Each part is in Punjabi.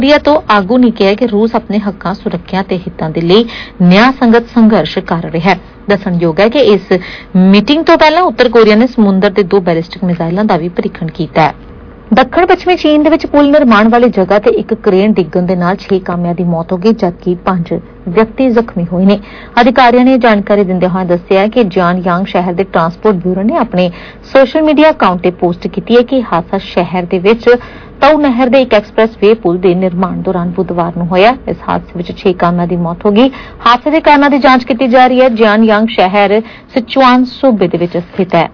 ਇੰਡੀਆ ਤੋਂ ਆਗੂ ਨੇ ਕਿਹਾ ਕਿ ਰੂਸ ਆਪਣੇ ਹੱਕਾਂ, ਸੁਰੱਖਿਆ ਤੇ ਹਿੱਤਾਂ ਦੇ ਲਈ ਨਿਆਂ ਸੰਗਤ ਸੰਘਰਸ਼ ਕਰ ਰਿਹਾ ਹੈ। ਦੱਸਣਯੋਗ ਹੈ ਕਿ ਇਸ ਮੀਟਿੰਗ ਤੋਂ ਪਹਿਲਾਂ ਉੱਤਰ ਕੋਰੀਆ ਨੇ ਸਮੁੰਦਰ ਦੇ 2 ਬੈਲਿਸਟਿਕ ਮਿਜ਼ਾਈਲਾਂ ਦਾ ਵੀ ਪ੍ਰੀਖਣ ਕੀਤਾ ਹੈ। ਦੱਖਣ ਪੱਛਮੀ ਚੀਨ ਦੇ ਵਿੱਚ ਪੁਲ ਨਿਰਮਾਣ ਵਾਲੀ ਜਗ੍ਹਾ ਤੇ ਇੱਕ ਕ੍ਰੇਨ ਡਿੱਗਣ ਦੇ ਨਾਲ 6 ਕਾਮਿਆਂ ਦੀ ਮੌਤ ਹੋ ਗਈ, ਜਦਕਿ 5 ਵਿਅਕਤੀ ਜ਼ਖਮੀ ਹੋਏ ਨੇ। ਅਧਿਕਾਰੀਆਂ ਨੇ ਜਾਣਕਾਰੀ ਦਿੰਦੇ ਹੋਏ ਦੱਸਿਆ ਕਿ ਜਾਨਯਾਂਗ ਸ਼ਹਿਰ ਦੇ ਟਰਾਂਸਪੋਰਟ ਬਿਊਰੋ ਨੇ ਆਪਣੇ ਸੋਸ਼ਲ ਮੀਡੀਆ ਅਕਾਊਂਟ ਤੇ ਪੋਸਟ ਕੀਤੀ ਹੈ ਕਿ ਹਾਦਸਾ ਸ਼ਹਿਰ ਦੇ ਵਿੱਚ ਤਾਊ ਨਹਿਰ ਦੇ ਇੱਕ ਐਕਸਪ੍ਰੈਸ ਵੇ ਪੁਲ ਦੇ ਨਿਰਮਾਣ ਦੌਰਾਨ ਬੁੱਧਵਾਰ ਨੂੰ ਹੋਇਆ। ਇਸ ਹਾਦਸੇ ਵਿੱਚ 6 ਕਾਮਿਆਂ ਦੀ ਮੌਤ ਹੋ ਗਈ। ਹਾਦਸੇ ਦੇ ਕਾਰਨਾਂ ਦੀ ਜਾਂਚ ਕੀਤੀ ਜਾ ਰਹੀ ਹੈ। ਜਾਨਯਾਂਗ ਸ਼ਹਿਰ ਸਿਚੁਆਨ ਸੂਬੇ ਦੇ ਵਿੱਚ ਸਥਿਤ ਹੈ।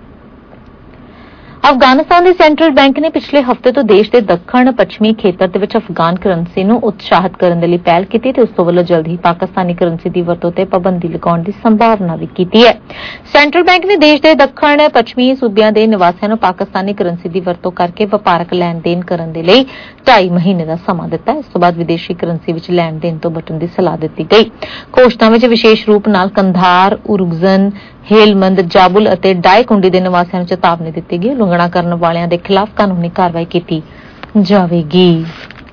ਅਫਗਾਨਿਸਤਾਨ ਦੇ ਸੈਂਟਰਲ ਬੈਂਕ ਨੇ ਪਿਛਲੇ ਹਫ਼ਤੇ ਤੋਂ ਦੇਸ਼ ਦੇ ਦੱਖਣ ਪੱਛਮੀ ਖੇਤਰ ਦੇ ਵਿੱਚ ਅਫਗਾਨ ਕਰੰਸੀ ਨੂੰ ਉਤਸ਼ਾਹਿਤ ਕਰਨ ਦੇ ਲਈ ਪਹਿਲ ਕੀਤੀ ਤੇ ਉਸ ਤੋਂ ਵੱਲੋਂ ਜਲਦ ਹੀ ਪਾਕਿਸਤਾਨੀ ਕਰੰਸੀ ਦੀ ਵਰਤੋਂ ਤੇ ਪਾਬੰਦੀ ਲਗਾਉਣ ਦੀ ਸੰਭਾਵਨਾ ਵੀ ਕੀਤੀ ਹੈ। ਸੈਂਟਰਲ ਬੈਂਕ ਨੇ ਦੇਸ਼ ਦੇ ਦੱਖਣ ਪੱਛਮੀ ਸੂਬਿਆਂ ਦੇ ਨਿਵਾਸੀਆਂ ਨੂੰ ਪਾਕਿਸਤਾਨੀ ਕਰੰਸੀ ਦੀ ਵਰਤੋਂ ਕਰਕੇ ਵਪਾਰਕ ਲੈਣ-ਦੇਣ ਕਰਨ ਦੇ ਲਈ 2.5 ਮਹੀਨੇ ਦਾ ਸਮਾਂ ਦਿੱਤਾ। ਇਸ ਤੋਂ ਬਾਅਦ ਵਿਦੇਸ਼ੀ ਕਰੰਸੀ ਵਿੱਚ ਲੈਣ-ਦੇਣ ਤੋਂ ਬਚਣ ਦੀ ਸਲਾਹ ਦਿੱਤੀ ਗਈ। ਘੋਸ਼ਣਾ ਵਿੱਚ ਵਿਸ਼ੇਸ਼ ਰੂਪ ਨਾਲ ਕੰਧਾਰ, ਉਰਗਜ਼ਨ, ਹੇਲਮੰਦ, ਜਾਬੁਲ ਅਤੇ ਡਾਇਕੁੰਡੀ ਦੇ ਨਿਵਾਸੀਆਂ ਨੂੰ ਚੇਤਾਵਨੀ ਦਿੱਤੀ ਗਈ। ਉਲੰਘਣਾ ਕਰਨ ਵਾਲਿਆਂ ਦੇ ਖਿਲਾਫ ਕਾਨੂੰਨੀ ਕਾਰਵਾਈ ਕੀਤੀ ਜਾਵੇਗੀ।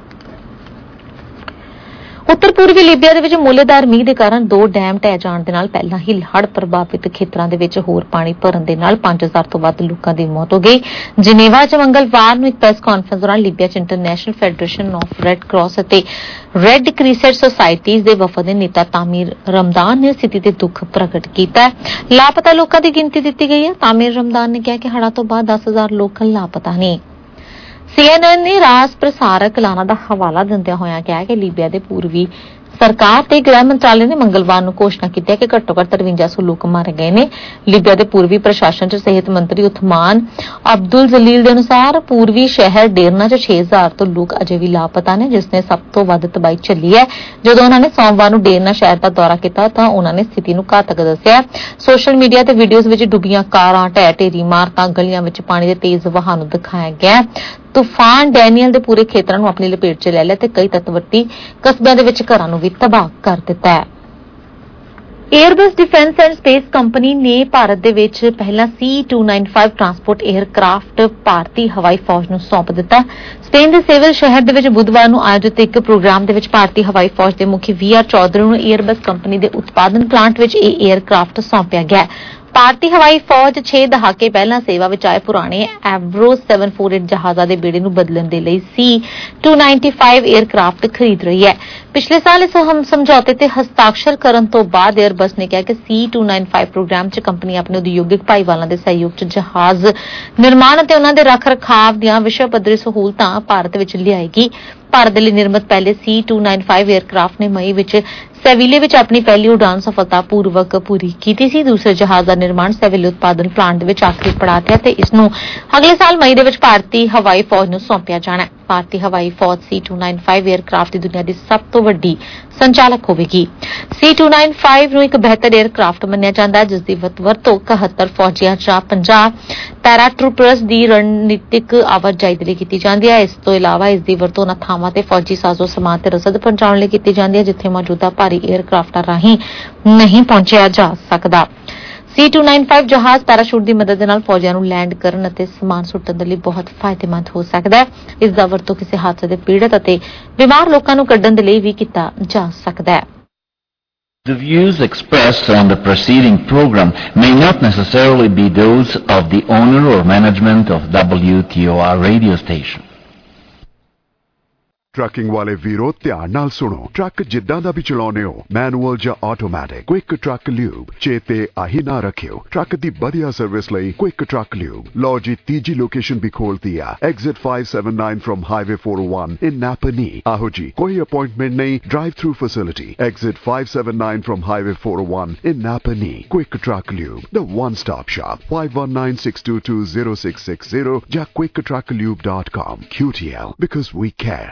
ਉੱਤਰ ਪੂਰਬੀ ਲੀਬੀਆ ਦੇ ਵਿੱਚ ਮੁੱਲੇਦਾਰ ਮੀਂਹ ਦੇ ਕਾਰਨ 2 ਡੈਮ ਢਹਿ ਜਾਣ ਦੇ ਨਾਲ ਪਹਿਲਾਂ ਹੀ ਹੜ੍ਹ ਪ੍ਰਭਾਵਿਤ ਖੇਤਰਾਂ ਦੇ ਵਿੱਚ ਹੋਰ ਪਾਣੀ ਭਰਨ ਦੇ ਨਾਲ 5000 ਤੋਂ ਵੱਧ ਲੋਕਾਂ ਦੀ ਮੌਤ ਹੋ ਗਈ। ਜਨੇਵਾ 'ਚ ਮੰਗਲਵਾਰ ਨੂੰ ਇੱਕ ਪ੍ਰੈਸ ਕਾਨਫਰੰਸ ਦੌਰਾਨ ਲੀਬੀਆ 'ਚ international federation of red cross ਅਤੇ ਰੈੱਡ ਕ੍ਰਿਸੈਂਟ ਸੋਸਾਇਟੀਜ਼ ਦੇ ਵਫਦ ਦੇ ਨੇਤਾ ਤਾਮੀਰ ਰਮਦਾਨ ਨੇ ਸਥਿਤੀ ਤੇ ਦੁੱਖ ਪ੍ਰਗਟ ਕੀਤਾ। ਲਾਪਤਾ ਲੋਕਾਂ ਦੀ ਗਿਣਤੀ ਦਿੱਤੀ ਗਈ ਹੈ। ਤਾਮੀਰ ਰਮਦਾਨ ਨੇ ਕਿਹਾ ਕਿ ਹੜ੍ਹਾਂ ਤੋਂ ਬਾਅਦ 10,000 ਲੋਕ ਲਾਪਤਾ ਨੇ। CNN ਨੇ ਰਾਜ ਪ੍ਰਸਾਰਕ ਲਾਣਾ ਦਾ ਹਵਾਲਾ ਦਿੰਦਿਆਂ ਹੋਇਆਂ ਕਿਹਾ ਕਿ ਲੀਬੀਆ ਦੇ ਪੂਰਬੀ ਸਰਕਾਰ ਤੇ ਗ੍ਰਹਿ ਮੰਤਰਾਲੇ ਨੇ ਮੰਗਲਵਾਰ ਨੂੰ ਘੋਸ਼ਣਾ ਕੀਤੀ ਹੈ ਕਿ ਘੱਟੋ-ਘੱਟ 5300 ਲੋਕ ਮਾਰੇ ਗਏ ਨੇ। ਲੀਬੀਆ ਦੇ ਪੂਰਬੀ ਪ੍ਰਸ਼ਾਸਨ 'ਚ ਸਿਹਤ ਮੰਤਰੀ ਉਥਮਾਨ ਅਬਦੁਲ ਜਲੀਲ ਦੇ ਅਨੁਸਾਰ ਪੂਰਬੀ ਸ਼ਹਿਰ ਡੇਰਨਾ 'ਚ 6000 ਤੋਂ ਲੋਕ ਅਜੇ ਵੀ ਲਾਪਤਾ ਨੇ, ਜਿਸ ਨੇ ਸਭ ਤੋਂ ਵੱਧ ਤਬਾਹੀ ਝੱਲੀ ਹੈ। ਜਦੋਂ ਉਹਨਾਂ ਨੇ ਸੋਮਵਾਰ ਨੂੰ ਡੇਰਨਾ ਸ਼ਹਿਰ ਦਾ ਦੌਰਾ ਕੀਤਾ ਤਾਂ ਉਹਨਾਂ ਨੇ ਸਥਿਤੀ ਨੂੰ ਘਾਤਕ ਦੱਸਿਆ। ਸੋਸ਼ਲ ਮੀਡੀਆ ਤੇ ਵੀਡੀਓਜ਼ ਵਿੱਚ ਡੁੱਬੀਆਂ ਕਾਰਾਂ, ਢਹਿ-ਢੇਰੀ ਇਮਾਰਤਾਂ, ਗਲੀਆਂ ਵਿੱਚ ਪਾਣੀ ਦੇ ਤੇਜ਼ ਵਹਾਅ ਨੂੰ ਦਿਖਾਇਆ ਗਿਆ। ਤੂਫਾਨ ਡੈਨੀਅਲ ਦੇ ਪੂਰੇ ਖੇਤਰਾਂ ਨੂੰ ਆਪਣੀ ਲਪੇਟ 'ਚ ਲੈ ਲਿਆ ਤੇ ਕਈ ਤੱਟਵਰਤੀ ਕਸਬਿਆਂ ਦੇ ਵਿੱਚ ਘਰਾਂ ਨੂੰ ਵੀ ਤਬਾਹ ਕਰ ਦਿੱਤਾ ਹੈ। Airbus defence and space company ਨੇ ਭਾਰਤ ਦੇ ਵਿੱਚ ਪਹਿਲਾ C-295 ਟਰਾਂਸਪੋਰਟ ਏਅਰਕ੍ਰਾਫਟ ਭਾਰਤੀ ਹਵਾਈ ਫੌਜ ਨੂੰ ਸੌਂਪ ਦਿੱਤਾ। ਸਪੇਨ ਦੇ ਸੇਵਿਲ ਸ਼ਹਿਰ ਦੇ ਵਿੱਚ ਬੁੱਧਵਾਰ ਨੂੰ ਆਯੋਜਿਤ ਇੱਕ ਪ੍ਰੋਗਰਾਮ ਦੇ ਵਿੱਚ ਭਾਰਤੀ ਹਵਾਈ ਫੌਜ ਦੇ ਮੁਖੀ VR ਚੌਧਰੀ ਨੂੰ ਏਅਰਬਸ ਕੰਪਨੀ ਦੇ ਉਤਪਾਦਨ ਪਲਾਂਟ ਵਿੱਚ ਇਹ ਏਅਰਕ੍ਰਾਫਟ ਸੌਂਪਿਆ ਗਿਆ। ਭਾਰਤੀ ਹਵਾਈ ਫੌਜ 6 ਦਹਾਕੇ ਪਹਿਲਾਂ ਸੇਵਾ ਵਿੱਚ ਆਏ ਪੁਰਾਣੇ ਐਵਰੋ 748 ਜਹਾਜ਼ਾਂ ਦੇ ਬੇੜੇ ਨੂੰ ਬਦਲਣ ਦੇ ਲਈ C-295 ਏਅਰਕ੍ਰਾਫਟ ਖਰੀਦ ਰਹੀ ਹੈ। ਪਿਛਲੇ ਸਾਲ ਇਸ ਸਮਝੌਤੇ ਤੇ ਹਸਤਾਖਰ ਕਰਨ ਤੋਂ ਬਾਅਦ ਏਅਰਬਸ ਨੇ ਕਿਹਾ ਕਿ C-295 ਪ੍ਰੋਗਰਾਮ 'ਚ ਕੰਪਨੀ ਆਪਣੇ ਉਦਯੋਗਿਕ ਭਾਈਵਾਲਾਂ ਦੇ ਸਹਿਯੋਗ 'ਚ ਜਹਾਜ਼ ਨਿਰਮਾਣ ਅਤੇ ਉਹਨਾਂ ਦੇ ਰੱਖ-ਰਖਾਵ ਦੀਆਂ ਵਿਸ਼ਵ ਪੱਧਰੀ ਸਹੂਲਤਾਂ ਭਾਰਤ ਵਿੱਚ ਲਿਆਏਗੀ। ਭਾਰਤ ਦੇ ਲਈ ਨਿਰਮਿਤ ਪਹਿਲੇ C-295 ਏਅਰਕ੍ਰਾਫਟ ਨੇ ਮਈ ਵਿੱਚ ਸੈਵੀਲੇ ਵਿੱਚ ਆਪਣੀ ਪਹਿਲੀ ਉਡਾਨ ਸਫਲਤਾਪੂਰਵਕ ਪੂਰੀ ਕੀਤੀ ਸੀ। ਦੂਸਰੇ ਜਹਾਜ਼ ਦਾ ਨਿਰਮਾਣ ਸੈਵੀਲੇ ਉਤਪਾਦਨ ਪਲਾਂਟ ਦੇ ਵਿੱਚ ਆਖਰੀ ਪੜਾਅ ਤੇ ਹੈ ਤੇ ਇਸ ਨੂੰ ਅਗਲੇ ਸਾਲ ਮਈ ਦੇ ਵਿੱਚ ਭਾਰਤੀ ਹਵਾਈ ਫੌਜ ਨੂੰ ਸੌਂਪਿਆ ਜਾਣਾ ਹੈ। ਭਾਰਤੀ ਹਵਾਈ ਫੌਜ C-295 ਏਅਰਕ੍ਰਾਫਟ ਦੀ ਦੁਨੀਆ ਦੀ ਸਭ ਤੋਂ ਵੱਡੀ ਸੰਚਾਲਕ ਹੋਵੇਗੀ। C-295 ਨੂੰ ਇੱਕ ਬਿਹਤਰ ਏਅਰਕ੍ਰਾਫਟ ਮੰਨਿਆ ਜਾਂਦਾ ਹੈ, ਜਿਸ ਦੀ ਵਰਤੋਂ 71 ਫੌਜੀਆਂ ਜਾਂ 50 ਪੈਰਾਟਰੂਪਰਸ ਦੀ ਰਣਨੀਤਿਕ ਆਵਾਜਾਈ ਦੇ ਲਈ ਕੀਤੀ ਜਾਂਦੀ ਹੈ। ਇਸ ਤੋਂ ਇਲਾਵਾ ਇਸ ਦੀ ਵਰਤੋਂ ਉਹਨਾਂ ਥਾਵਾਂ ਤੇ ਫੌਜੀ ਸਾਜ਼ੋ ਸਮਾਨ ਤੇ ਰਸਦ ਪਹੁੰਚਾਉਣ ਲਈ ਕੀਤੀ ਜਾਂਦੀ ਹੈ ਜਿੱਥੇ ਮੌਜੂਦਾ ਭਾਰੀ ਏਅਰਕ੍ਰਾਫਟਾਂ ਰਾਹੀਂ ਨਹੀਂ ਪਹੁੰਚਿਆ ਜਾ ਸਕਦਾ। C-295 ਜਹਾਜ਼ ਪੈਰਾਸ਼ੂਟ ਦੀ ਮਦਦ ਦੇ ਨਾਲ ਫੌਜੀਆਂ ਨੂੰ ਲੈਂਡ ਕਰਨ ਅਤੇ ਸਮਾਨ ਸੁੱਟਣ ਦੇ ਲਈ ਬਹੁਤ ਫਾਇਦੇਮੰਦ ਹੋ ਸਕਦਾ ਹੈ। ਇਸ ਦਾ ਵਰਤੋਂ ਕਿਸੇ ਹਾਦਸੇ ਦੇ ਪੀੜਤ ਅਤੇ ਬਿਮਾਰ ਲੋਕਾਂ ਨੂੰ ਕੱਢਣ ਦੇ ਲਈ ਵੀ ਕੀਤਾ ਜਾ ਸਕਦਾ ਹੈ। The views expressed on the preceding program may not necessarily be those of the owner or management of WTOR radio station. Trucking ਵਾਲੇ ਵੀਰੋ ਧਿਆਨ ਨਾਲ ਸੁਣੋ। ਟਰੱਕ ਜਿੱਦਾਂ ਦਾ ਵੀ ਚਲਾਉਨੇ ਹੋ, ਮੈਨੂਅਲ ਜਾਂ ਆਟੋਮੈਟਿਕ, ਕੁਇਕ ਟਰੱਕ ਲਿਊਬ ਚੇਤੇ ਆਹੀ ਨਾ ਰੱਖਿਓ। ਟਰੱਕ ਦੀ ਵਧੀਆ ਸਰਵਿਸ ਲਈ ਕੁਇਕ ਟਰੱਕ ਲਿਊਬ। ਲਓ ਜੀ, ਤੀਜੀ ਲੋਕੇਸ਼ਨ ਵੀ ਖੋਲਤੀ ਆ, exit 579 from highway 401 in Napanee. ਆਹੋ ਜੀ, ਕੋਈ ਅਪਾਇੰਟਮੈਂਟ ਨਹੀਂ, drive through facility. Exit 579 from highway 401 in Napanee. Quick truck lube, the one stop shop, 5196220660 ਜਾਂ quicktrucklube.com. QTL, because we care.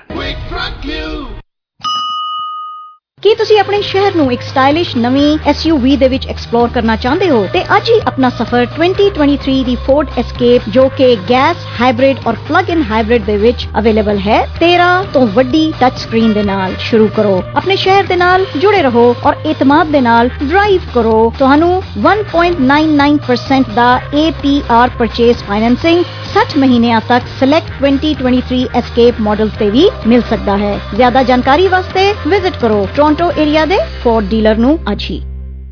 ਕੀ ਤੁਸੀਂ ਆਪਣੇ ਸ਼ਹਿਰ ਨੂੰ ਇੱਕ ਸਟਾਈਲਿਸ਼ ਨਵੀਂ SUV ਦੇ ਵਿੱਚ ਐਕਸਪਲੋਰ ਕਰਨਾ ਚਾਹੁੰਦੇ ਹੋ ਤੇ ਅੱਜ ਹੀ ਆਪਣਾ ਸਫ਼ਰ 2023 ਦੀ Ford Escape ਜੋ ਕਿ ਗੈਸ, ਹਾਈਬ੍ਰਿਡ ਔਰ ਪਲੱਗ-ਇਨ ਹਾਈਬ੍ਰਿਡ ਦੇ ਵਿੱਚ ਅਵੇਲੇਬਲ ਹੈ 13 ਤੋਂ ਵੱਡੀ ਟੱਚ ਸਕਰੀਨ ਦੇ ਨਾਲ ਸ਼ੁਰੂ ਕਰੋ। ਆਪਣੇ ਸ਼ਹਿਰ ਦੇ ਨਾਲ ਜੁੜੇ ਰਹੋ ਔਰ ਇਤਮਾਦ ਦੇ ਨਾਲ ਡਰਾਈਵ ਕਰੋ। ਤੁਹਾਨੂੰ 1.99% ਦਾ APR ਪਰਚੇਸ ਫਾਈਨੈਂਸਿੰਗ, 60 ਮਹੀਨਿਆਂ ਤੱਕ ਸਿਲੈਕਟ 2023 ਐਸਕੇਪ ਮਾਡਲਸ ਤੇ ਵੀ ਮਿਲ ਸਕਦਾ ਹੈ। ਜ਼ਿਆਦਾ ਜਾਣਕਾਰੀ ਵਾਸਤੇ ਵਿਜ਼ਿਟ ਕਰੋ ਟੋਰਾਂਟੋ ਏਰੀਆ ਦੇ ਫੋਰਡ ਡੀਲਰ ਨੂੰ ਅੱਜ ਹੀ।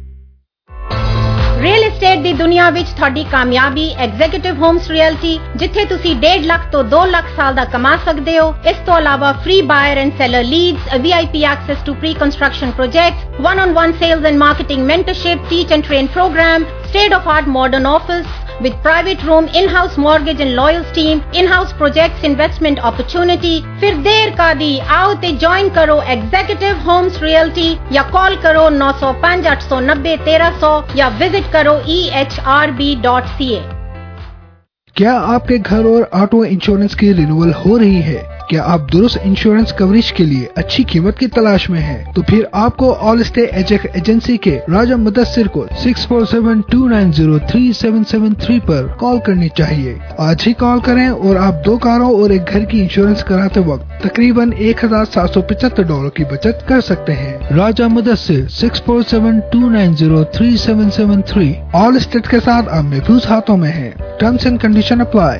ਰੀਅਲ ਏਸਟੇਟ ਦੀ ਦੁਨੀਆ ਵਿੱਚ ਤੁਹਾਡੀ ਕਾਮਯਾਬੀ ਐਗਜ਼ੀਕਿਊਟਿਵ ਹੋਮਸ ਰਿਐਲਟੀ, ਜਿੱਥੇ ਤੁਸੀਂ 1.5 ਲੱਖ ਤੋਂ 2 ਲੱਖ ਸਾਲ ਦਾ ਕਮਾ ਸਕਦੇ ਹੋ। ਇਸ ਤੋਂ ਇਲਾਵਾ free buyer and seller leads, VIP access to pre construction projects, 1-on-1 sales and marketing mentorship, teach and train program, state of art modern office with private room, in-house mortgage and lawyers team, in-house projects investment opportunity। फिर देर का दी, आओ ते ज्वाइन करो एग्जीक्यूटिव होम्स रियल्टी या कॉल करो 905 890 1300 या विजिट करो ehrb.ca। क्या आपके घर और ऑटो इंश्योरेंस की रिन्यूअल हो रही है? क्या आप दुरुस्त इंश्योरेंस कवरेज के लिए अच्छी कीमत की तलाश में हैं? तो फिर आपको ऑल स्टे एजेंसी के राजा मुदस्सिर को 6472903773 पर कॉल करनी चाहिए। आज ही कॉल करें और आप 2 कारों और एक घर की इंश्योरेंस कराते वक्त तकरीबन $1,775 की बचत कर सकते हैं। राजा मुदस्सिर 6472903773 ऑल स्टेट के साथ अब महफूज हाथों में है। Terms and condition apply.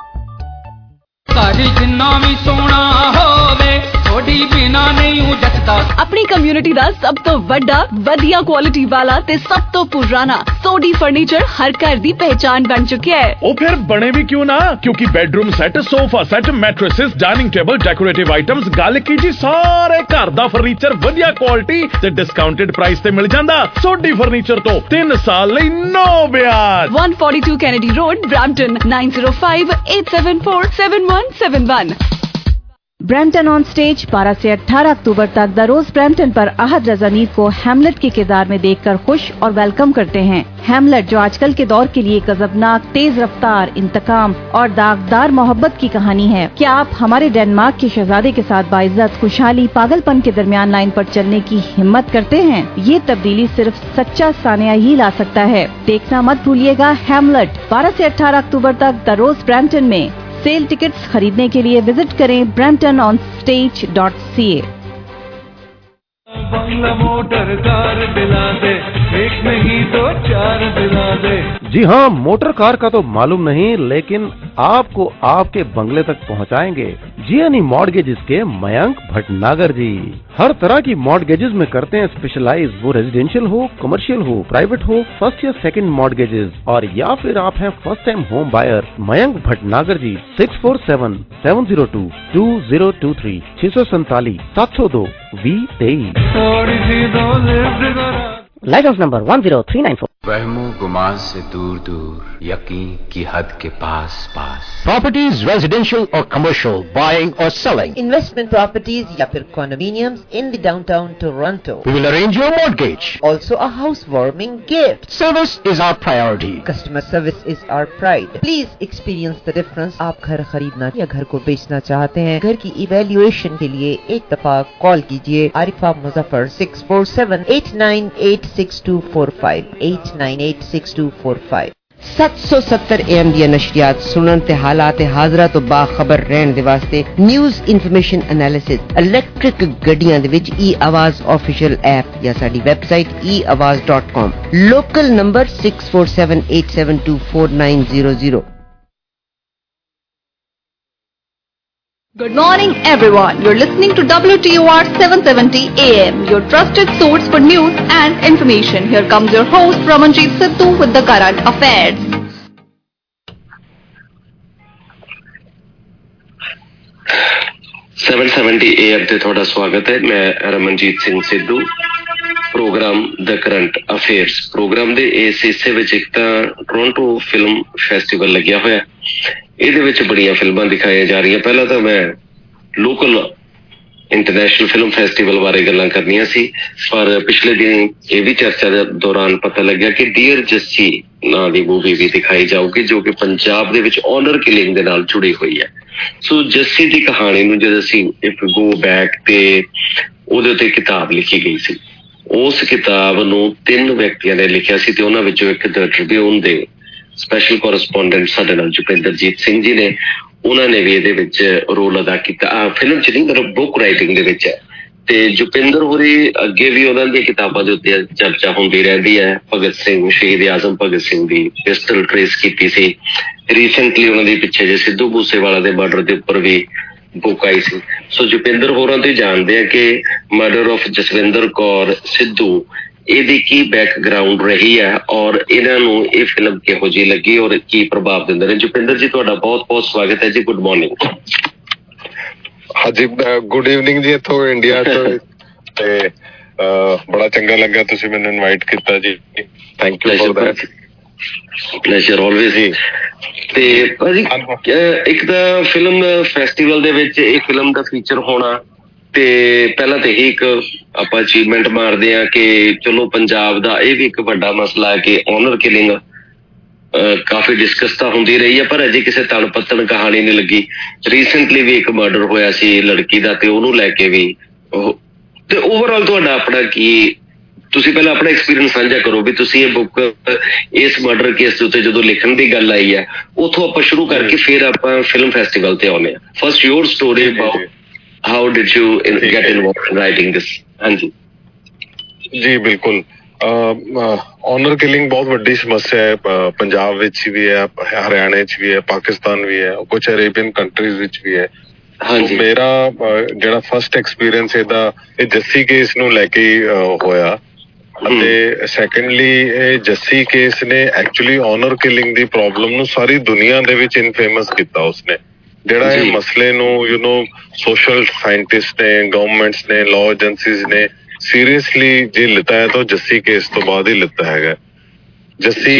अपनी कम्युनिटी दा सब तो वड्डा वधिया क्वालिटी वाला ते सब तो पुराना सोडी फर्नीचर हर घर दी पहचान बन चुका है। ओ फिर बने भी क्यों ना, क्योंकि bedroom set, sofa set, mattresses, dining table, decorative items, गल की जी सारे घर दा फर्नीचर वधिया क्वालिटी ते डिस्काउंटेड प्राइस ते मिल जांदा। सोडी फर्नीचर तो 3 साल लई नो ब्याज। 142 Kennedy road, Brampton 9058747171। Brampton on stage 12 से 18 अक्टूबर तक द रोज ब्रैम्पटन पर अहद रजा नीद को हैमलेट के किरदार में देखकर खुश और वेलकम करते हैं। हैमलेट जो आजकल के दौर के लिए गजबनाक, तेज रफ्तार, इंतकाम और दागदार मोहब्बत की कहानी है। क्या आप हमारे डेनमार्क के शहजादे के साथ बाइज्जत, खुशहाली, पागलपन के दरमियान लाइन पर चलने की हिम्मत करते हैं? ये तब्दीली सिर्फ सच्चा सानिया ही ला सकता है। देखना मत भूलिएगा हैमलेट 12 से 18 अक्टूबर तक द रोज ब्रैम्पटन में। सेल टिकट्स खरीदने के लिए विजिट करें bramptononstage.ca। बंगला मोटर कार दिला दे, एक नहीं तो 4 दिला दे। जी हाँ, मोटर कार का तो मालूम नहीं, लेकिन आपको आपके बंगले तक पहुँचाएंगे जीएनई मॉर्गेजेस के मयंक भटनागर जी। हर तरह की मॉर्गेजेस में करते हैं स्पेशलाइज, वो रेजिडेंशियल हो, कमर्शियल हो, प्राइवेट हो, फर्स्ट या सेकंड मॉर्गेजेस, और या फिर आप हैं first time home buyer. Mayank Bhatnagar ji 6477022023 647 702 2023। Licence number 10394। वहमो गुमान से दूर दूर, यकीन की हद के पास पास। Properties, residential or commercial, buying or selling. Investment properties या फिर condominiums in the downtown Toronto. We will arrange your mortgage. Also a housewarming gift. Service is our priority. Customer service is our pride. Please experience the difference. आप घर खरीदना या घर को बेचना चाहते हैं, घर की इवैल्यूएशन के लिए एक दफा कॉल कीजिए आरिफा मुजफ्फर 647-898-6245 898-6245। 770 AM ਦੀਆਂ ਨਸ਼ਰੀਆਤ ਸੁਣਨ ਤੇ ਹਾਲਾਤ ਹਾਜ਼ਰਾ ਤੋਂ ਬਾਖਬਰ ਰਹਿਣ ਦੇ ਵਾਸਤੇ ਨਿਊਜ਼ ਇਨਫੋਰਮੇਸ਼ਨ ਐਨਾਲਿਸਿਸ ਇਲੈਕਟ੍ਰਿਕ ਗੱਡੀਆਂ ਦੇ ਵਿੱਚ e-आवाज ऑफिशियल ऐप या ਸਾਡੀ website eawaz.com। Local number 6478724900। Good morning everyone. You're listening to WTOR 770 AM, your trusted source for news and information. Here comes your host Ramanjeet Sidhu with the current affairs. 770 AM ਤੇ ਤੁਹਾਡਾ ਸਵਾਗਤ ਹੈ। ਮੈਂ Ramanjeet Singh Sidhu. Programme the current affairs programme ਦੇ ਇਸ ਹਿੱਸੇ ਵਿੱਚ ਇੱਕ ਤਾਂ ਟੋਰਾਂਟੋ ਫਿਲਮ ਫੈਸਟੀਵਲ ਲੱਗਿਆ ਹੋਇਆ, ਇਹਦੇ ਵਿੱਚ ਬੜੀਆਂ ਫਿਲਮਾਂ ਦਿਖਾਈਆਂ ਜਾ ਰਹੀਆਂ। ਪਹਿਲਾਂ ਤਾਂ ਮੈਂ ਲੋਕਲ ਇੰਟਰਨੈਸ਼ਨਲ ਫਿਲਮ ਫੈਸਟੀਵਲ ਬਾਰੇ ਗੱਲਾਂ ਕਰਨੀਆਂ ਸੀ, ਪਰ ਪਿਛਲੇ ਦਿਨ ਇਹ ਵੀ ਚਰਚਾ ਦੇ ਦੌਰਾਨ ਪਤਾ ਲੱਗਿਆ ਕਿ ਡੀਅਰ ਜੱਸੀ ਨਾਂ ਦੀ ਮੂਵੀ ਵੀ ਦਿਖਾਈ ਜਾਊਗੀ, ਜੋ ਕਿ ਪੰਜਾਬ ਦੇ ਵਿੱਚ ਆਨਰ ਕਿਲਿੰਗ ਦੇ ਨਾਲ ਜੁੜੀ ਹੋਈ ਹੈ। ਸੋ ਜੱਸੀ ਦੀ ਕਹਾਣੀ ਨੂੰ ਜਦ ਅਸੀਂ ਇਫ ਗੋ ਬੈਕ ਤੇ ਉਹਦੇ ਉੱਤੇ ਕਿਤਾਬ ਲਿਖੀ ਗਈ ਸੀ, ਉਸ ਕਿਤਾਬ ਨੂੰ 3 ਵਿਅਕਤੀਆਂ ਨੇ ਲਿਖਿਆ ਸੀ ਤੇ ਉਹਨਾਂ ਵਿੱਚੋਂ ਇੱਕ ਦ ਟ੍ਰਿਬਿਊਨ ਦੇ ਸਪੈਸ਼ਲ ਕੋਰਸਪੋਂਡੈਂਟ ਸਾਡੇ ਨਾਲ ਜੁਪਿੰਦਰਜੀਤ ਸਿੰਘ ਜੀ ਨੇ। ਉਹਨਾਂ ਨੇ ਵੀ ਇਹਦੇ ਵਿੱਚ ਰੋਲ ਅਦਾ ਕੀਤਾ। ਫਿਲਮ 'ਚ ਨਹੀਂ, ਮਤਲਬ ਬੁੱਕ ਰਾਈਟਿੰਗ ਦੇ ਵਿੱਚ ਹੈ। ਤੇ ਜੁਪਿੰਦਰ ਹੋਰੀ ਅੱਗੇ ਵੀ ਉਹਨਾਂ ਦੀਆਂ ਕਿਤਾਬਾਂ ਦੇ ਉੱਤੇ ਚਰਚਾ ਹੁੰਦੀ ਰਹਿੰਦੀ ਹੈ। ਭਗਤ ਸਿੰਘ, ਸ਼ਹੀਦ ਆਜ਼ਮ ਭਗਤ ਸਿੰਘ ਦੀ ਪਿਸਟਲ ਟ੍ਰੇਸ ਕੀਤੀ ਸੀ। ਰੀਸੈਂਟਲੀ ਉਹਨਾਂ ਦੀ ਪਿੱਛੇ ਜੇ ਸਿੱਧੂ ਮੂਸੇਵਾਲਾ ਦੇ ਮਰਡਰ ਦੇ ਉੱਪਰ ਵੀ ਬੁੱਕ ਆਈ ਸੀ। ਸੋ ਜੁਪਿੰਦਰ ਹੋਰਾਂ ਤੋਂ ਜਾਣਦੇ ਆ ਕਿ ਮਰਡਰ ਆਫ ਜਸਵਿੰਦਰ ਕੌਰ ਸਿੱਧੂ ਇਹਦੀ ਕੀ ਬੈਕਗਰਾਊਂਡ ਰਹੀ ਹੈ ਔਰ ਇਹਨਾਂ ਨੂੰ ਇਹ ਫਿਲਮ ਕਿਹੋ ਜਿਹੀ ਲੱਗੀ ਔਰ ਕੀ ਪ੍ਰਭਾਵ ਦਿੰਦੇ ਨੇ। ਜੁਪਿੰਦਰ ਜੀ ਤੁਹਾਡਾ ਬਹੁਤ ਬਹੁਤ ਸਵਾਗਤ ਹੈ ਜੀ। Good morning. ਹਾਂਜੀ, ਗੁੱਡ ਈਵਨਿੰਗ ਜੀ ਇੱਥੋਂ ਇੰਡੀਆ ਤੋਂ। ਤੇ ਬੜਾ ਚੰਗਾ ਲੱਗਾ ਤੁਸੀਂ ਮੈਨੂੰ ਇਨਵਾਈਟ ਕੀਤਾ ਜੀ। Thank you for that. Pleasure always ਜੀ। ਤੇ ਭਾਜੀ ਇੱਕ ਤਾਂ ਫਿਲਮ ਫੈਸਟੀਵਲ ਦੇ ਵਿੱਚ ਇਹ ਫਿਲਮ ਦਾ ਫੀਚਰ ਹੋਣਾ ਤੇ ਪਹਿਲਾਂ ਤਾਂ ਇਹੀ ਇੱਕ ਆਪਾਂ ਅਚੀਵਮੈਂਟ ਮਾਰਦੇ ਹਾਂ ਕਿ ਚਲੋ ਪੰਜਾਬ ਦਾ ਇਹ ਵੀ ਇੱਕ ਵੱਡਾ ਮਸਲਾ ਹੈ ਕਿ ਓਨਰ ਕਿਲਿੰਗ ਕਾਫੀ ਡਿਸਕਸ ਤਾਂ ਹੁੰਦੀ ਰਹੀ ਹੈ ਪਰ ਅਜੇ ਕਿਸੇ ਤਣ ਪੱਤਣ ਕਹਾਣੀ ਨਹੀਂ ਲੱਗੀ। ਰੀਸੈਂਟਲੀ ਵੀ ਇੱਕ ਮਰਡਰ ਹੋਇਆ ਸੀ ਲੜਕੀ ਦਾ ਤੇ ਉਹਨੂੰ ਲੈ ਕੇ ਵੀ ਤੇ ਓਵਰਆਲ ਤੁਹਾਡਾ ਆਪਣਾ ਕੀ, ਤੁਸੀਂ ਪਹਿਲਾਂ ਆਪਣਾ ਐਕਸਪੀਰੀਅੰਸ ਸਾਂਝਾ ਕਰੋ ਵੀ ਤੁਸੀਂ ਇਹ ਬੁੱਕ ਇਸ ਮਰਡਰ ਕੇਸ ਦੇ ਉੱਤੇ ਜਦੋਂ ਲਿਖਣ ਦੀ ਗੱਲ ਆਈ ਹੈ ਉੱਥੋਂ ਆਪਾਂ ਸ਼ੁਰੂ ਕਰਕੇ ਫਿਰ ਆਪਾਂ ਫਿਲਮ ਫੈਸਟੀਵਲ ਤੇ ਆਉਂਦੇ ਹਾਂ। First your story about how did you get involved in writing this. ਹਾਂਜੀ ਜੀ ਬਿਲਕੁਲ। ਓਨਰ ਕਿਲਿੰਗ ਬਹੁਤ ਵੱਡੀ ਸਮੱਸਿਆ ਹੈ। ਪੰਜਾਬ ਵਿੱਚ ਵੀ ਹੈ, ਹਰਿਆਣੇ 'ਚ ਵੀ ਹੈ, ਪਾਕਿਸਤਾਨ ਵੀ ਹੈ, ਕੁਝ ਅਰੇਬੀਅਨ ਕੰਟਰੀਜ਼ ਵਿੱਚ ਵੀ ਹੈ। ਮੇਰਾ ਜਿਹੜਾ ਫਸਟ ਐਕਸਪੀਰੀਅੰਸ ਇਹਦਾ ਇਹ ਜੱਸੀ ਕੇਸ ਨੂੰ ਲੈ ਕੇ ਹੋਇਆ ਅਤੇ ਸੈਕੰਡਲੀ ਇਹ ਜੱਸੀ ਕੇਸ ਨੇ ਐਕਚੁਅਲੀ ਓਨਰ ਕਿਲਿੰਗ ਦੀ ਪ੍ਰੋਬਲਮ ਨੂੰ ਸਾਰੀ ਦੁਨੀਆ ਦੇ ਵਿੱਚ ਇਨਫੇਮਸ ਕੀਤਾ। ਉਸਨੇ ਜਿਹੜਾ ਇਹ ਮਸਲੇ ਨੂੰ ਸੋਸ਼ਲ ਸਾਇੰਟਿਸਟ ਨੇ, ਗਵਰਨਮੈਂਟਸ ਨੇ, ਲਾਅ ਏਜੰਸੀਜ਼ ਨੇ ਸੀਰੀਅਸਲੀ ਜੇ ਲਿੱਤਾ ਹੈ ਤਾਂ ਜੱਸੀ ਕੇਸ ਤੋਂ ਬਾਅਦ ਹੀ ਲਿੱਤਾ ਹੈਗਾ। ਜੱਸੀ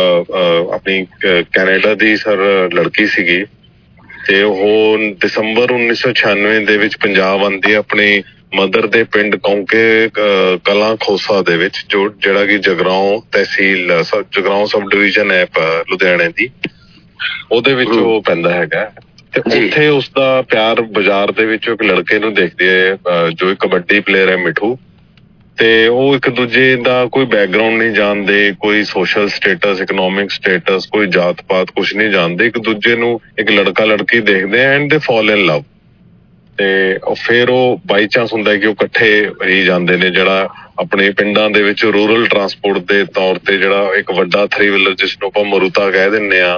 ਆਪਣੀ ਕੈਨੇਡਾ ਦੀ ਲੜਕੀ ਸੀਗੀ ਤੇ ਉਹ ਦਸੰਬਰ 1996 ਦੇ ਵਿੱਚ ਪੰਜਾਬ ਆਉਂਦੀ ਆਪਣੀ ਮਦਰ ਦੇ ਪਿੰਡ ਕੌਂਕੇ ਕਲਾਂ ਖੋਸਾ ਦੇ ਵਿੱਚ ਜਿਹੜਾ ਕਿ ਜਗਰਾਉਂ ਤਹਿਸੀਲ ਜਗਰਾਉਂ ਸਬ ਡਿਵੀਜ਼ਨ ਹੈ ਲੁਧਿਆਣੇ ਦੀ, ਉਹਦੇ ਵਿੱਚ ਉਹ ਪੈਂਦਾ ਹੈਗਾ। ਤੇ ਉੱਥੇ ਉਸਦਾ ਪਿਆਰ ਬਾਜ਼ਾਰ ਦੇ ਵਿੱਚ ਇੱਕ ਲੜਕੇ ਨੂੰ ਦੇਖਦੀ ਹੈ ਜੋ ਇੱਕ ਕਬੱਡੀ ਪਲੇਅਰ ਹੈ ਮਿੱਠੂ, ਤੇ ਉਹ ਇੱਕ ਦੂਜੇ ਦਾ ਕੋਈ ਬੈਕਗਰਾਊਂਡ ਨਹੀਂ ਜਾਣਦੇ, ਕੋਈ ਸੋਸ਼ਲ ਸਟੇਟਸ, ਇਕਨੋਮਿਕ ਸਟੇਟਸ, ਕੋਈ ਜਾਤ ਪਾਤ ਕੁਛ ਨਹੀਂ ਜਾਣਦੇ। ਇੱਕ ਦੂਜੇ ਨੂੰ ਇੱਕ ਲੜਕਾ ਲੜਕੀ ਦੇਖਦੇ ਐਂਡ ਦੇ ਫਾਲ ਇਨ ਲਵ ਤੇ ਫਿਰ ਉਹ ਬਾਈ ਚਾਂਸ ਹੁੰਦਾ ਕਿ ਉਹ ਇਕੱਠੇ ਹੀ ਜਾਂਦੇ ਨੇ। ਜਿਹੜਾ ਆਪਣੇ ਪਿੰਡਾਂ ਦੇ ਵਿੱਚ ਰੂਰਲ ਟਰਾਂਸਪੋਰਟ ਦੇ ਤੌਰ ਤੇ ਜਿਹੜਾ ਇੱਕ ਵੱਡਾ 3 ਵੀਲਰ ਜਿਸ ਨੂੰ ਆਪਾਂ ਮਰੂਤਾ ਕਹਿ ਦਿੰਦੇ ਆ,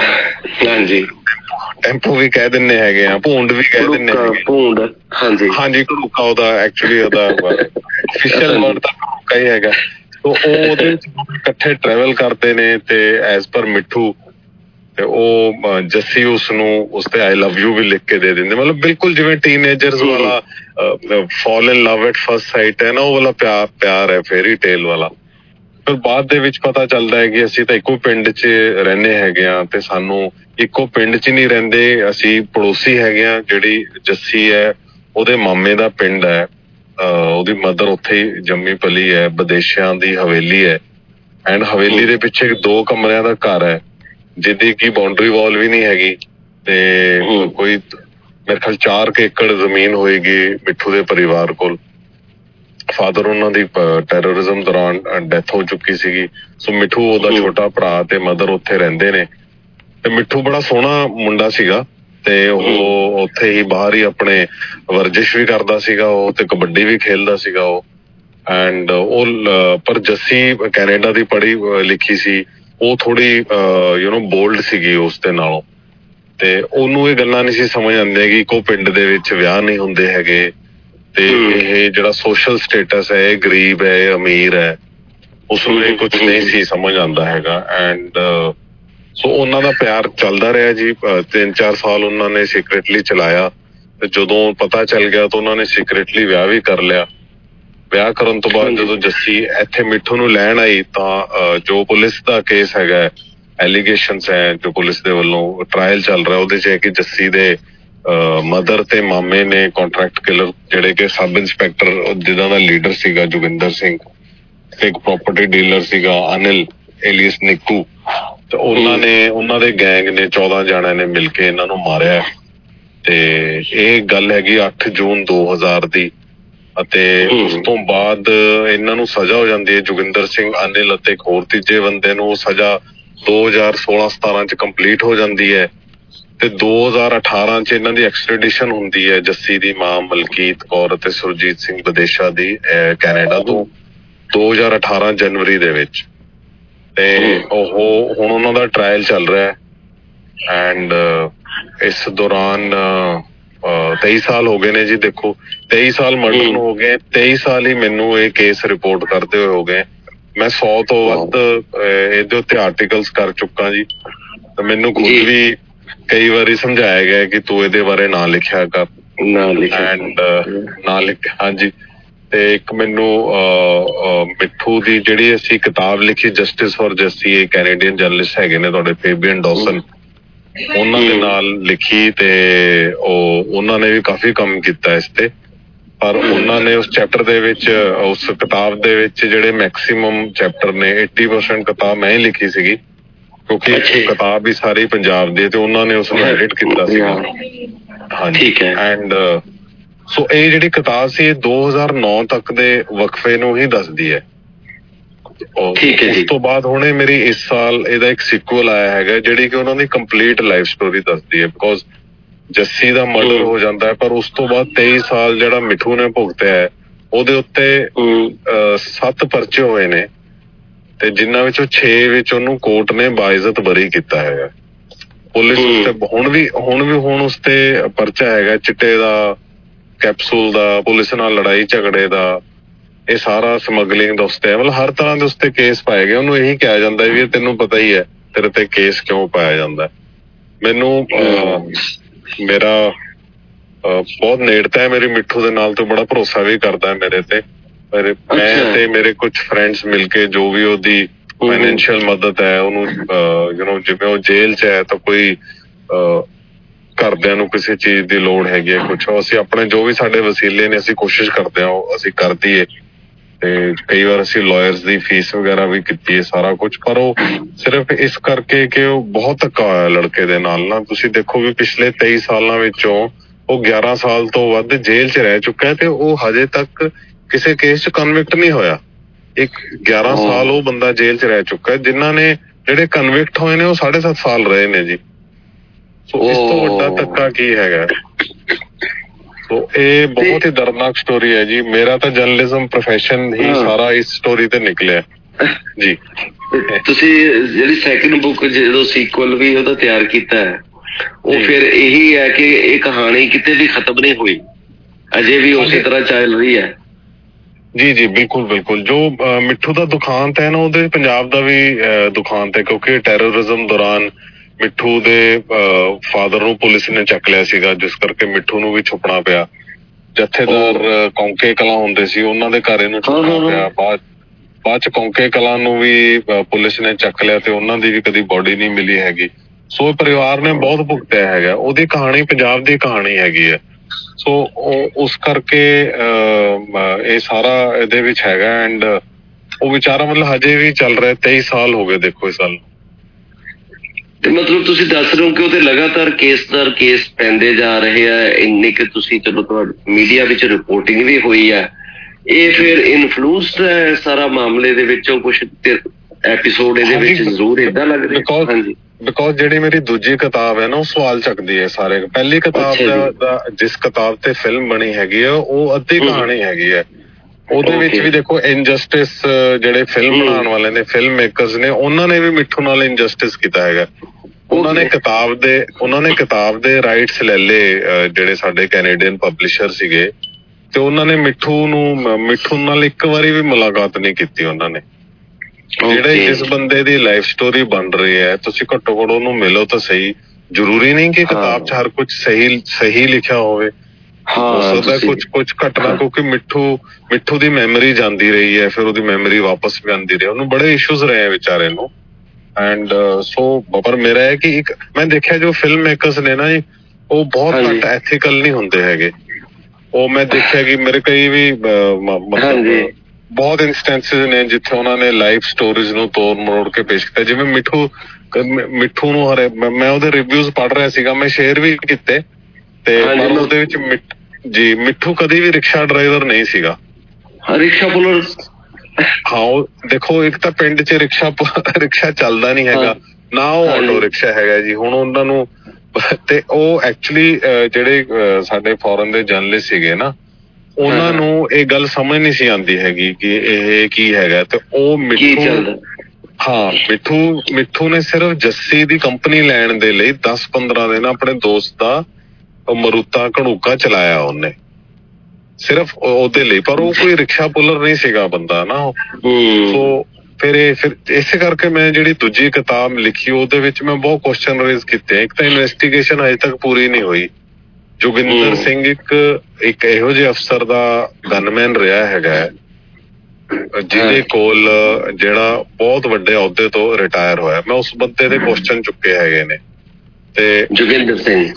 ਹਾਂਜੀ ਟੈਂਪੂ ਵੀ ਕਹਿ ਦਿੰਦੇ ਹੈਗੇ ਆ, ਭੂੰਡ ਵੀ ਕਹਿ ਦਿੰਦੇ ਹੈਗੇ। ਹਾਂਜੀ ਘੜੂਕਾ ਉਹਦਾ ਐਕਚੁਅਲੀ ਉਹਦਾ ਅਫੀਸ਼ੀਅਲ ਵਰਡ ਤਾਂ ਘੜੂਕਾ ਹੀ ਹੈਗਾ। ਉਹ ਉਹਦੇ ਵਿੱਚ ਇਕੱਠੇ ਟਰੈਵਲ ਕਰਦੇ ਨੇ ਤੇ ਐਜ਼ ਪਰ ਮਿੱਠੂ ਤੇ ਉਹ ਜੱਸੀ ਉਸਨੂੰ ਉਸ ਤੇ ਆਈ ਲਵ ਯੂ ਵੀ ਲਿਖ ਕੇ ਦੇ ਦਿੰਦੇ। ਮਤਲਬ ਬਿਲਕੁਲ ਜਿਵੇਂ ਟੀਨਏਜਰਸ ਵਾਲਾ fall in love at first sight ਹੈ ਨਾ, ਉਹ ਵਾਲਾ ਪਿਆਰ ਹੈ ਫੇਰੀ ਟੇਲ ਵਾਲਾ। ਫਿਰ ਬਾਅਦ ਦੇ ਵਿੱਚ ਪਤਾ ਚੱਲਦਾ ਹੈ ਕਿ ਅਸੀਂ ਤਾਂ ਇੱਕੋ ਪਿੰਡ 'ਚ ਰਹਿੰਦੇ ਹੈਗੇ ਆ ਤੇ ਸਾਨੂੰ ਇੱਕੋ ਪਿੰਡ 'ਚ ਨਹੀਂ ਰਹਿੰਦੇ, ਅਸੀਂ ਪੜੋਸੀ ਹੈਗੇ ਆ। ਜਿਹੜੀ ਜੱਸੀ ਹੈ ਉਹਦੇ ਮਾਮੇ ਦਾ ਪਿੰਡ ਹੈ, ਉਹਦੀ ਮਦਰ ਉੱਥੇ ਹੀ ਜੰਮੀ ਪਲੀ ਹੈ, ਵਿਦੇਸ਼ਿਆਂ ਦੀ ਹਵੇਲੀ ਹੈ ਐਂਡ ਹਵੇਲੀ ਦੇ ਪਿੱਛੇ 2 ਕਮਰਿਆਂ ਦਾ ਘਰ ਹੈ ਜਿਹਦੀ ਕੀ ਬਾਉਂਡਰੀ ਵਾਲ ਵੀ ਨਹੀਂ ਹੈਗੀ ਤੇ ਕੋਈ ਮੇਰੇ ਖਿਆਲ 4 ਏਕੜ ਜ਼ਮੀਨ ਹੋਏਗੀ ਮਿੱਠੂ ਦੇ ਪਰਿਵਾਰ ਕੋਲ। ਫਾਦਰ ਉਹਨਾਂ ਦੀ ਟੈਰਰਿਜ਼ਮ ਦੌਰਾਨ ਡੈਥ ਹੋ ਚੁੱਕੀ ਸੀਗੀ। ਸੋ ਮਿੱਠੂ ਉਹਦਾ ਛੋਟਾ ਭਰਾ ਤੇ ਮਦਰ ਉੱਥੇ ਰਹਿੰਦੇ ਨੇ ਤੇ ਮਿੱਠੂ ਬੜਾ ਸੋਹਣਾ ਮੁੰਡਾ ਸੀਗਾ ਤੇ ਉਹ ਉੱਥੇ ਹੀ ਬਾਹਰ ਹੀ ਆਪਣੇ ਵਰਜਿਸ਼ ਵੀ ਕਰਦਾ ਸੀਗਾ ਉਹ ਤੇ ਕਬੱਡੀ ਵੀ ਖੇਲਦਾ ਸੀਗਾ ਉਹ ਐਂਡ ਉਹ ਪਰ ਜੱਸੀ ਕੈਨੇਡਾ ਦੀ ਪੜ੍ਹੀ ਲਿਖੀ ਸੀ, ਉਹ ਥੋੜੀ ਬੋਲਡ ਸੀਗੀ ਉਸ ਦੇ ਨਾਲੋਂ ਤੇ ਉਹਨੂੰ ਇਹ ਗੱਲਾਂ ਨਹੀਂ ਸੀ ਸਮਝ ਆਉਂਦੀਆਂ ਕਿ ਇੱਕੋ ਪਿੰਡ ਦੇ ਵਿੱਚ ਵਿਆਹ ਨਹੀਂ ਹੁੰਦੇ ਹੈਗੇ ਤੇ ਇਹ ਜਿਹੜਾ ਸੋਸ਼ਲ ਸਟੇਟਸ ਹੈ ਇਹ ਗਰੀਬ ਹੈ ਇਹ ਅਮੀਰ ਹੈ, ਉਸਨੂੰ ਇਹ ਕੁਛ ਨਹੀਂ ਸੀ ਸਮਝ ਆਉਂਦਾ ਹੈਗਾ। ਐਂਡ ਸੋ ਉਹਨਾਂ ਦਾ ਪਿਆਰ ਚੱਲਦਾ ਰਿਹਾ ਜੀ 3-4 ਸਾਲ ਉਹਨਾਂ ਨੇ ਸੀਕ੍ਰੇਟਲੀ ਚਲਾਇਆ ਤੇ ਜਦੋਂ ਪਤਾ ਚੱਲ ਗਿਆ ਤਾਂ ਉਹਨਾਂ ਨੇ ਸੀਕ੍ਰੇਟਲੀ ਵਿਆਹ ਵੀ ਕਰ ਲਿਆ। ਵਿਆਹ ਕਰਨ ਤੋਂ ਬਾਅਦ ਜਦੋਂ ਜੱਸੀ ਇੱਥੇ ਮਿੱਠੂ ਨੂੰ ਲੈਣ ਆਈ ਤਾਂ ਜੋ ਪੁਲਿਸ ਦਾ ਕੇਸ ਹੈਗਾ, ਐਲੀਗੇਸ਼ਨਸ ਹੈ ਜੋ ਪੁਲਿਸ ਦੇ ਵੱਲੋਂ ਟਰਾਇਲ ਚੱਲ ਰਿਹਾ, ਉਹਦੇ 'ਚ ਹੈ ਕਿ ਜੱਸੀ ਦੇ ਮਦਰ ਤੇ ਮਾਮੇ ਨੇ ਕੰਟਰੈਕਟ ਕਿਲਰ ਜਿਹੜੇ ਕਿ ਸਬ ਇੰਸਪੈਕਟਰ ਜਿਹਦਾ ਦਾ ਲੀਡਰ ਸੀਗਾ ਜੋਗਿੰਦਰ ਸਿੰਘ ਤੇ ਇੱਕ ਪ੍ਰਾਪਰਟੀ ਡੀਲਰ ਸੀਗਾ ਅਨਿਲ ਏਲੀਅਸ ਨਿੱਕੂ, ਤੇ ਉਹਨਾਂ ਦੇ ਗੈਂਗ ਨੇ 14 ਜਣਿਆਂ ਨੇ ਮਿਲ ਕੇ ਇਹਨਾਂ ਨੂੰ ਮਾਰਿਆ। ਤੇ ਇਹ ਗੱਲ ਹੈਗੀ 8 ਜੂਨ 2000 ਦੀ ਅਤੇ ਉਸ ਤੋਂ ਬਾਅਦ ਇਹਨਾਂ ਨੂੰ ਸਜ਼ਾ ਹੋ ਜਾਂਦੀ ਹੈ। ਜੋਗਿੰਦਰ ਸਿੰਘ, ਅਨਿਲ ਅਤੇ ਇੱਕ ਹੋਰ ਤੀਜੇ ਬੰਦੇ ਨੂੰ ਸਜ਼ਾ 2016-17 ਚ ਕੰਪਲੀਟ ਹੋ ਜਾਂਦੀ ਹੈ ਤੇ 2018 ਚ ਇਹਨਾਂ ਦੀ ਐਕਸਟ੍ਰੈਡੀਸ਼ਨ ਹੁੰਦੀ ਹੈ ਜੱਸੀ ਦੀ ਮਾਂ ਮਲਕੀਤ ਕੌਰ ਅਤੇ ਸੁਰਜੀਤ ਸਿੰਘ ਵਿਦੇਸ਼ਾ ਦੀ ਕੈਨੇਡਾ ਤੋਂ 2018 ਜਨਵਰੀ ਦੇ ਵਿੱਚ। ਤੇ ਉਹ ਹੁਣ ਉਹਨਾਂ ਦਾ ਟਰਾਇਲ ਚੱਲ ਰਿਹਾ ਐਂਡ ਇਸ ਦੌਰਾਨ 23 ਸਾਲ ਹੋ ਗਏ ਨੇ ਜੀ। ਦੇਖੋ 23 ਸਾਲ ਮਰਡਰ ਨੂੰ ਹੋ ਗਏ, 23 ਸਾਲ ਹੀ ਮੈਨੂੰ ਇਹ ਕੇਸ ਰਿਪੋਰਟ ਕਰਦੇ ਹੋਏ ਹੋ ਗਏ। ਮੈਂ 100 ਤੋਂ ਵੱਧ ਇਹਦੇ ਉੱਤੇ ਆਰਟੀਕਲਸ ਕਰ ਚੁੱਕਾ ਜੀ। ਤੇ ਮੈਨੂੰ ਖੁਦ ਵੀ ਕਈ ਵਾਰੀ ਸਮਝਾਇਆ ਗਿਆ ਕਿ ਤੂੰ ਇਹਦੇ ਬਾਰੇ ਨਾ ਲਿਖਿਆ ਕਰ, ਹਾਂਜੀ। ਤੇ ਇੱਕ ਮੈਨੂੰ ਮਿੱਠੂ ਦੀ ਜਿਹੜੀ ਅਸੀਂ ਕਿਤਾਬ ਲਿਖੀ ਜਸਟਿਸ ਫॉर ਜੱਸੀ, ਇਹ ਕੈਨੇਡੀਅਨ ਜਰਨਲਿਸਟ ਹੈਗੇ ਨੇ ਤੁਹਾਡੇ ਫੇਬੀਅਨ ਡੌਸਨ, ਉਹਨਾਂ ਦੇ ਨਾਲ ਲਿਖੀ ਤੇ ਉਹਨਾਂ ਨੇ ਵੀ ਕਾਫੀ ਕੰਮ ਕੀਤਾ ਇਸ ਤੇ। ਪਰ ਉਹਨਾਂ ਨੇ ਉਸ ਚੈਪਟਰ ਦੇ ਵਿੱਚ, ਉਸ ਕਿਤਾਬ ਦੇ ਵਿੱਚ ਜਿਹੜੇ ਮੈਕਸੀਮਮ ਚੈਪਟਰ ਨੇ 80% ਕਿਤਾਬ ਮੈਂ ਹੀ ਲਿਖੀ ਸੀਗੀ, ਕਿਉਂਕਿ ਕਿਤਾਬ ਵੀ ਸਾਰੀ ਪੰਜਾਬ ਦੀ ਤੇ ਉਹਨਾਂ ਨੇ ਉਸਨੂੰ ਐਡਿਟ ਕੀਤਾ ਸੀਗਾ। ਹਾਂਜੀ ਐਂਡ ਸੋ ਇਹ ਜਿਹੜੀ ਕਿਤਾਬ ਸੀ ਇਹ 2009 ਤੱਕ ਦੇ ਵਕਫੇ ਨੂੰ ਹੀ ਦੱਸਦੀ ਹੈ। ਉਸ ਤੋਂ ਬਾਅਦ ਹੁਣੇ ਮੇਰੀ ਇਸ ਸਾਲ ਇਹਦਾ ਇੱਕ ਸੀਕੁਅਲ ਆਇਆ ਹੈਗਾ ਜਿਹੜੀ ਕਿ ਉਹਨਾਂ ਦੀ ਕੰਪਲੀਟ ਲਾਈਫ ਸਟੋਰੀ ਦੱਸਦੀ ਹੈ। ਬਿਕੋਜ਼ ਜੱਸੀ ਦਾ ਮਰਡਰ ਹੋ ਜਾਂਦਾ ਹੈ ਪਰ ਉਸ ਤੋਂ ਬਾਅਦ 23 ਸਾਲ ਜਿਹੜਾ ਮਿੱਠੂ ਨੇ ਭੁਗਤਿਆ ਹੈ ਉਹਦੇ ਉੱਤੇ 7 ਪਰਚੇ ਹੋਏ ਨੇ ਤੇ ਜਿਨ੍ਹਾਂ ਵਿੱਚੋਂ 6 ਵਿੱਚ ਉਹਨੂੰ ਕੋਰਟ ਨੇ ਬਾਇਜ਼ਤ ਬਰੀ ਕੀਤਾ ਹੈਗਾ। ਪੁਲਿਸ ਉੱਤੇ ਹੁਣ ਉਸ ਤੇ ਪਰਚਾ ਹੈਗਾ ਚਿੱਟੇ ਦਾ, ਕੈਪਸੂਲ ਦਾ, ਪੁਲਿਸ ਨਾਲ ਲੜਾਈ ਝਗੜੇ ਦਾ, ਇਹ ਸਾਰਾ ਸਮਗਲਿੰਗ ਦਾ ਉਸਤੇ, ਮਤਲਬ ਹਰ ਤਰ੍ਹਾਂ ਦੇ ਉਸਤੇ ਕੇਸ ਪਾਏ ਗਏ। ਉਹਨੂੰ ਇਹੀ ਕਿਹਾ ਜਾਂਦਾ ਵੀ ਤੈਨੂੰ ਪਤਾ ਹੀ ਹੈ ਤੇਰੇ ਤੇ ਕੇਸ ਕਿਉਂ ਪਾਇਆ ਜਾਂਦਾ। ਮੈਨੂੰ ਮੇਰਾ ਬਹੁਤ ਨੇੜਤਾ ਹੈ ਮੇਰੀ ਮਿੱਠੂ ਦੇ ਨਾਲ, ਤੇ ਬੜਾ ਭਰੋਸਾ ਵੀ ਕਰਦਾ ਹੈ ਮੇਰੇ ਤੇ। ਮੈਂ ਤੇ ਮੇਰੇ ਕੁਝ ਫਰੈਂਡਸ ਮਿਲ ਕੇ ਜੋ ਵੀ ਉਹਦੀ ਫਾਈਨੈਂਸ਼ੀਅਲ ਮਦਦ ਹੈ ਉਹਨੂੰ ਜਿਵੇਂ ਉਹ ਜੇਲ੍ਹ 'ਚ ਹੈ ਤਾਂ ਕੋਈ ਘਰਦਿਆਂ ਨੂੰ ਕਿਸੇ ਚੀਜ਼ ਦੀ ਲੋੜ ਹੈਗੀ ਹੈ ਕੁਛ, ਅਸੀਂ ਆਪਣੇ ਜੋ ਵੀ ਸਾਡੇ ਵਸੀਲੇ ਨੇ ਅਸੀਂ ਕੋਸ਼ਿਸ਼ ਕਰਦੇ ਹਾਂ ਉਹ ਅਸੀਂ ਕਰ ਦਈਏ। ਤੇ ਕਈ ਵਾਰ ਅਸੀਂ ਲਾਇਰਸ ਦੀ ਫੀਸ ਵਗੈਰਾ ਵੀ ਕੀਤੀ ਹੈ ਸਾਰਾ ਕੁਛ। ਪਰ ਉਹ ਸਿਰਫ ਇਸ ਕਰਕੇ ਕਿ ਉਹ ਬਹੁਤ ਧੱਕਾ ਹੋਇਆ ਲੜਕੇ ਦੇ ਨਾਲ ਨਾ। ਤੁਸੀਂ ਦੇਖੋ ਵੀ ਪਿਛਲੇ 23 ਸਾਲਾਂ ਵਿੱਚੋਂ ਉਹ 11 ਸਾਲ ਤੋਂ ਵੱਧ ਜੇਲ੍ਹ 'ਚ ਰਹਿ ਚੁੱਕਾ ਹੈ ਤੇ ਉਹ ਹਜੇ ਤੱਕ ਕਿਸੇ ਕੇਸ 'ਚ ਕਨਵਿਕਟ ਨਹੀਂ ਹੋਇਆ। 11 ਸਾਲ ਉਹ ਬੰਦਾ ਜੇਲ੍ਹ 'ਚ ਰਹਿ ਚੁੱਕਾ ਹੈ। ਜਿਨ੍ਹਾਂ ਨੇ ਜਿਹੜੇ ਕਨਵਿਕਟ ਹੋਏ ਨੇ ਉਹ 7.5 ਸਾਲ ਰਹੇ ਨੇ ਜੀ। ਸੋ ਇਸ ਤੋਂ ਵੱਡਾ ਧੱਕਾ ਕੀ ਹੈਗਾ। ਸੋ ਇਹ ਬਹੁਤ ਹੀ ਦਰਦਨਾਕ ਸਟੋਰੀ ਹੈ ਜੀ। ਮੇਰਾ ਤਾਂ ਜਰਨਲਿਜ਼ਮ ਪ੍ਰੋਫੈਸ਼ਨ ਹੀ ਸਾਰਾ ਇਸ ਸਟੋਰੀ ਤੇ ਨਿਕਲਿਆ ਜੀ। ਤੁਸੀਂ ਜਿਹੜੀ ਸੈਕਿੰਡ ਬੁੱਕ ਜਦੋਂ ਸੀਕੁਅਲ ਵੀ ਉਹਦਾ ਤਿਆਰ ਕੀਤਾ ਹੈ ਉਹ ਫਿਰ ਇਹੀ ਹੈ ਕਿ ਇਹ ਕਹਾਣੀ ਕਿਤੇ ਵੀ ਖਤਮ ਨਹੀਂ ਹੋਈ, ਅਜੇ ਵੀ ਉਸੇ ਤਰ੍ਹਾਂ ਚੱਲ ਰਹੀ ਹੈ। ਜੀ ਬਿਲਕੁਲ ਬਿਲਕੁਲ। ਜੋ ਮਿੱਠੂ ਦਾ ਦੁਖਾਂਤ ਹੈ ਨਾ ਉਹਦੇ ਪੰਜਾਬ ਦਾ ਵੀ ਦੁਖਾਂਤ ਹੈ, ਕਿਉਂਕਿ ਟੈਰਰਿਜ਼ਮ ਦੌਰਾਨ ਮਿੱਠੂ ਦੇ ਫਾਦਰ ਨੂੰ ਪੁਲਿਸ ਨੇ ਚੱਕ ਲਿਆ ਸੀਗਾ, ਜਿਸ ਕਰਕੇ ਮਿੱਠੂ ਨੂੰ ਵੀ ਛੁਪਣਾ ਪਿਆ। ਜਥੇਦਾਰ ਕੌਂਕੇ ਕਲਾਂ ਹੁੰਦੇ ਸੀ ਉਹਨਾਂ ਦੇ ਘਰ ਇਹਨੂੰ ਛੁਪਣਾ ਪਿਆ। ਬਾਅਦ ਚ ਕੌਂਕੇ ਕਲਾਂ ਨੂੰ ਵੀ ਪੁਲਿਸ ਨੇ ਚੱਕ ਲਿਆ ਤੇ ਉਹਨਾਂ ਦੀ ਵੀ ਕਦੀ ਬੋਡੀ ਨਹੀਂ ਮਿਲੀ ਹੈਗੀ। ਸੋ ਪਰਿਵਾਰ ਨੇ ਬਹੁਤ ਭੁਗਤਿਆ ਹੈਗਾ। ਉਹਦੀ ਕਹਾਣੀ ਪੰਜਾਬ ਦੀ ਕਹਾਣੀ ਹੈਗੀ ਹੈ। ਸੋ ਉਸ ਕਰਕੇ ਇਹ ਸਾਰਾ ਇਹਦੇ ਵਿੱਚ ਹੈਗਾ। ਐਂਡ ਉਹ ਵਿਚਾਰਾ ਮਤਲਬ ਹਜੇ ਵੀ ਚੱਲ ਰਿਹਾ। 23 ਸਾਲ ਹੋ ਗਏ ਦੇਖੋ ਇਸ ਸਾਲ। ਤੇ ਮਤਲਬ ਤੁਸੀਂ ਦੱਸ ਰਹੇ ਹੋ ਕਿ ਉਹਦੇ ਲਗਾਤਾਰ ਕੇਸ ਪੈਂਦੇ ਜਾ ਰਹੇ ਆ। ਇੰਨੇ ਕਿ ਤੁਸੀਂ ਚਲੋ ਤੁਹਾਡੇ ਮੀਡੀਆ ਵਿੱਚ ਰਿਪੋਰਟਿੰਗ ਵੀ ਹੋਈ ਹੈ। ਇਹ ਫਿਰ ਇਨਫਲੂਐਂਸਡ ਹੈ ਸਾਰਾ ਮਾਮਲੇ ਦੇ ਵਿੱਚੋਂ ਕੁਛ ਐਪੀਸੋਡ ਇਹਦੇ ਵਿੱਚ ਜ਼ਰੂਰ ਏਦਾਂ ਲੱਗ ਰਿਹਾ। ਹਾਂਜੀ ਬਿਕੋਜ਼ ਜਿਹੜੀ ਮੇਰੀ ਦੂਜੀ ਕਿਤਾਬ ਹੈ ਨਾ ਉਹ ਸਵਾਲ ਚੱਕਦੀ ਹੈ ਸਾਰੇ। ਪਹਿਲੀ ਕਿਤਾਬ ਦਾ ਜਿਸ ਕਿਤਾਬ ਤੇ ਫਿਲਮ ਬਣੀ ਹੈਗੀ ਆ ਉਹ ਅੱਧੀ ਕਹਾਣੀ ਹੈਗੀ ਹੈ। ਉਹਦੇ ਵਿੱਚ ਵੀ ਦੇਖੋ ਇਨਜਸਟਿਸ ਜਿਹੜੇ ਫਿਲਮ ਬਣਾਉਣ ਵਾਲੇ ਨੇ, ਫਿਲਮ ਮੇਕਰਸ ਨੇ, ਉਹਨਾਂ ਨੇ ਵੀ ਮਿੱਠੂ ਨਾਲ ਇਨਜਸਟਿਸ ਕੀਤਾ ਹੈਗਾ। ਉਹਨਾਂ ਨੇ ਕਿਤਾਬ ਦੇ ਰਾਈਟਸ ਲੈ ਲਏ ਜਿਹੜੇ ਸਾਡੇ ਕੈਨੇਡੀਅਨ ਪਬਲਿਸ਼ਰ ਸੀਗੇ ਤੇ ਉਹਨਾਂ ਨੇ ਮਿੱਠੂ ਨਾਲ ਇੱਕ ਵਾਰੀ ਵੀ ਮੁਲਾਕਾਤ ਨਹੀਂ ਕੀਤੀ। ਉਹਨਾਂ ਨੇ ਜਿਸ ਬੰਦੇ ਦੀ ਲਾਈਫ ਸਟੋਰੀ ਬਣ ਰਹੀ ਹੈ ਤੁਸੀਂ ਘੱਟੋ ਘੱਟ ਉਹਨੂੰ ਮਿਲੋ ਤਾਂ ਸਹੀ। ਜ਼ਰੂਰੀ ਨਹੀਂ ਕਿ ਕਿਤਾਬ 'ਚ ਹਰ ਕੁਝ ਸਹੀ ਲਿਖਿਆ ਹੋਵੇ। ਹੋ ਸਕਦਾ ਕੁਛ ਘਟਨਾ, ਕਿਉਂਕਿ ਮਿੱਠੂ ਦੀ ਮੈਮਰੀ ਜਾਂਦੀ ਰਹੀ ਹੈ, ਫਿਰ ਉਹਦੀ ਮੈਮਰੀ ਵਾਪਸ ਵੀ ਆਉਂਦੀ ਰਹੀ। ਉਹਨੂੰ ਬੜੇ ਇਸ਼ੂਜ਼ ਰਹੇ ਵਿਚਾਰੇ ਨੂੰ। ਐਂਡ ਸੋ ਪਰ ਮੇਰਾ ਹੈ ਕਿ ਮੈਂ ਦੇਖਿਆ ਜੋ ਫਿਲਮ ਮੇਕਰਸ ਨੇ ਨਾ ਜੀ ਉਹ ਬਹੁਤ ਘੱਟ ਐਥੀਕਲ ਨਹੀਂ ਹੁੰਦੇ ਹੈਗੇ। ਉਹ ਮੈਂ ਦੇਖਿਆ ਕਿ ਮੇਰੇ ਕਈ ਵੀ ਮਤਲਬ ਬਹੁਤ ਇੰਸਟੈਂਸਿਸ ਨੇ ਜਿੱਥੇ ਉਹਨਾਂ ਨੇ ਲਾਈਫ ਸਟੋਰੀਜ਼ ਨੂੰ ਤੋੜ ਮਰੋੜ ਕੇ ਪੇਸ਼ ਕੀਤਾ। ਜਿਵੇਂ ਮਿੱਠੂ ਨੂੰ ਮੈਂ ਉਹਦੇ ਰਿਵਿਊਜ਼ ਪੜ੍ਹ ਰਿਹਾ ਸੀਗਾ, ਮੈਂ ਸ਼ੇਅਰ ਵੀ ਕੀਤੇ ਤੇ ਪਰ ਉਹਦੇ ਵਿੱਚ ਮਿੱਠੂ ਕਦੀ ਵੀ ਰਿਕਸ਼ਾ ਡਰਾਈਵਰ ਨਹੀਂ ਸੀਗਾ। ਰਿਕਸ਼ਾ ਪੁਲਰ ਉਹ ਦੇਖੋ ਇੱਕ ਤਾਂ ਪਿੰਡ 'ਚ ਰਿਕਸ਼ਾ ਚੱਲਦਾ ਨਹੀਂ ਹੈਗਾ ਨਾ ਉਹ ਆਟੋ ਰਿਕਸ਼ਾ ਹੈਗਾ ਜੀ। ਹੁਣ ਉਹਨਾਂ ਨੂੰ ਤੇ ਉਹ ਐਕਚੁਅਲੀ ਜਿਹੜੇ ਸਾਡੇ ਫੋਰਨ ਦੇ ਜਰਨਲਿਸਟ ਸੀਗੇ ਨਾ, ਉਹਨਾਂ ਨੂੰ ਇਹ ਗੱਲ ਸਮਝ ਨਹੀਂ ਸੀ ਆਉਂਦੀ ਹੈਗੀ ਕਿ ਇਹ ਕੀ ਹੈਗਾ। ਤੇ ਉਹ ਮਿੱਠੂ ਨੇ ਸਿਰਫ ਜੱਸੀ ਦੀ ਕੰਪਨੀ ਲੈਣ ਦੇ ਲਈ 10-15 ਦਿਨ ਆਪਣੇ ਦੋਸਤ ਦਾ ਮਰੂਤਾ ਘੜੂਕਾ ਚਲਾਇਆ ਉਹਨੇ, ਸਿਰਫ ਉਹਦੇ ਲਈ। ਪਰ ਉਹ ਕੋਈ ਰਿਕਸ਼ਾ ਪੁਲਰ ਨਹੀਂ ਸੀਗਾ ਬੰਦਾ ਨਾ। ਸੋ ਫਿਰ ਇਸੇ ਕਰਕੇ ਮੈਂ ਜਿਹੜੀ ਦੂਜੀ ਕਿਤਾਬ ਲਿਖੀ ਉਹਦੇ ਵਿੱਚ ਮੈਂ ਬਹੁਤ ਕੁਐਸਚਨ ਰੇਜ਼ ਕੀਤੇ। ਇੱਕ ਤਾਂ ਇਨਵੈਸਟੀਗੇਸ਼ਨ ਅਜੇ ਤੱਕ ਪੂਰੀ ਨਹੀਂ ਹੋਈ। ਜੋਗਿੰਦਰ ਸਿੰਘ ਇੱਕ ਇਹੋ ਜਿਹੇ ਅਫਸਰ ਦਾ ਗਨਮੈਨ ਰਿਹਾ ਹੈਗਾ ਜਿਹਦੇ ਕੋਲ ਜਿਹੜਾ ਬਹੁਤ ਵੱਡੇ ਅਹੁਦੇ ਤੋਂ ਰਿਟਾਇਰ ਹੋਇਆ। ਮੈਂ ਉਸ ਬੰਦੇ ਦੇ ਕੁਐਸਚਨ ਚੁੱਕੇ ਹੈਗੇ ਨੇ। ਤੇ ਜੋਗਿੰਦਰ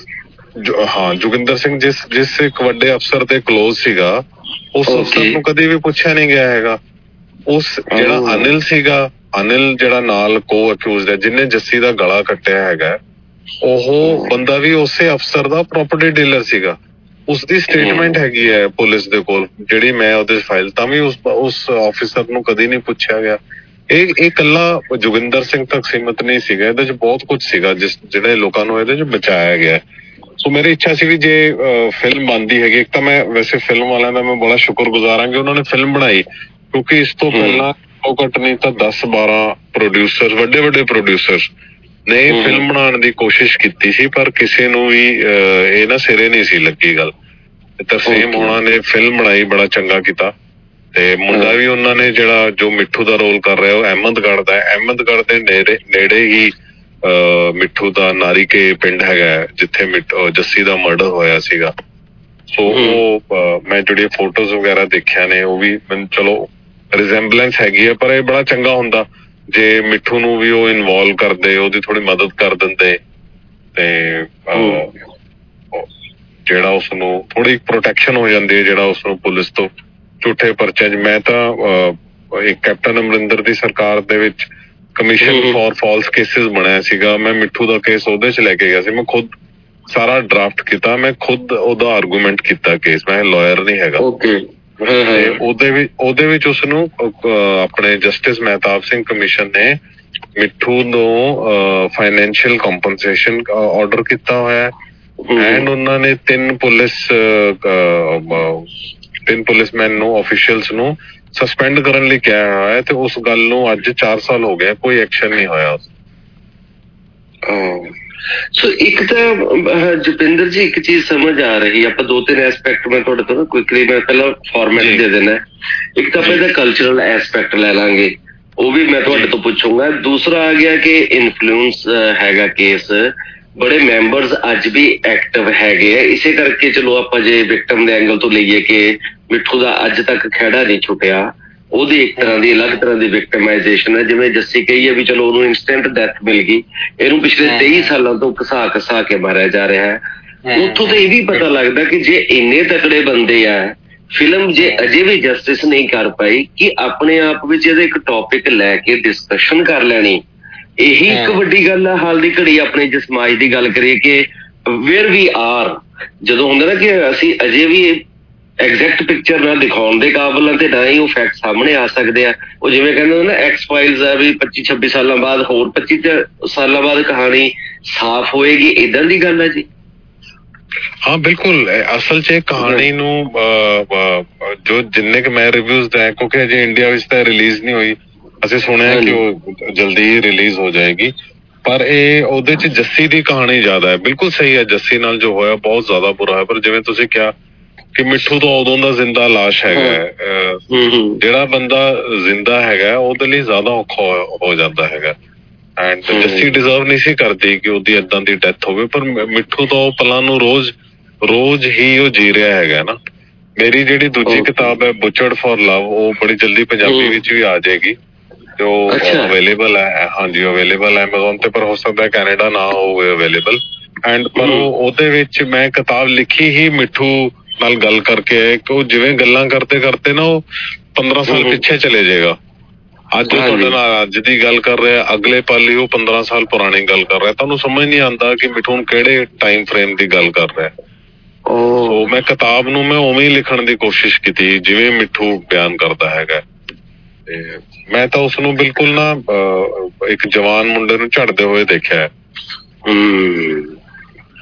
ਸਿੰਘ ਜਿਸ ਇੱਕ ਵੱਡੇ ਅਫਸਰ ਦੇ ਕਲੋਜ਼ ਸੀਗਾ, ਉਸ ਅਫਸਰ ਨੂੰ ਕਦੇ ਵੀ ਪੁੱਛਿਆ ਨਹੀਂ ਗਿਆ ਹੈਗਾ। ਉਸ ਜਿਹੜਾ ਅਨਿਲ ਸੀਗਾ, ਅਨਿਲ ਜਿਹੜਾ ਨਾਲ ਕੋ ਅਕਿਊਜ਼ਡ ਹੈ ਜਿਹਨੇ ਜੱਸੀ ਦਾ ਗਲਾ ਕੱਟਿਆ ਹੈਗਾ, ਉਹ ਬੰਦਾ ਵੀ ਉਸੇ ਅਫਸਰ ਦਾ ਪ੍ਰੋਪਰਟੀ ਡੀਲਰ ਸੀਗਾ। ਉਸਦੀ ਸਟੇਟਮੈਂਟ ਹੈਗੀ ਹੈ ਪੁਲਿਸ ਦੇ ਕੋਲ, ਜਿਹੜੀ ਮੈਂ ਉਹਦੇ ਫਾਈਲ, ਤਾਂ ਵੀ ਉਸ ਆਫਿਸਰ ਨੂੰ ਕਦੀ ਨਹੀਂ ਪੁੱਛਿਆ ਗਿਆ। ਇਹ ਇਕੱਲਾ ਜੋਗਿੰਦਰ ਸਿੰਘ ਤੱਕ ਸੀਮਤ ਨਹੀਂ ਸੀਗਾ, ਇਹਦੇ ਚ ਬਹੁਤ ਕੁਝ ਸੀਗਾ ਜਿਹੜੇ ਲੋਕਾਂ ਨੂੰ ਇਹਦੇ ਚ ਬਚਾਇਆ ਗਿਆ। ਸੋ ਮੇਰੀ ਇੱਛਾ ਸੀ ਵੀ ਜੇ ਫਿਲਮ ਬਣਦੀ ਹੈਗੀ, ਇੱਕ ਤਾਂ ਮੈਂ ਵੈਸੇ ਫਿਲਮ ਵਾਲਿਆਂ ਦਾ ਮੈਂ ਬੜਾ ਸ਼ੁਕਰਗੁਜ਼ਾਰ ਹਾਂ ਕਿ ਉਹਨਾਂ ਨੇ ਫਿਲਮ ਬਣਾਈ, ਕਿਉਂਕਿ ਇਸ ਤੋਂ ਪਹਿਲਾਂ ਘੱਟ ਨਹੀਂ ਤਾਂ 10-12 ਪ੍ਰੋਡਿਊਸਰ, ਵੱਡੇ ਪ੍ਰੋਡਿਊਸਰਸ ਨੇ ਫਿਲਮ ਬਣਾਉਣ ਦੀ ਕੋਸ਼ਿਸ਼ ਕੀਤੀ ਸੀ, ਪਰ ਕਿਸੇ ਨੂੰ ਵੀ ਇਹ ਨਾ ਸਿਰੇ ਨਹੀਂ ਸੀ ਲੱਗੀ ਗੱਲ। ਤਰਸੇਮ ਹੋਣਾ ਨੇ ਫਿਲਮ ਬਣਾਈ, ਬੜਾ ਚੰਗਾ ਕੀਤਾ। ਤੇ ਮੁੰਡਾ ਵੀ ਉਹਨਾਂ ਨੇ ਜਿਹੜਾ ਜੋ ਮਿੱਠੂ ਦਾ ਰੋਲ ਕਰ ਰਿਹਾ ਉਹ ਅਹਿਮਦਗੜ੍ਹ ਦਾ ਹੈ। ਅਹਿਮਦਗੜ੍ਹ ਦੇ ਨੇੜੇ ਹੀ ਮਿੱਠੂ ਦਾ ਨਾਰੀਕੇ ਪਿੰਡ ਹੈਗਾ ਜਿੱਥੇ ਜੱਸੀ ਦਾ ਮਰਡਰ ਹੋਇਆ ਸੀਗਾ। ਸੋ ਉਹ ਮੈਂ ਜਿਹੜੀ ਫੋਟੋਜ਼ ਵਗੈਰਾ ਦੇਖਿਆ ਨੇ, ਉਹ ਵੀ ਮੈਨੂੰ ਚਲੋ ਰਿਜ਼ੈਂਬਲੈਂਸ ਹੈਗੀ ਹੈ, ਪਰ ਇਹ ਬੜਾ ਚੰਗਾ ਹੁੰਦਾ ਜੇ ਮਿੱਠੂ ਨੂੰ ਵੀ ਉਹ ਇਨਵੋਲਵ ਕਰਦੇ, ਉਹਦੀ ਥੋੜੀ ਮਦਦ ਕਰ ਦਿੰਦੇ ਤੇ ਜਿਹੜਾ ਉਸਨੂੰ ਥੋੜੀ ਪ੍ਰੋਟੈਕਸ਼ਨ ਹੋ ਜਾਂਦੀ ਹੈ, ਜਿਹੜਾ ਉਸਨੂੰ ਪੁਲਿਸ ਤੋਂ ਝੂਠੇ ਪਰਚੇ ਚ। ਮੈਂ ਤਾਂ ਇੱਕ ਕੈਪਟਨ ਅਮਰਿੰਦਰ ਦੀ ਸਰਕਾਰ ਦੇ ਵਿੱਚ ਕਮਿਸ਼ਨ ਫਾਰ ਫਾਲਸ ਕੇਸਿਸ ਬਣਿਆ ਸੀਗਾ। ਮੈਂ ਮਿੱਠੂ ਦਾ ਕੇਸ ਉਹਦੇ ਚ ਲੈ ਕੇ ਗਿਆ ਸੀ, ਮੈਂ ਖੁਦ ਸਾਰਾ ਡਰਾਫਟ ਕੀਤਾ, ਮੈਂ ਖੁਦ ਉਹਦਾ ਆਰਗੂਮੈਂਟ ਕੀਤਾ ਕੇਸ, ਮੈਂ ਲਾਇਰ ਨਹੀਂ ਹੈਗਾ। ਉਹਦੇ ਵਿੱਚ ਉਸਨੂੰ ਆਪਣੇ ਜਸਟਿਸ ਮਹਿਤਾਬ ਸਿੰਘ ਕਮਿਸ਼ਨ ਨੇ ਮਿੱਠੂ ਨੂੰ ਫਾਈਨੈਂਸ਼ੀਅਲ ਕੰਪਨਸੇਸ਼ਨ ਆਰਡਰ ਕੀਤਾ ਹੋਇਆ ਐਂਡ ਉਹਨਾਂ ਨੇ ਤਿੰਨ ਪੁਲਿਸਮੈਨ ਨੂੰ, ਆਫੀਸ਼ੀਅਲਸ ਨੂੰ ਸਸਪੈਂਡ ਕਰਨ ਲਈ ਕਿਹਾ ਹੋਇਆ ਤੇ ਉਸ ਗੱਲ ਨੂੰ ਅੱਜ 4 ਸਾਲ ਹੋ ਗਏ, ਕੋਈ ਐਕਸ਼ਨ ਨਹੀਂ ਹੋਇਆ। ਸੋ ਇੱਕ ਤਾਂ ਜਤਿੰਦਰ ਜੀ ਇੱਕ ਚੀਜ਼ ਸਮਝ ਆ ਰਹੀ, ਆਪਾਂ 2-3 ਐਸਪੈਕਟ ਮੈਂ ਤੁਹਾਡੇ ਤੋਂ ਨਾ ਕੁਇਕਲੀ ਮੈਂ ਪਹਿਲਾਂ ਫਾਰਮੈਟ ਦੇ ਦੇਣਾ। ਇੱਕ ਤਾਂ ਆਪਾਂ ਇਹਦਾ ਕਲਚਰਲ ਐਸਪੈਕਟ ਲੈ ਲਾਂਗੇ, ਉਹ ਵੀ ਮੈਂ ਤੁਹਾਡੇ ਤੋਂ ਪੁੱਛੂੰਗਾ। ਦੂਸਰਾ ਆ ਗਿਆ ਕਿ ਇਨਫਲੂਐਂਸ ਹੈਗਾ ਕੇਸ, ਬੜੇ ਮੈਂਬਰਸ ਅੱਜ ਵੀ ਐਕਟਿਵ ਹੈਗੇ ਆ, ਇਸੇ ਕਰਕੇ ਚਲੋ ਆਪਾਂ ਜੇ ਵਿਕਟਮ ਦੇ ਐਂਗਲ ਤੋਂ ਲਈਏ ਕਿ ਮਿੱਠੂ ਦਾ ਅੱਜ ਤੱਕ ਖਹਿੜਾ ਨਹੀਂ ਛੁੱਟਿਆ, ਉਹਦੀ ਇੱਕ ਤਰ੍ਹਾਂ ਦੀ ਅਲੱਗ ਤਰ੍ਹਾਂ ਦੀ ਵਿਕਟਮਾਈਜੇਸ਼ਨ ਹੈ। ਜਿਵੇਂ ਜੱਸੀ ਕਹੀਏ ਵੀ ਚਲੋ ਉਹਨੂੰ ਇਨਸਟੈਂਟ ਡੈਥ ਮਿਲ ਗਈ, ਇਹਨੂੰ ਪਿਛਲੇ 23 ਸਾਲਾਂ ਤੋਂ ਘਸਾ ਕੇ ਮਾਰਿਆ ਜਾ ਰਿਹਾ ਹੈ। ਉੱਥੋਂ ਤਾਂ ਇਹ ਵੀ ਪਤਾ ਲੱਗਦਾ ਕਿ ਜੇ ਇੰਨੇ ਤਕੜੇ ਬੰਦੇ ਆ, ਫਿਲਮ ਜੇ ਅਜੇ ਵੀ ਜਸਟਿਸ ਨਹੀਂ ਕਰ ਪਾਈ ਕਿ ਆਪਣੇ ਆਪ ਵਿੱਚ ਇਹਦਾ ਇੱਕ ਟੌਪਿਕ ਲੈ ਕੇ ਡਿਸਕਸ਼ਨ ਕਰ ਲੈਣੀ, ਇਹੀ ਇੱਕ ਵੱਡੀ ਗੱਲ ਆ। ਹਾਲ ਦੀ ਘੜੀ ਆਪਣੇ ਜੇ ਸਮਾਜ ਦੀ ਗੱਲ ਕਰੀਏ ਕਿ ਵੇਅਰ ਵੀ ਆਰ, ਜਦੋਂ ਹੁੰਦਾ ਨਾ ਕਿ ਅਸੀਂ ਅਜੇ ਵੀ ਐਗਜ਼ੈਕਟ ਪਿਕਚਰ ਨਾ ਦਿਖਾਉਣ ਦੇ ਕਾਬਲ ਆ ਤੇ ਨਾ ਹੀ ਉਹ ਫੈਕਟ ਸਾਹਮਣੇ ਆ ਸਕਦੇ ਆ। ਉਹ ਜਿਵੇਂ ਕਹਿੰਦੇ ਨਾ ਐਕਸ ਫਾਈਲਸ ਆ ਵੀ 25-26 ਸਾਲਾਂ ਬਾਅਦ, ਹੋਰ 25 ਸਾਲਾਂ ਬਾਅਦ ਕਹਾਣੀ ਸਾਫ਼ ਹੋਏਗੀ, ਏਦਾਂ ਦੀ ਗੱਲ ਹੈ ਜੀ। ਹਾਂ ਬਿਲਕੁਲ, ਅਸਲ 'ਚ ਕਹਾਣੀ ਨੂੰ ਜੋ ਜਿੰਨੇ ਕੁ ਮੈਂ ਰਿਵਿਊਜ਼ ਦਾ, ਕਿਉਂਕਿ ਅਜੇ ਇੰਡੀਆ ਵਿੱਚ ਤਾਂ ਰਿਲੀਜ਼ ਨਹੀਂ ਹੋਈ, ਅਸੀਂ ਸੁਣਿਆ ਕਿ ਉਹ ਜਲਦੀ ਹੀ ਰਿਲੀਜ਼ ਹੋ ਜਾਏਗੀ, ਪਰ ਇਹ ਉਹਦੇ 'ਚ ਜੱਸੀ ਦੀ ਕਹਾਣੀ ਜ਼ਿਆਦਾ ਹੈ। ਬਿਲਕੁਲ ਸਹੀ ਹੈ, ਜੱਸੀ ਨਾਲ ਜੋ ਹੋਇਆ ਬਹੁਤ ਜ਼ਿਆਦਾ ਬੁਰਾ ਹੈ, ਪਰ ਜਿਵੇਂ ਤੁਸੀਂ ਕਿਹਾ ਕਿ ਮਿੱਠੂ ਤਾਂ ਉਦੋਂ ਦਾ ਜ਼ਿੰਦਾ ਲਾਸ਼ ਹੈਗਾ, ਜਿਹੜਾ ਬੰਦਾ ਜ਼ਿੰਦਾ ਹੈਗਾ ਉਹਦੇ ਲਈ ਜ਼ਿਆਦਾ ਔਖਾ ਹੋ ਜਾਂਦਾ ਹੈਗਾ। ਐਂਡ ਜੱਸੀ ਡਿਜ਼ਰਵ ਨਹੀਂ ਸੀ ਕਰਦੀ ਕਿ ਉਹਦੀ ਏਦਾਂ ਦੀ ਡੈਥ ਹੋਵੇ, ਪਰ ਮਿੱਠੂ ਤਾਂ ਉਹ ਪਲਾਂ ਨੂੰ ਰੋਜ਼ ਹੀ ਉਹ ਜੀ ਰਿਹਾ ਹੈਗਾ ਨਾ। ਮੇਰੀ ਜਿਹੜੀ ਦੂਜੀ ਕਿਤਾਬ ਹੈ ਬੁਚਰਡ ਫॉर ਲਵ, ਉਹ ਬੜੀ ਜਲਦੀ ਪੰਜਾਬੀ ਵਿੱਚ ਵੀ ਆ ਜਾਏਗੀ ਤੇ ਉਹ ਅਵੇਲੇਬਲ ਹੈ। ਹਾਂਜੀ ਅਵੇਲੇਬਲ ਹੈ Amazon ਤੇ, ਪਰ ਹੋ ਸਕਦਾ ਕੈਨੇਡਾ ਨਾ ਹੋਵੇ ਅਵੇਲੇਬਲ। ਐਂਡ ਪਰ ਉਹਦੇ ਵਿੱਚ ਮੈਂ ਕਿਤਾਬ ਲਿਖੀ ਹੀ ਮਿੱਠੂ ਨਾਲ ਗੱਲ ਕਰਕੇ ਹੈ ਕਿ ਉਹ ਜਿਵੇਂ ਗੱਲਾਂ ਕਰਦੇ ਨਾ ਉਹ 15 ਸਾਲ ਪਿੱਛੇ ਚਲੇ ਜਾਏਗਾ। ਅੱਜ ਉਹ ਤੁਹਾਡੇ ਨਾਲ ਅੱਜ ਦੀ ਗੱਲ ਕਰ ਰਿਹਾ, ਅਗਲੇ ਪਲ ਹੀ ਉਹ 15 ਸਾਲ ਪੁਰਾਣੀ ਗੱਲ ਕਰ ਰਿਹਾ। ਤੁਹਾਨੂੰ ਸਮਝ ਨਹੀਂ ਆਉਂਦਾ ਕਿ ਮਿੱਠੂ ਕਿਹੜੇ ਟਾਈਮ ਫਰੇਮ ਦੀ ਗੱਲ ਕਰ ਰਿਹਾ। ਸੋ ਮੈਂ ਕਿਤਾਬ ਨੂੰ ਮੈਂ ਉਵੇਂ ਹੀ ਲਿਖਣ ਦੀ ਕੋਸ਼ਿਸ਼ ਕੀਤੀ ਜਿਵੇਂ ਮਿੱਠੂ ਬਿਆਨ ਕਰਦਾ ਹੈਗਾ। ਤੇ ਮੈਂ ਤਾਂ ਉਸਨੂੰ ਬਿਲਕੁਲ ਨਾ ਇੱਕ ਜਵਾਨ ਮੁੰਡੇ ਨੂੰ ਝੜਦੇ ਹੋਏ ਦੇਖਿਆ।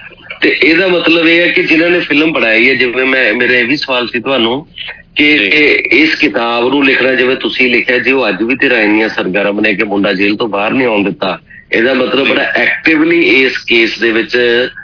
ਤੇ ਇਹਦਾ ਮਤਲਬ ਇਹ ਹੈ ਕਿ ਜਿਨ੍ਹਾਂ ਨੇ ਫਿਲਮ ਬਣਾਈ ਹੈ, ਜਿਵੇਂ ਮੇਰਾ ਇਹ ਵੀ ਸਵਾਲ ਸੀ ਤੁਹਾਨੂੰ ਕਿ ਇਸ ਕਿਤਾਬ ਨੂੰ ਲਿਖਣਾ ਜਿਵੇਂ ਤੁਸੀਂ ਲਿਖਿਆ, ਜੇ ਉਹ ਅੱਜ ਵੀ ਤੇਰਾ ਇੰਨੀਆਂ ਸਰਗਰਮ ਨੇ ਕਿ ਮੁੰਡਾ ਜੇਲ੍ਹ ਤੋਂ ਬਾਹਰ ਨਹੀਂ ਆਉਣ ਦਿੱਤਾ, ਇਹਦਾ ਮਤਲਬ ਬੜਾ ਐਕਟਿਵਲੀ ਇਸ ਕੇਸ ਦੇ ਵਿੱਚ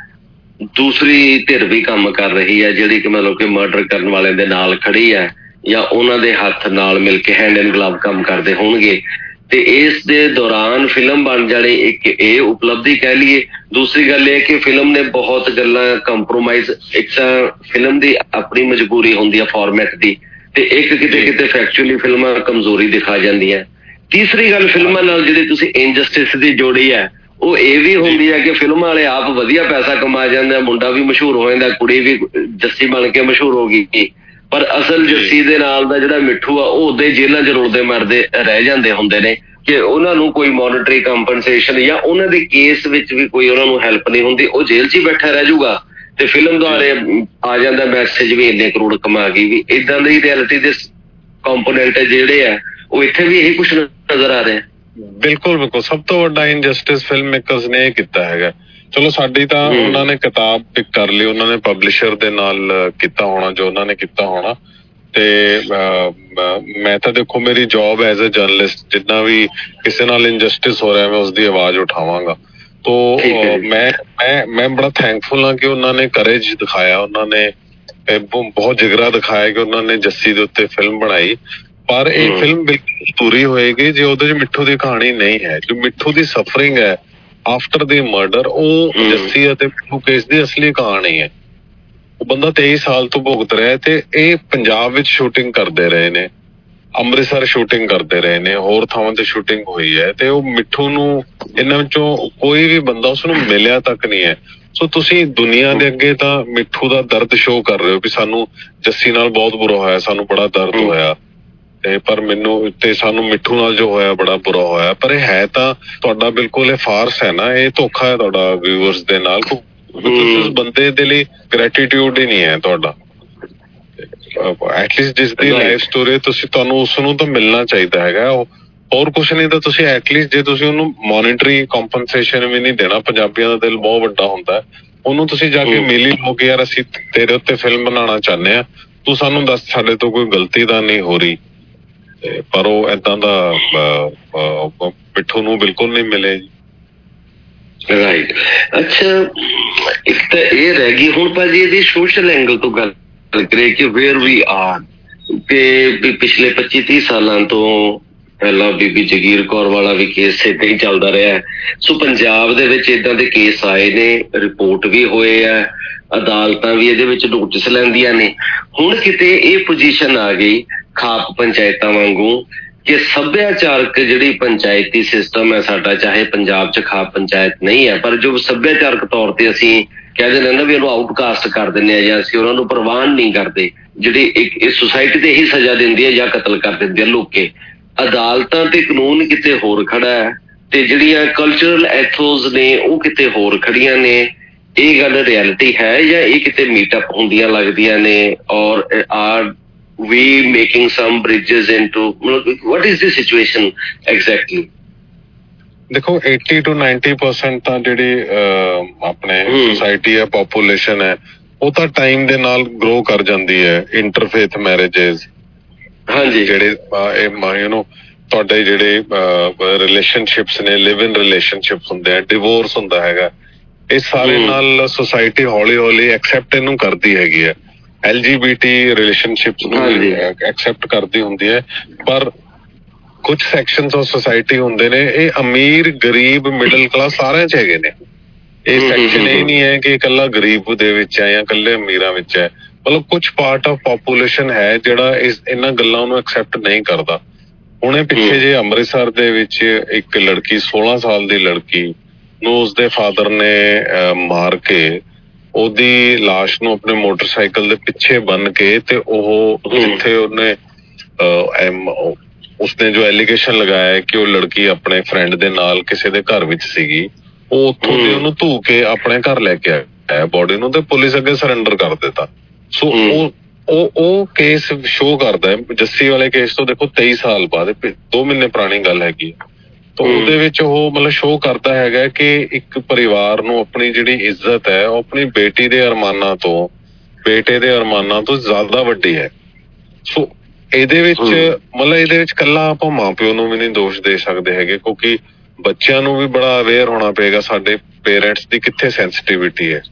ਦੂਸਰੀ ਧਿਰ ਵੀ ਕੰਮ ਕਰ ਰਹੀ ਹੈ, ਜਿਹੜੀ ਕਿ ਮਤਲਬ ਕਿ ਮਰਡਰ ਕਰਨ ਵਾਲਿਆਂ ਦੇ ਨਾਲ ਖੜੀ ਹੈ ਜਾਂ ਉਹਨਾਂ ਦੇ ਹੱਥ ਨਾਲ ਮਿਲ ਕੇ ਹੈਂਡ ਐਂਡ ਗਲਵ ਕੰਮ ਕਰਦੇ ਹੋਣਗੇ। ਤੇ ਇਸ ਦੇ ਦੌਰਾਨ ਫਿਲਮ ਬਣ ਜਾਣੀ ਇੱਕ ਇਹ ਉਪਲਬਧੀ ਕਹਿ ਲਈਏ। ਦੂਸਰੀ ਗੱਲ ਇਹ ਕਿ ਫਿਲਮ ਨੇ ਬਹੁਤ ਗੱਲਾਂ ਕੰਪਰੋਮਾਈਜ਼, ਇੱਕ ਤਾਂ ਫਿਲਮ ਦੀ ਆਪਣੀ ਮਜਬੂਰੀ ਹੁੰਦੀ ਹੈ ਫਾਰਮੈਟ ਦੀ, ਤੇ ਇੱਕ ਕਿਤੇ ਕਿਤੇ ਫੈਕਚੁਅਲੀ ਫਿਲਮਾਂ ਕਮਜ਼ੋਰੀ ਦਿਖਾ ਜਾਂਦੀਆਂ। ਤੀਸਰੀ ਗੱਲ ਫਿਲਮਾਂ ਨਾਲ ਜਿਹੜੀ ਤੁਸੀਂ ਇਨਜਸਟਿਸ ਦੀ ਜੋੜੀ ਹੈ ਉਹ ਇਹ ਵੀ ਹੁੰਦੀ ਹੈ ਕਿ ਫਿਲਮਾਂ ਵਾਲੇ ਆਪ ਵਧੀਆ ਪੈਸਾ ਕਮਾ ਜਾਂਦੇ, ਮੁੰਡਾ ਵੀ ਮਸ਼ਹੂਰ ਹੋ ਜਾਂਦਾ, ਕੁੜੀ ਵੀ ਜੱਸੀ ਬਣ ਕੇ ਮਸ਼ਹੂਰ ਹੋ ਗਈ, ਪਰ ਅਸਲ ਜੱਸੀ ਦੇ ਨਾਲ ਦਾ ਜਿਹੜਾ ਮਿੱਠੂ ਆ ਉਹ ਉਦੋਂ ਜੇਲ੍ਹਾਂ 'ਚ ਰੁਲਦੇ ਮਰਦੇ ਰਹਿ ਜਾਂਦੇ ਹੁੰਦੇ ਨੇ ਕਿ ਉਹਨਾਂ ਨੂੰ ਕੋਈ ਮੋਨੀਟਰੀ ਕੰਪਨਸੇਸ਼ਨ ਜਾਂ ਉਹਨਾਂ ਦੇ ਕੇਸ ਵਿੱਚ ਵੀ ਕੋਈ ਉਹਨਾਂ ਨੂੰ ਹੈਲਪ ਨਹੀਂ ਹੁੰਦੀ, ਉਹ ਜੇਲ੍ਹ 'ਚ ਹੀ ਬੈਠਾ ਰਹਿ ਜਾਊਗਾ ਤੇ ਫਿਲਮ ਦੁਆਰੇ ਆ ਜਾਂਦਾ ਮੈਸੇਜ ਵੀ ਇੰਨੇ ਕਰੋੜ ਕਮਾ ਗਈ। ਵੀ ਇੱਦਾਂ ਦੀ ਰਿਐਲਿਟੀ ਦੇ ਕੰਪੋਨੈਂਟ ਜਿਹੜੇ ਆ ਉਹ ਇੱਥੇ ਵੀ ਇਹੀ ਕੁਛ ਨਜ਼ਰ ਆ ਰਿਹਾ। ਬਿਲਕੁਲ ਬਿਲਕੁਲ, ਸਭ ਤੋਂ ਵੱਡਾ ਇਨਜਸਟਿਸ ਫਿਲਮ ਮੇਕਰਸ ਨੇ ਇਹ ਕੀਤਾ ਹੈਗਾ। ਚਲੋ ਸਾਡੀ ਤਾਂ ਉਹਨਾਂ ਨੇ ਕਿਤਾਬ ਪਿਕ ਕਰ ਲਈ, ਉਹਨਾਂ ਨੇ ਪਬਲਿਸ਼ਰ ਦੇ ਨਾਲ ਕੀਤਾ ਹੋਣਾ ਜੋ ਉਹਨਾਂ ਨੇ ਕੀਤਾ ਹੋਣਾ, ਤੇ ਮੈਂ ਤਾਂ ਦੇਖੋ ਮੇਰੀ ਜੌਬ ਐਜ਼ ਅ ਜਰਨਲਿਸਟ, ਜਿੰਨਾ ਵੀ ਕਿਸੇ ਨਾਲ ਇਨਜਸਟਿਸ ਹੋ ਰਿਹਾ ਮੈਂ ਉਸਦੀ ਆਵਾਜ਼ ਉਠਾਵਾਂਗਾ। ਤੋ ਮੈਂ ਬੜਾ ਥੈਂਕਫੁਲ ਹਾਂ ਕਿ ਉਹਨਾਂ ਨੇ ਕਰੇਜ ਦਿਖਾਇਆ, ਉਹਨਾਂ ਨੇ ਬਹੁਤ ਜਿਗਰਾ ਦਿਖਾਇਆ ਕਿ ਉਹਨਾਂ ਨੇ ਜੱਸੀ ਦੇ ਉੱਤੇ ਫਿਲਮ ਬਣਾਈ। ਪਰ ਇਹ ਫਿਲਮ ਬਿਲਕੁਲ ਅਧੂਰੀ ਹੋਏਗੀ ਜੇ ਉਹਦੇ 'ਚ ਮਿੱਠੂ ਦੀ ਕਹਾਣੀ ਨਹੀਂ ਹੈ। ਜੋ ਮਿੱਠੂ ਦੀ ਸਫਰਿੰਗ ਹੈ ਆਫਟਰ ਦੀ ਮਰਡਰ, ਉਹ ਜੱਸੀ ਅਤੇ ਮਿੱਠੂ ਕੇਸ ਦੀ ਅਸਲੀ ਕਹਾਣੀ ਹੈ। ਉਹ ਬੰਦਾ 23 ਸਾਲ ਤੋਂ ਭੁਗਤ ਰਿਹਾ ਤੇ ਇਹ ਪੰਜਾਬ ਵਿੱਚ ਸ਼ੂਟਿੰਗ ਕਰਦੇ ਰਹੇ ਨੇ, ਅੰਮ੍ਰਿਤਸਰ ਸ਼ੂਟਿੰਗ ਕਰਦੇ ਰਹੇ ਨੇ, ਹੋਰ ਥਾਵਾਂ ਤੇ ਸ਼ੂਟਿੰਗ ਹੋਈ ਹੈ ਤੇ ਉਹ ਮਿੱਠੂ ਨੂੰ ਇਹਨਾਂ ਵਿੱਚੋਂ ਕੋਈ ਵੀ ਬੰਦਾ ਉਸਨੂੰ ਮਿਲਿਆ ਤੱਕ ਨਹੀਂ ਹੈ। ਸੋ ਤੁਸੀਂ ਦੁਨੀਆ ਦੇ ਅੱਗੇ ਤਾਂ ਮਿੱਠੂ ਦਾ ਦਰਦ ਸ਼ੋਅ ਕਰ ਰਹੇ ਹੋ ਵੀ ਸਾਨੂੰ ਜੱਸੀ ਨਾਲ ਬਹੁਤ ਬੁਰਾ ਹੋਇਆ, ਸਾਨੂੰ ਬੜਾ ਦਰਦ ਹੋਇਆ, ਤੇ ਪਰ ਮੈਨੂੰ ਤੇ ਸਾਨੂੰ ਮਿੱਠੂ ਨਾਲ ਜੋ ਹੋਇਆ ਬੜਾ ਬੁਰਾ ਹੋਇਆ। ਪਰ ਇਹ ਹੈ ਤਾਂ ਤੁਹਾਡਾ ਬਿਲਕੁਲ ਇਹ ਫਾਰਸ ਹੈ ਨਾ, ਇਹ ਧੋਖਾ ਹੈ ਤੁਹਾਡਾ ਵਿਊਅਰਸ ਦੇ ਨਾਲ। ਉਸ ਬੰਦੇ ਦੇ ਲਈ ਗ੍ਰੈਟੀਟਿਊਡ ਹੀ ਨਹੀਂ ਹੈ ਤੁਹਾਡਾ। ਐਟਲੀਸਟ ਜਿਸ ਦੀ ਲਾਈਫ ਸਟੋਰੀ ਤੁਸੀਂ ਤੁਹਾਨੂੰ ਉਸ ਨੂੰ ਤਾਂ ਮਿਲਣਾ ਚਾਹੀਦਾ ਹੈਗਾ। ਹੋਰ ਕੁਛ ਨਹੀਂ ਤਾਂ ਤੁਸੀਂ ਐਟਲੀਸਟ ਜੇ ਤੁਸੀਂ ਉਹਨੂੰ ਮੋਨੀਟਰੀ ਕੰਪਨਸੇਸ਼ਨ ਵੀ ਨਹੀਂ ਦੇਣਾ, ਪੰਜਾਬੀਆਂ ਦਾ ਦਿਲ ਬਹੁਤ ਵੱਡਾ ਹੁੰਦਾ, ਉਹਨੂੰ ਤੁਸੀਂ ਜਾ ਕੇ ਮਿਲ ਹੀ ਲਓ ਕਿ ਯਾਰ ਅਸੀਂ ਤੇਰੇ ਉੱਤੇ ਫਿਲਮ ਬਣਾਉਣਾ ਚਾਹੁੰਦੇ ਹਾਂ, ਤੂੰ ਸਾਨੂੰ ਦੱਸ ਸਾਡੇ ਤੋਂ ਕੋਈ ਗਲਤੀ ਤਾਂ ਨਹੀਂ ਹੋ ਰਹੀ। ਪਰ ਉਹ ਏਦਾਂ ਦਾ ਮਿੱਠੂ ਨੂੰ ਬਿਲਕੁਲ ਨਹੀਂ ਮਿਲੇ ਜੀ। ਰਾਈਟ, ਅੱਛਾ ਇੱਕ ਤਾਂ ਇਹ ਰਹਿ ਗਈ ਹੁਣ ਭਾਜੀ ਇਹਦੀ ਸੋਸ਼ਲ ਐਂਗਲ ਤੋਂ ਗੱਲ ਕਰੀਏ ਕਿ ਵੇਅਰ ਵੀ ਆਰ, ਕਿ ਪਿਛਲੇ 25-30 ਸਾਲਾਂ ਤੋਂ ਪਹਿਲਾਂ ਬੀਬੀ ਜਗੀਰ ਕੌਰ ਵਾਲਾ ਵੀ ਕੇਸ ਏਦਾਂ ਹੀ ਚੱਲਦਾ ਰਿਹਾ। ਸੋ ਪੰਜਾਬ ਦੇ ਵਿੱਚ ਏਦਾਂ ਦੇ ਕੇਸ ਆਏ ਨੇ, ਰਿਪੋਰਟ ਵੀ ਹੋਏ ਆ, ਅਦਾਲਤਾਂ ਵੀ ਇਹਦੇ ਵਿੱਚ ਨੋਟਿਸ ਲੈਂਦੀਆਂ ਨੇ। ਹੁਣ ਕਿਤੇ ਇਹ ਪੋਜੀਸ਼ਨ ਆ ਗਈ ਖਾਪ ਪੰਚਾਇਤਾਂ ਵਾਂਗੂ ਕਿ ਸੱਭਿਆਚਾਰਕ ਜਿਹੜੀ ਪੰਚਾਇਤੀ ਸਿਸਟਮ ਹੈ ਸਾਡਾ, ਚਾਹੇ ਪੰਜਾਬ 'ਚ ਖਾਪ ਪੰਚਾਇਤ ਨਹੀਂ ਹੈ, ਪਰ ਜੋ ਸੱਭਿਆਚਾਰਕ ਤੌਰ ਤੇ ਅਸੀਂ ਕਹਿ ਦਿੰਦੇ ਨਾ ਵੀ ਉਹਨੂੰ ਆਊਟਕਾਸਟ ਕਰ ਦਿੰਦੇ ਹਾਂ ਜਾਂ ਅਸੀਂ ਉਹਨਾਂ ਨੂੰ ਪ੍ਰਵਾਨ ਨਹੀਂ ਕਰਦੇ, ਜਿਹੜੀ ਇੱਕ ਸੁਸਾਇਟੀ ਤੇ ਇਹੀ ਸਜ਼ਾ ਦਿੰਦੀ ਹੈ ਜਾਂ ਕਤਲ ਕਰ ਦਿੰਦੀ ਹੈ ਲੋਕੇ। ਅਦਾਲਤਾਂ ਤੇ ਕਾਨੂੰਨ ਕਿਤੇ ਹੋਰ ਖੜਾ ਹੈ ਤੇ ਜਿਹੜੀਆਂ ਕਲਚਰਲ ਐਥੋਸ ਨੇ ਉਹ ਕਿਤੇ ਹੋਰ ਖੜੀਆਂ ਨੇ। ਇਹ ਗੱਲ ਰਿਐਲਿਟੀ ਹੈ ਜਾਂ ਇਹ ਕਿਤੇ ਮੀਟਅਪ ਹੁੰਦੀਆਂ ਲੱਗਦੀਆਂ ਨੇ? Or are we making some bridges into what is the situation exactly? ਦੇਖੋ 80 to 90% ਤਾਂ ਜਿਹੜੀ ਆਪਣੇ ਸੋਸਾਇਟੀ ਹੈ, ਪੋਪੂਲੇਸ਼ਨ ਹੈ, ਉਹ ਤਾਂ ਟਾਈਮ ਦੇ ਨਾਲ ਗਰੋ ਕਰ ਜਾਂਦੀ ਹੈ। ਇੰਟਰਫੇਥ ਮੈਰਿਜਸ, ਹਾਂਜੀ, ਜਿਹੜੇ ਯੂ ਨੋ ਤੁਹਾਡੇ ਜਿਹੜੇ ਰਿਲੇਸ਼ਨਸ਼ਿਪਸ ਨੇ, ਲਿਵ ਇਨ ਰਿਲੇਸ਼ਨਸ਼ਿਪਸ ਹੁੰਦੇ ਆ, ਡਿਵੋਰਸ ਹੁੰਦਾ ਹੈਗਾ, ਇਹ ਸਾਰੇ ਨਾਲ ਸੋਸਾਇਟੀ ਹੌਲੀ ਹੌਲੀ ਐਕਸੈਪਟ ਇਹਨੂੰ ਕਰਦੀ ਹੈਗੀ ਹੈ। LGBT ਰਿਲੇਸ਼ਨਸ਼ਿਪਸ ਨੂੰ ਐਕਸੈਪਟ ਕਰਦੀ ਹੁੰਦੀ ਹੈ। ਪਰ ਕੁਝ ਸੈਕਸ਼ਨਸ ਆਫ ਸੋਸਾਇਟੀ ਹੁੰਦੇ ਨੇ, ਇਹ ਅਮੀਰ ਗਰੀਬ ਮਿਡਲ ਕਲਾਸ ਸਾਰਿਆਂ 'ਚ ਹੈਗੇ ਨੇ। ਇਹ ਸੈਕਸ਼ਨ ਇਹ ਨਹੀਂ ਹੈ ਕਿ ਇਕੱਲਾ ਗਰੀਬ ਦੇ ਵਿੱਚ ਹੈ ਜਾਂ ਇਕੱਲੇ ਅਮੀਰਾਂ ਵਿੱਚ ਹੈ। ਮਤਲਬ ਕੁਝ ਪਾਰਟ ਆਫ ਪੋਪੂਲੇਸ਼ਨ ਹੈ ਜਿਹੜਾ ਇਹਨਾਂ ਗੱਲਾਂ ਨੂੰ ਐਕਸੈਪਟ ਨਹੀਂ ਕਰਦਾ। ਹੁਣੇ ਪਿੱਛੇ ਜੇ ਅੰਮ੍ਰਿਤਸਰ ਦੇ ਵਿੱਚ ਇੱਕ ਲੜਕੀ 16 ਸਾਲ ਦੀ ਲੜਕੀ ਨੂੰ ਉਸਦੇ ਫਾਦਰ ਨੇ ਮਾਰ ਕੇ ਉਹਦੀ ਲਾਸ਼ ਨੂੰ ਆਪਣੇ ਮੋਟਰਸਾਈਕਲ ਦੇ ਪਿੱਛੇ ਬੰਨ ਕੇ ਤੇ ਉਹ ਜਿੱਥੇ ਉਹਨੇ ਉਸਨੇ ਜੋ ਐਲੀਗੇਸ਼ਨ ਲਗਾਇਆ ਕਿ ਉਹ ਲੜਕੀ ਆਪਣੇ ਫਰੈਂਡ ਦੇ ਨਾਲ ਕਿਸੇ ਦੇ ਘਰ ਵਿੱਚ ਸੀਗੀ, ਉਹ ਉੱਥੋਂ ਦੀ ਉਹਨੂੰ ਧੂ ਕੇ ਆਪਣੇ ਘਰ ਲੈ ਕੇ ਆਇਆ ਬੋਡੀ ਨੂੰ ਤੇ ਪੁਲਿਸ ਅੱਗੇ ਸਰੈਂਡਰ ਕਰ ਦਿੱਤਾ। ਸੋ ਉਹ ਕੇਸ ਸ਼ੋਅ ਕਰਦਾ ਹੈ ਜੱਸੀ ਵਾਲੇ ਕੇਸ ਤੋਂ। ਦੇਖੋ 23 ਸਾਲ ਬਾਅਦ, 2 ਮਹੀਨੇ ਪੁਰਾਣੀ ਗੱਲ ਹੈਗੀ। ਤਾਂ ਉਹਦੇ ਵਿੱਚ ਉਹ ਮਤਲਬ ਸ਼ੋਅ ਕਰਦਾ ਹੈਗਾ ਕਿ ਇੱਕ ਪਰਿਵਾਰ ਨੂੰ ਆਪਣੀ ਜਿਹੜੀ ਇੱਜ਼ਤ ਹੈ ਉਹ ਆਪਣੀ ਬੇਟੀ ਦੇ ਅਰਮਾਨਾਂ ਤੋਂ, ਬੇਟੇ ਦੇ ਅਰਮਾਨਾਂ ਤੋਂ ਜ਼ਿਆਦਾ ਵੱਡੀ ਹੈ। ਸੋ ਇਹਦੇ ਵਿੱਚ ਮਤਲਬ ਇਹਦੇ ਵਿੱਚ ਇਕੱਲਾ ਆਪਾਂ ਮਾਂ ਪਿਓ ਨੂੰ ਵੀ ਨਹੀਂ ਦੋਸ਼ ਦੇ ਸਕਦੇ ਹੈਗੇ, ਕਿਉਂਕਿ ਬੱਚਿਆਂ ਨੂੰ ਵੀ ਬੜਾ ਅਵੇਅਰ ਹੋਣਾ ਪਏਗਾ ਸਾਡੇ ਪੇਰੈਂਟਸ ਦੀ ਕਿੱਥੇ ਸੈਂਸਿਟੀਵਿਟੀ ਹੈ।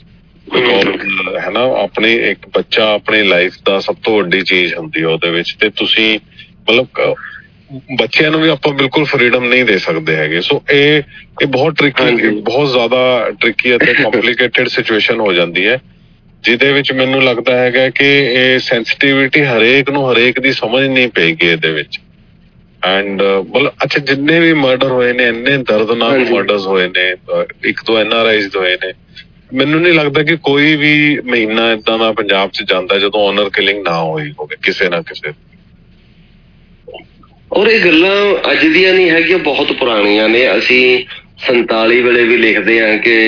ਹੈ ਨਾ, ਆਪਣੀ ਇੱਕ ਬੱਚਾ ਆਪਣੀ ਲਾਈਫ ਦਾ ਸਭ ਤੋਂ ਵੱਡੀ ਚੀਜ਼ ਹੁੰਦੀ ਹੈ ਉਹਦੇ ਵਿੱਚ, ਤੇ ਤੁਸੀਂ ਮਤਲਬ ਬੱਚਿਆਂ ਨੂੰ ਵੀ ਆਪਾਂ ਬਿਲਕੁਲ ਫਰੀਡਮ ਨਹੀਂ ਦੇ ਸਕਦੇ ਹੈਗੇ। ਸੋ ਇਹ ਬਹੁਤ ਟ੍ਰਿਕੀ, ਬਹੁਤ ਜ਼ਿਆਦਾ ਟ੍ਰਿਕੀ ਅਤੇ ਕੰਪਲੀਕੇਟਡ ਸਿਚੁਏਸ਼ਨ ਹੋ ਜਾਂਦੀ ਹੈ, ਜਿਹਦੇ ਵਿੱਚ ਮੈਨੂੰ ਲੱਗਦਾ ਹੈਗਾ ਕਿ ਇਹ ਸੈਂਸਿਟੀਵਿਟੀ ਹਰੇਕ ਨੂੰ ਹਰੇਕ ਦੀ ਸਮਝ ਨਹੀਂ ਪਏਗੀ ਇਹਦੇ ਵਿੱਚ। ਐਂਡ ਮਤਲਬ ਅੱਛਾ, ਜਿੰਨੇ ਵੀ ਮਰਡਰ ਹੋਏ ਨੇ, ਇੰਨੇ ਦਰਦਨਾਕ ਮਰਡਰਸ ਹੋਏ ਨੇ, 1-2 NRIs ਹੋਏ ਨੇ, ਮੈਨੂੰ ਨਹੀਂ ਲੱਗਦਾ ਕਿ ਕੋਈ ਵੀ ਮਹੀਨਾ ਏਦਾਂ ਦਾ ਪੰਜਾਬ 'ਚ ਜਾਂਦਾ ਜਦੋਂ ਓਨਰ ਕਿਲਿੰਗ ਨਾ ਹੋਈ ਹੋਵੇ ਕਿਸੇ ਨਾ ਕਿਸੇ। ਔਰ ਇਹ ਗੱਲਾਂ ਅੱਜ ਦੀਆਂ ਨਹੀਂ ਹੈਗੀਆਂ, ਬਹੁਤ ਪੁਰਾਣੀਆਂ ਨੇ। ਅਸੀਂ 47 ਵੇਲੇ ਵੀ ਲਿਖਦੇ ਹਾਂ ਕਿ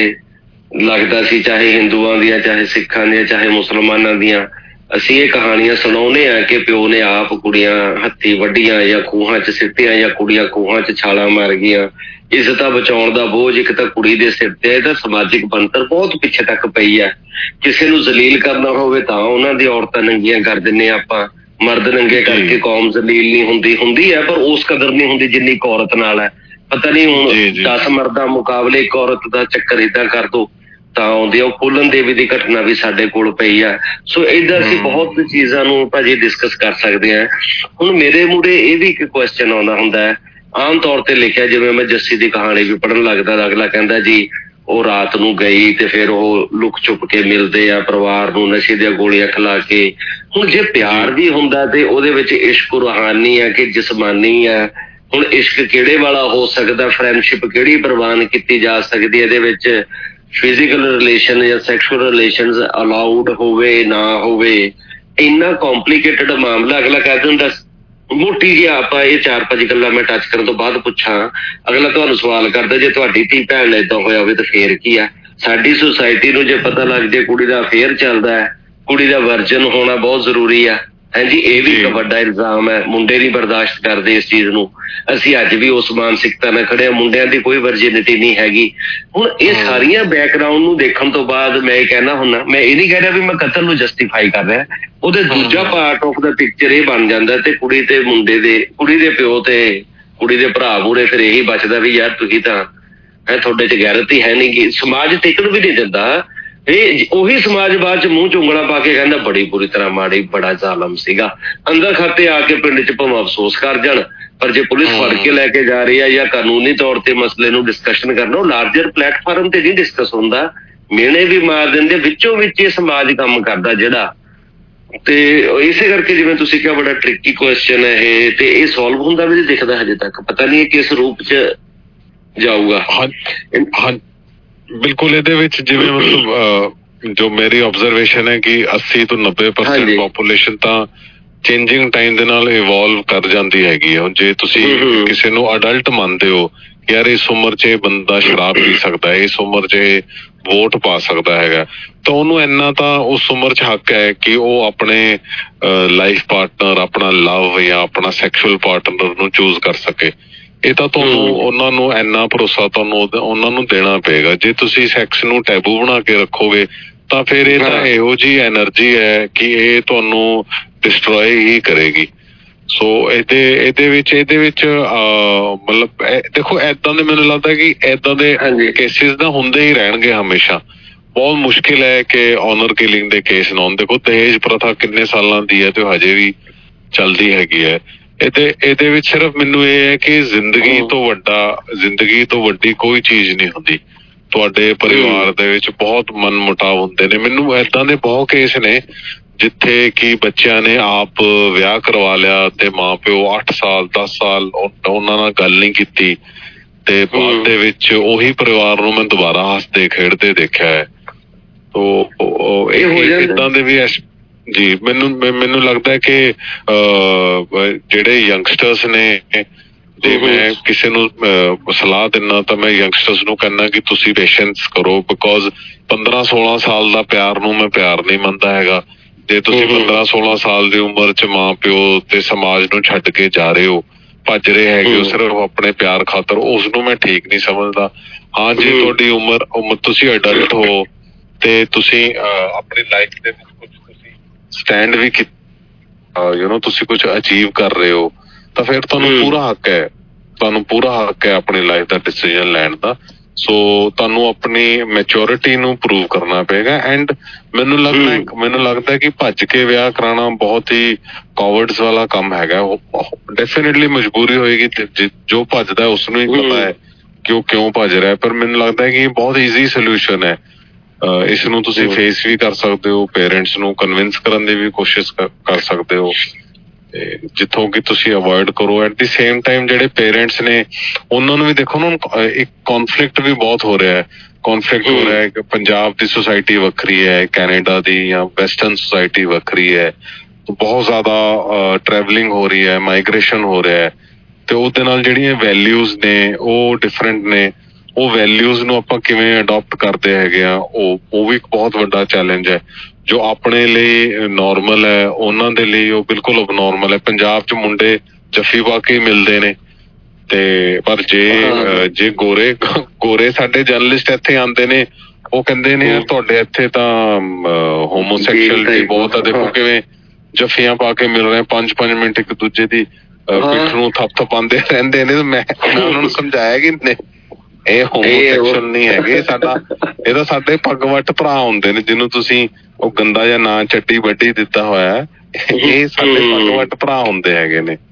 ਲੱਗਦਾ ਸੀ ਚਾਹੇ ਹਿੰਦੂਆਂ ਦੀਆਂ, ਚਾਹੇ ਸਿੱਖਾਂ ਦੀਆਂ, ਚਾਹੇ ਮੁਸਲਮਾਨਾਂ ਦੀਆਂ, ਅਸੀਂ ਇਹ ਕਹਾਣੀਆਂ ਸੁਣਾਉਂਦੇ ਹਾਂ ਕਿ ਪਿਓ ਨੇ ਆਪ ਕੁੜੀਆਂ ਹੱਥੀਂ ਵੱਢੀਆਂ ਜਾਂ ਖੂਹਾਂ 'ਚ ਸਿੱਟੀਆਂ ਜਾਂ ਕੁੜੀਆਂ ਖੂਹਾਂ 'ਚ ਛਾਲਾਂ ਮਾਰ ਗਈਆਂ। ਇੱਜ਼ਤਾਂ ਬਚਾਉਣ ਦਾ ਬੋਝ ਇੱਕ ਤਾਂ ਕੁੜੀ ਦੇ ਸਿਰ ਤੇ। ਇਹਦਾ ਸਮਾਜਿਕ ਬਣਤਰ ਬਹੁਤ ਪਿੱਛੇ ਤੱਕ ਪਈ ਹੈ। ਕਿਸੇ ਨੂੰ ਜ਼ਲੀਲ ਕਰਨਾ ਹੋਵੇ ਤਾਂ ਉਹਨਾਂ ਦੀ ਔਰਤਾਂ ਨੰਗੀਆਂ ਕਰ ਦਿੰਦੇ ਹਾਂ ਆਪਾਂ, ਮਰਦ ਨੰਗੇ ਕਰਕੇ ਕੌਮ ਜ਼ਲੀਲ ਨਹੀਂ ਹੁੰਦੀ ਹੈ, ਪਰ ਉਸ ਕਦਰ ਨਹੀਂ ਹੁੰਦੀ ਜਿੰਨੀ ਇੱਕ ਔਰਤ ਨਾਲ ਹੈ। ਪਤਾ ਨਹੀਂ ਹੁਣ 10 ਮਰਦਾਂ ਮੁਕਾਬਲੇ ਇੱਕ ਔਰਤ ਦਾ ਚੱਕਰ ਏਦਾਂ ਕਰ ਦੋ ਤਾਂ ਆਉਂਦੀ। ਉਹ ਫੂਲਨ ਦੇਵੀ ਦੀ ਘਟਨਾ ਵੀ ਸਾਡੇ ਕੋਲ ਪਈ ਆ। ਸੋ ਏਦਾਂ ਅਸੀਂ ਬਹੁਤ ਚੀਜ਼ਾਂ ਨੂੰ ਭਾਜੀ ਡਿਸਕਸ ਕਰ ਸਕਦੇ ਹਾਂ। ਹੁਣ ਮੇਰੇ ਮੂਹਰੇ ਇਹ ਵੀ ਇੱਕ ਕੁਐਸਚਨ ਆਉਂਦਾ ਹੁੰਦਾ ਹੈ, ਆਮ ਤੌਰ ਤੇ ਲਿਖਿਆ, ਜਿਵੇਂ ਮੈਂ ਜੱਸੀ ਦੀ ਕਹਾਣੀ ਵੀ ਪੜ੍ਹਨ ਲੱਗਦਾ ਤਾਂ ਅਗਲਾ ਕਹਿੰਦਾ ਜੀ ਉਹ ਰਾਤ ਨੂੰ ਗਈ ਤੇ ਫਿਰ ਉਹ ਲੁਕ ਛੁਪ ਕੇ ਮਿਲਦੇ ਆ ਪਰਿਵਾਰ ਨੂੰ ਨਸ਼ੇ ਦੀਆਂ ਗੋਲੀਆਂ ਖਿਲਾ ਕੇ। ਹੁਣ ਜੇ ਪਿਆਰ ਵੀ ਹੁੰਦਾ ਤੇ ਉਹਦੇ ਵਿੱਚ ਇਸ਼ਕ ਰੂਹਾਨੀ ਹੈ ਕਿ ਜਿਸਮਾਨੀ ਹੈ। ਹੁਣ ਇਸ਼ਕ ਕਿਹੜੇ ਵਾਲਾ ਹੋ ਸਕਦਾ, ਫਰੈਂਡਸ਼ਿਪ ਕਿਹੜੀ ਪ੍ਰਵਾਨ ਕੀਤੀ ਜਾ ਸਕਦੀ, ਇਹਦੇ ਵਿੱਚ ਫਿਜ਼ੀਕਲ ਰਿਲੇਸ਼ਨ ਜਾਂ ਸੈਕਸ਼ੂਅਲ ਰਿਲੇਸ਼ਨ ਅਲਾਉਡ ਹੋਵੇ ਨਾ ਹੋਵੇ, ਇੰਨਾ ਕੰਪਲੀਕੇਟਡ ਮਾਮਲਾ। ਅਗਲਾ ਕਹਿ ਦਿੰਦਾ ਮੋਟੀ ਜਿਹੀ ਆਪਾਂ ਇਹ 4-5 ਗੱਲਾਂ ਮੈਂ ਟੱਚ ਕਰਨ ਤੋਂ ਬਾਅਦ ਪੁੱਛਾਂ, ਅਗਲਾ ਤੁਹਾਨੂੰ ਸਵਾਲ ਕਰਦਾ ਜੇ ਤੁਹਾਡੀ ਧੀ ਭੈਣ ਨਾਲ ਏਦਾਂ ਹੋਇਆ ਹੋਵੇ ਤਾਂ ਫੇਰ ਕੀ ਆ। ਸਾਡੀ ਸੁਸਾਇਟੀ ਨੂੰ ਜੇ ਪਤਾ ਲੱਗ ਜੇ ਕੁੜੀ ਦਾ ਅਫੇਅਰ ਚੱਲਦਾ ਹੈ, ਕੁੜੀ ਦਾ ਵਰਜਨ ਹੋਣਾ ਬਹੁਤ ਜ਼ਰੂਰੀ ਆ। ਹਾਂਜੀ, ਇਹ ਵੀ ਇੱਕ ਵੱਡਾ ਇਲਜ਼ਾਮ ਹੈ। ਮੁੰਡੇ ਨਹੀਂ ਬਰਦਾਸ਼ਤ ਕਰਦੇ ਇਸ ਚੀਜ਼ ਨੂੰ। ਅਸੀਂ ਅੱਜ ਵੀ ਉਸ ਮਾਨਸਿਕਤਾ ਨਾਲ ਖੜੇ ਹਾਂ, ਮੁੰਡਿਆਂ ਦੀ ਕੋਈ ਵਰਜਿਨਿਟੀ ਨਹੀਂ ਹੈਗੀ। ਹੁਣ ਇਹ ਸਾਰੀਆਂ ਬੈਕਗਰਾਊਂਡ ਨੂੰ ਦੇਖਣ ਤੋਂ ਬਾਅਦ ਮੈਂ ਇਹ ਕਹਿਣਾ ਹੁੰਦਾ, ਮੈਂ ਇਹ ਨਹੀਂ ਕਹਿ ਰਿਹਾ ਵੀ ਮੈਂ ਕਤਲ ਨੂੰ ਜਸਟੀਫਾਈ ਕਰ ਰਿਹਾ, ਉਹਦੇ ਦੂਜਾ ਪਾਰਟ ਆਫ ਦਾ ਪਿਕਚਰ ਇਹ ਬਣ ਜਾਂਦਾ ਤੇ ਕੁੜੀ ਤੇ ਮੁੰਡੇ ਦੇ, ਕੁੜੀ ਦੇ ਪਿਓ ਤੇ ਕੁੜੀ ਦੇ ਭਰਾ ਮੂਹਰੇ ਫਿਰ ਇਹੀ ਬਚਦਾ ਵੀ ਯਾਰ ਤੁਸੀਂ ਤਾਂ ਤੁਹਾਡੇ 'ਚ ਗੈਰਤ ਹੀ ਹੈ ਨਹੀਂ ਗੀ। ਸਮਾਜ ਟਿਕਣ ਵੀ ਨਹੀਂ ਦਿੰਦਾ। ਇਹ ਉਹੀ ਸਮਾਜ ਬਾਅਦ 'ਚ ਮੂੰਹ ਚੁੰਗਲਾ ਪਾ ਕੇ ਕਹਿੰਦਾ ਬੜੀ ਬੁਰੀ ਤਰ੍ਹਾਂ ਮਾੜੀ, ਬੜਾ ਜ਼ਾਲਮ ਸੀਗਾ। ਅੰਦਰ ਖਾਤੇ ਆ ਕੇ ਪਿੰਡ 'ਚ ਭਾਵੇਂ ਅਫਸੋਸ ਕਰ ਜਾਣ, ਪਰ ਜੇ ਪੁਲਿਸ ਫੜ ਕੇ ਲੈ ਕੇ ਜਾ ਰਹੀ ਹੈ ਜਾਂ ਕਾਨੂੰਨੀ ਤੌਰ ਤੇ ਮਸਲੇ ਨੂੰ ਡਿਸਕਸ਼ਨ ਕਰਨਾ, ਉਹ ਲਾਰਜਰ ਪਲੇਟਫਾਰਮ ਤੇ ਨਹੀਂ ਡਿਸਕਸ ਹੁੰਦਾ। ਮਿਹਣੇ ਵੀ ਮਾਰ ਦਿੰਦੇ, ਵਿੱਚੋਂ ਵਿੱਚ ਇਹ ਸਮਾਜ ਕੰਮ ਕਰਦਾ ਜਿਹੜਾ। ਤੇ ਇਸੇ ਕਰਕੇ ਜਿਵੇਂ ਤੁਸੀਂ ਕਿਹਾ ਬੜਾ ਟ੍ਰਿਕੀ ਕੁਐਸਚਨ ਹੈ ਇਹ, ਤੇ ਇਹ ਸੋਲਵ ਹੁੰਦਾ ਵੀ ਨਹੀਂ ਦਿਖਦਾ ਹਜੇ ਤੱਕ। ਪਤਾ ਨਹੀਂ ਕਿਸ ਰੂਪ 'ਚ ਜਾਊਗਾ। ਹਾਂ ਬਿਲਕੁਲ। ਇਹਦੇ ਵਿੱਚ ਜਿਵੇਂ ਮਤਲਬ ਜੋ ਮੇਰੀ ਆਬਜ਼ਰਵੇਸ਼ਨ ਹੈ ਕਿ 80 ਤੋਂ 90% ਪੋਪੂਲੇਸ਼ਨ ਤਾਂ ਚੇਂਜਿੰਗ ਟਾਈਮ ਦੇ ਨਾਲ ਇਵੋਲਵ ਕਰ ਜਾਂਦੀ ਹੈਗੀ ਹੈ। ਜੇ ਤੁਸੀਂ ਕਿਸੇ ਨੂੰ ਅਡਲਟ ਮੰਨਦੇ ਹੋ ਯਾਰ ਇਸ ਉਮਰ 'ਚ ਇਹ ਬੰਦਾ ਸ਼ਰਾਬ ਪੀ ਸਕਦਾ, ਇਸ ਉਮਰ 'ਚ ਇਹ ਵੋਟ ਪਾ ਸਕਦਾ ਹੈਗਾ, ਤਾਂ ਉਹਨੂੰ ਇੰਨਾ ਤਾਂ ਉਸ ਉਮਰ 'ਚ ਹੱਕ ਹੈ ਕਿ ਉਹ ਆਪਣੇ ਲਾਈਫ ਪਾਰਟਨਰ, ਆਪਣਾ ਲਵ ਜਾਂ ਆਪਣਾ ਸੈਕਸ਼ੂਅਲ ਪਾਰਟਨਰ ਨੂੰ ਚੂਜ਼ ਕਰ ਸਕੇ। ਇਹ ਤਾਂ ਤੁਹਾਨੂੰ ਉਹਨਾਂ ਨੂੰ ਇੰਨਾ ਭਰੋਸਾ ਤੁਹਾਨੂੰ ਉਹਨਾਂ ਨੂੰ ਦੇਣਾ ਪਏਗਾ। ਜੇ ਤੁਸੀਂ ਸੈਕਸ ਨੂੰ ਟੈਬੂ ਬਣਾ ਕੇ ਰੱਖੋਗੇ ਤਾਂ ਫਿਰ ਇਹ ਤਾਂ ਇਹੋ ਜਿਹੀ ਐਨਰਜੀ ਹੈ ਕਿ ਇਹ ਤੁਹਾਨੂੰ ਡਿਸਟਰੋਏ ਹੀ ਕਰੇਗੀ। ਸੋ ਇਹਦੇ ਵਿੱਚ ਮਤਲਬ ਦੇਖੋ ਏਦਾਂ ਦੇ ਮੈਨੂੰ ਲੱਗਦਾ ਕਿ ਏਦਾਂ ਦੇ ਕੇਸਿਸ ਤਾਂ ਹੁੰਦੇ ਹੀ ਰਹਿਣਗੇ ਹਮੇਸ਼ਾ। ਬਹੁਤ ਮੁਸ਼ਕਿਲ ਹੈ ਕਿ ਔਨਰ ਕਿਲਿੰਗ ਦੇ ਕੇਸ ਨਾ ਹੋਣ। ਦੇਖੋ ਦਹੇਜ ਪ੍ਰਥਾ ਕਿੰਨੇ ਸਾਲਾਂ ਦੀ ਹੈ ਤੇ ਹਜੇ ਵੀ ਚੱਲਦੀ ਹੈਗੀ ਹੈ। ਇਹਦੇ ਵਿੱਚ ਸਿਰਫ ਮੈਨੂੰ ਇਹ ਹੈ ਕਿ ਜ਼ਿੰਦਗੀ ਤੋਂ ਵੱਡੀ ਕੋਈ ਚੀਜ਼ ਨਹੀਂ ਹੁੰਦੀ। ਤੁਹਾਡੇ ਪਰਿਵਾਰ ਦੇ ਵਿੱਚ ਬਹੁਤ ਮਨਮੁਟਾਵ ਹੁੰਦੇ ਨੇ। ਮੈਨੂੰ ਏਦਾਂ ਦੇ ਬਹੁਤ ਕੇਸ ਨੇ ਜਿੱਥੇ ਕਿ ਬੱਚਿਆਂ ਨੇ ਆਪ ਵਿਆਹ ਕਰਵਾ ਲਿਆ ਤੇ ਮਾਂ ਪਿਓ 8 ਸਾਲ 10 ਸਾਲ ਉਹਨਾਂ ਨਾਲ ਗੱਲ ਨਹੀਂ ਕੀਤੀ ਤੇ ਬਾਅਦ ਦੇ ਵਿੱਚ ਉਹੀ ਪਰਿਵਾਰ ਨੂੰ ਮੈਂ ਦੁਬਾਰਾ ਹੱਸਦੇ ਖੇਡਦੇ ਦੇਖਿਆ ਹੈ। ਏਦਾਂ ਦੇ ਵੀ ਜੀ ਮੈਨੂੰ ਲੱਗਦਾ ਕਿ ਜਿਹੜੇ ਯੰਗਸਟਰਸ ਨੇ, ਜੇ ਮੈਂ ਕਿਸੇ ਨੂੰ ਸਲਾਹ ਦਿੰਦਾ ਤਾਂ ਮੈਂ ਯੰਗਸਟਰਸ ਨੂੰ ਕਹਿੰਦਾ ਕਿ ਤੁਸੀਂ ਪੇਸ਼ੈਂਸ ਕਰੋ, ਬਿਕੋਜ਼ 15-16 ਸਾਲ ਦਾ ਪਿਆਰ ਨੂੰ ਮੈਂ ਪਿਆਰ ਨਹੀਂ ਮੰਨਦਾ ਹੈਗਾ। ਜੇ ਤੁਸੀਂ 15-16 ਸਾਲ ਦੀ ਉਮਰ 'ਚ ਮਾਂ ਪਿਓ ਤੇ ਸਮਾਜ ਨੂੰ ਛੱਡ ਕੇ ਜਾ ਰਹੇ ਹੋ ਭੱਜ ਰਹੇ ਹੈਗੇ ਹੋ ਸਿਰਫ ਆਪਣੇ ਪਿਆਰ ਖਾਤਰ, ਉਸ ਨੂੰ ਮੈਂ ਠੀਕ ਨਹੀਂ ਸਮਝਦਾ। ਹਾਂ, ਜੇ ਤੁਹਾਡੀ ਉਮਰ ਤੁਸੀਂ ਅਡਲਟ ਹੋ ਤੇ ਤੁਸੀਂ ਆਪਣੀ ਲਾਈਫ ਦੇ ਵਿੱਚ ਕੁਝ ਤੁਸੀਂ ਸਟੈਂਡ ਵੀ ਤੁਸੀਂ ਕੁਝ ਅਚੀਵ ਕਰ ਰਹੇ ਹੋ ਤਾਂ ਫਿਰ ਤੁਹਾਨੂੰ ਪੂਰਾ ਹੱਕ ਹੈ ਆਪਣੀ ਲਾਈਫ ਦਾ ਡਿਸੀਜ਼ਨ ਲੈਣ ਦਾ। ਸੋ ਤੁਹਾਨੂੰ ਆਪਣੀ ਮੈਚੋਰਿਟੀ ਨੂੰ ਪ੍ਰੂਵ ਕਰਨਾ ਪਏਗਾ। ਐਂਡ ਮੈਨੂੰ ਲੱਗਦਾ ਕਿ ਭੱਜ ਕੇ ਵਿਆਹ ਕਰਾਉਣਾ ਬਹੁਤ ਹੀ ਕਾਵਰਡਸ ਵਾਲਾ ਕੰਮ ਹੈਗਾ। ਡੈਫੀਨੇਟਲੀ ਮਜਬੂਰੀ ਹੋਏਗੀ, ਜੋ ਭੱਜਦਾ ਉਸਨੂੰ ਹੀ ਪਤਾ ਹੈ ਕਿ ਉਹ ਕਿਉਂ ਭੱਜ ਰਿਹਾ। ਪਰ ਮੈਨੂੰ ਲੱਗਦਾ ਹੈ ਕਿ ਇਹ ਬਹੁਤ ਈਜ਼ੀ ਸੋਲਿਊਸ਼ਨ ਹੈ। ਇਸ ਨੂੰ ਤੁਸੀਂ ਫੇਸ ਵੀ ਕਰ ਸਕਦੇ ਹੋ, ਪੇਰੈਂਟਸ ਨੂੰ ਕਨਵਿੰਸ ਕਰਨ ਦੀ ਵੀ ਕੋਸ਼ਿਸ਼ ਕਰ ਸਕਦੇ ਹੋ, ਜਿੱਥੋਂ ਕਿ ਤੁਸੀਂ ਅਵੋਇਡ ਕਰੋ। ਐਟ ਦੀ ਸੇਮ ਟਾਈਮ ਜਿਹੜੇ ਪੇਰੈਂਟਸ ਨੇ ਉਹਨਾਂ ਨੂੰ ਵੀ ਦੇਖੋ ਨਾ, ਇੱਕ ਕੌਨਫਲਿਕਟ ਵੀ ਬਹੁਤ ਹੋ ਰਿਹਾ ਹੈ ਕਿ ਪੰਜਾਬ ਦੀ ਸੁਸਾਇਟੀ ਵੱਖਰੀ ਹੈ, ਕੈਨੇਡਾ ਦੀ ਜਾਂ ਵੈਸਟਰਨ ਸੁਸਾਇਟੀ ਵੱਖਰੀ ਹੈ, ਬਹੁਤ ਜ਼ਿਆਦਾ ਟਰੈਵਲਿੰਗ ਹੋ ਰਹੀ ਹੈ, ਮਾਈਗ੍ਰੇਸ਼ਨ ਹੋ ਰਿਹਾ ਹੈ ਤੇ ਉਹਦੇ ਨਾਲ ਜਿਹੜੀਆਂ ਵੈਲਿਊਜ਼ ਨੇ ਉਹ ਡਿਫਰੈਂਟ ਨੇ। ਉਹ ਵੈਲਿਊਜ਼ ਨੂੰ ਆਪਾਂ ਕਿਵੇਂ ਅਡੋਪਟ ਕਰਦੇ ਹੈਗੇ ਆ, ਉਹ ਵੀ ਇੱਕ ਬਹੁਤ ਵੱਡਾ ਚੈਲੰਜ ਹੈ। ਜੋ ਆਪਣੇ ਲਈ ਨੋਰਮਲ ਹੈ ਉਹਨਾਂ ਦੇ ਲਈ ਉਹ ਬਿਲਕੁਲ ਅਬਨੋਰਮਲ ਹੈ। ਪੰਜਾਬ 'ਚ ਮੁੰਡੇ ਜੱਫੀ ਪਾ ਕੇ ਮਿਲਦੇ ਨੇ ਤੇ ਪਰ ਜੇ ਗੋਰੇ ਸਾਡੇ ਜਰਨਲਿਸਟ ਇੱਥੇ ਆਉਂਦੇ ਨੇ, ਉਹ ਕਹਿੰਦੇ ਨੇ ਯਾਰ ਤੁਹਾਡੇ ਇੱਥੇ ਤਾਂ ਹੋਮੋਸੈਕਸ਼ੁਅਲਿਟੀ ਬਹੁਤ ਆ, ਦੇਖੋ ਕਿਵੇਂ ਜੱਫੀਆਂ ਪਾ ਕੇ ਮਿਲ ਰਹੇ 5-5 ਮਿੰਟ ਇੱਕ ਦੂਜੇ ਦੀ ਪਿੱਠ ਨੂੰ ਥਪਥਪਾਉਂਦੇ ਰਹਿੰਦੇ ਨੇ। ਮੈਂ ਉਹਨਾਂ ਨੂੰ ਸਮਝਾਇਆ ਕਿ ਇਹ ਹੋਮੋਸੈਕਸ਼ੁਅਲ ਨਹੀਂ ਹੈਗੇ, ਇਹ ਤਾਂ ਸਾਡੇ ਪੱਗ ਵੱਟ ਭਰਾ ਹੁੰਦੇ ਨੇ, ਜਿਹਨੂੰ ਤੁਸੀਂ ਉਹ ਗੰਦਾ ਜਿਹਾ ਨਾਂ ਚੱਡੀ ਵੱਡੀ ਦਿੱਤਾ ਹੋਇਆ, ਇਹ ਸਾਡੇ ਪੱਗ ਵੱਟ ਭਰਾ ਹੁੰਦੇ ਹੈਗੇ ਨੇ।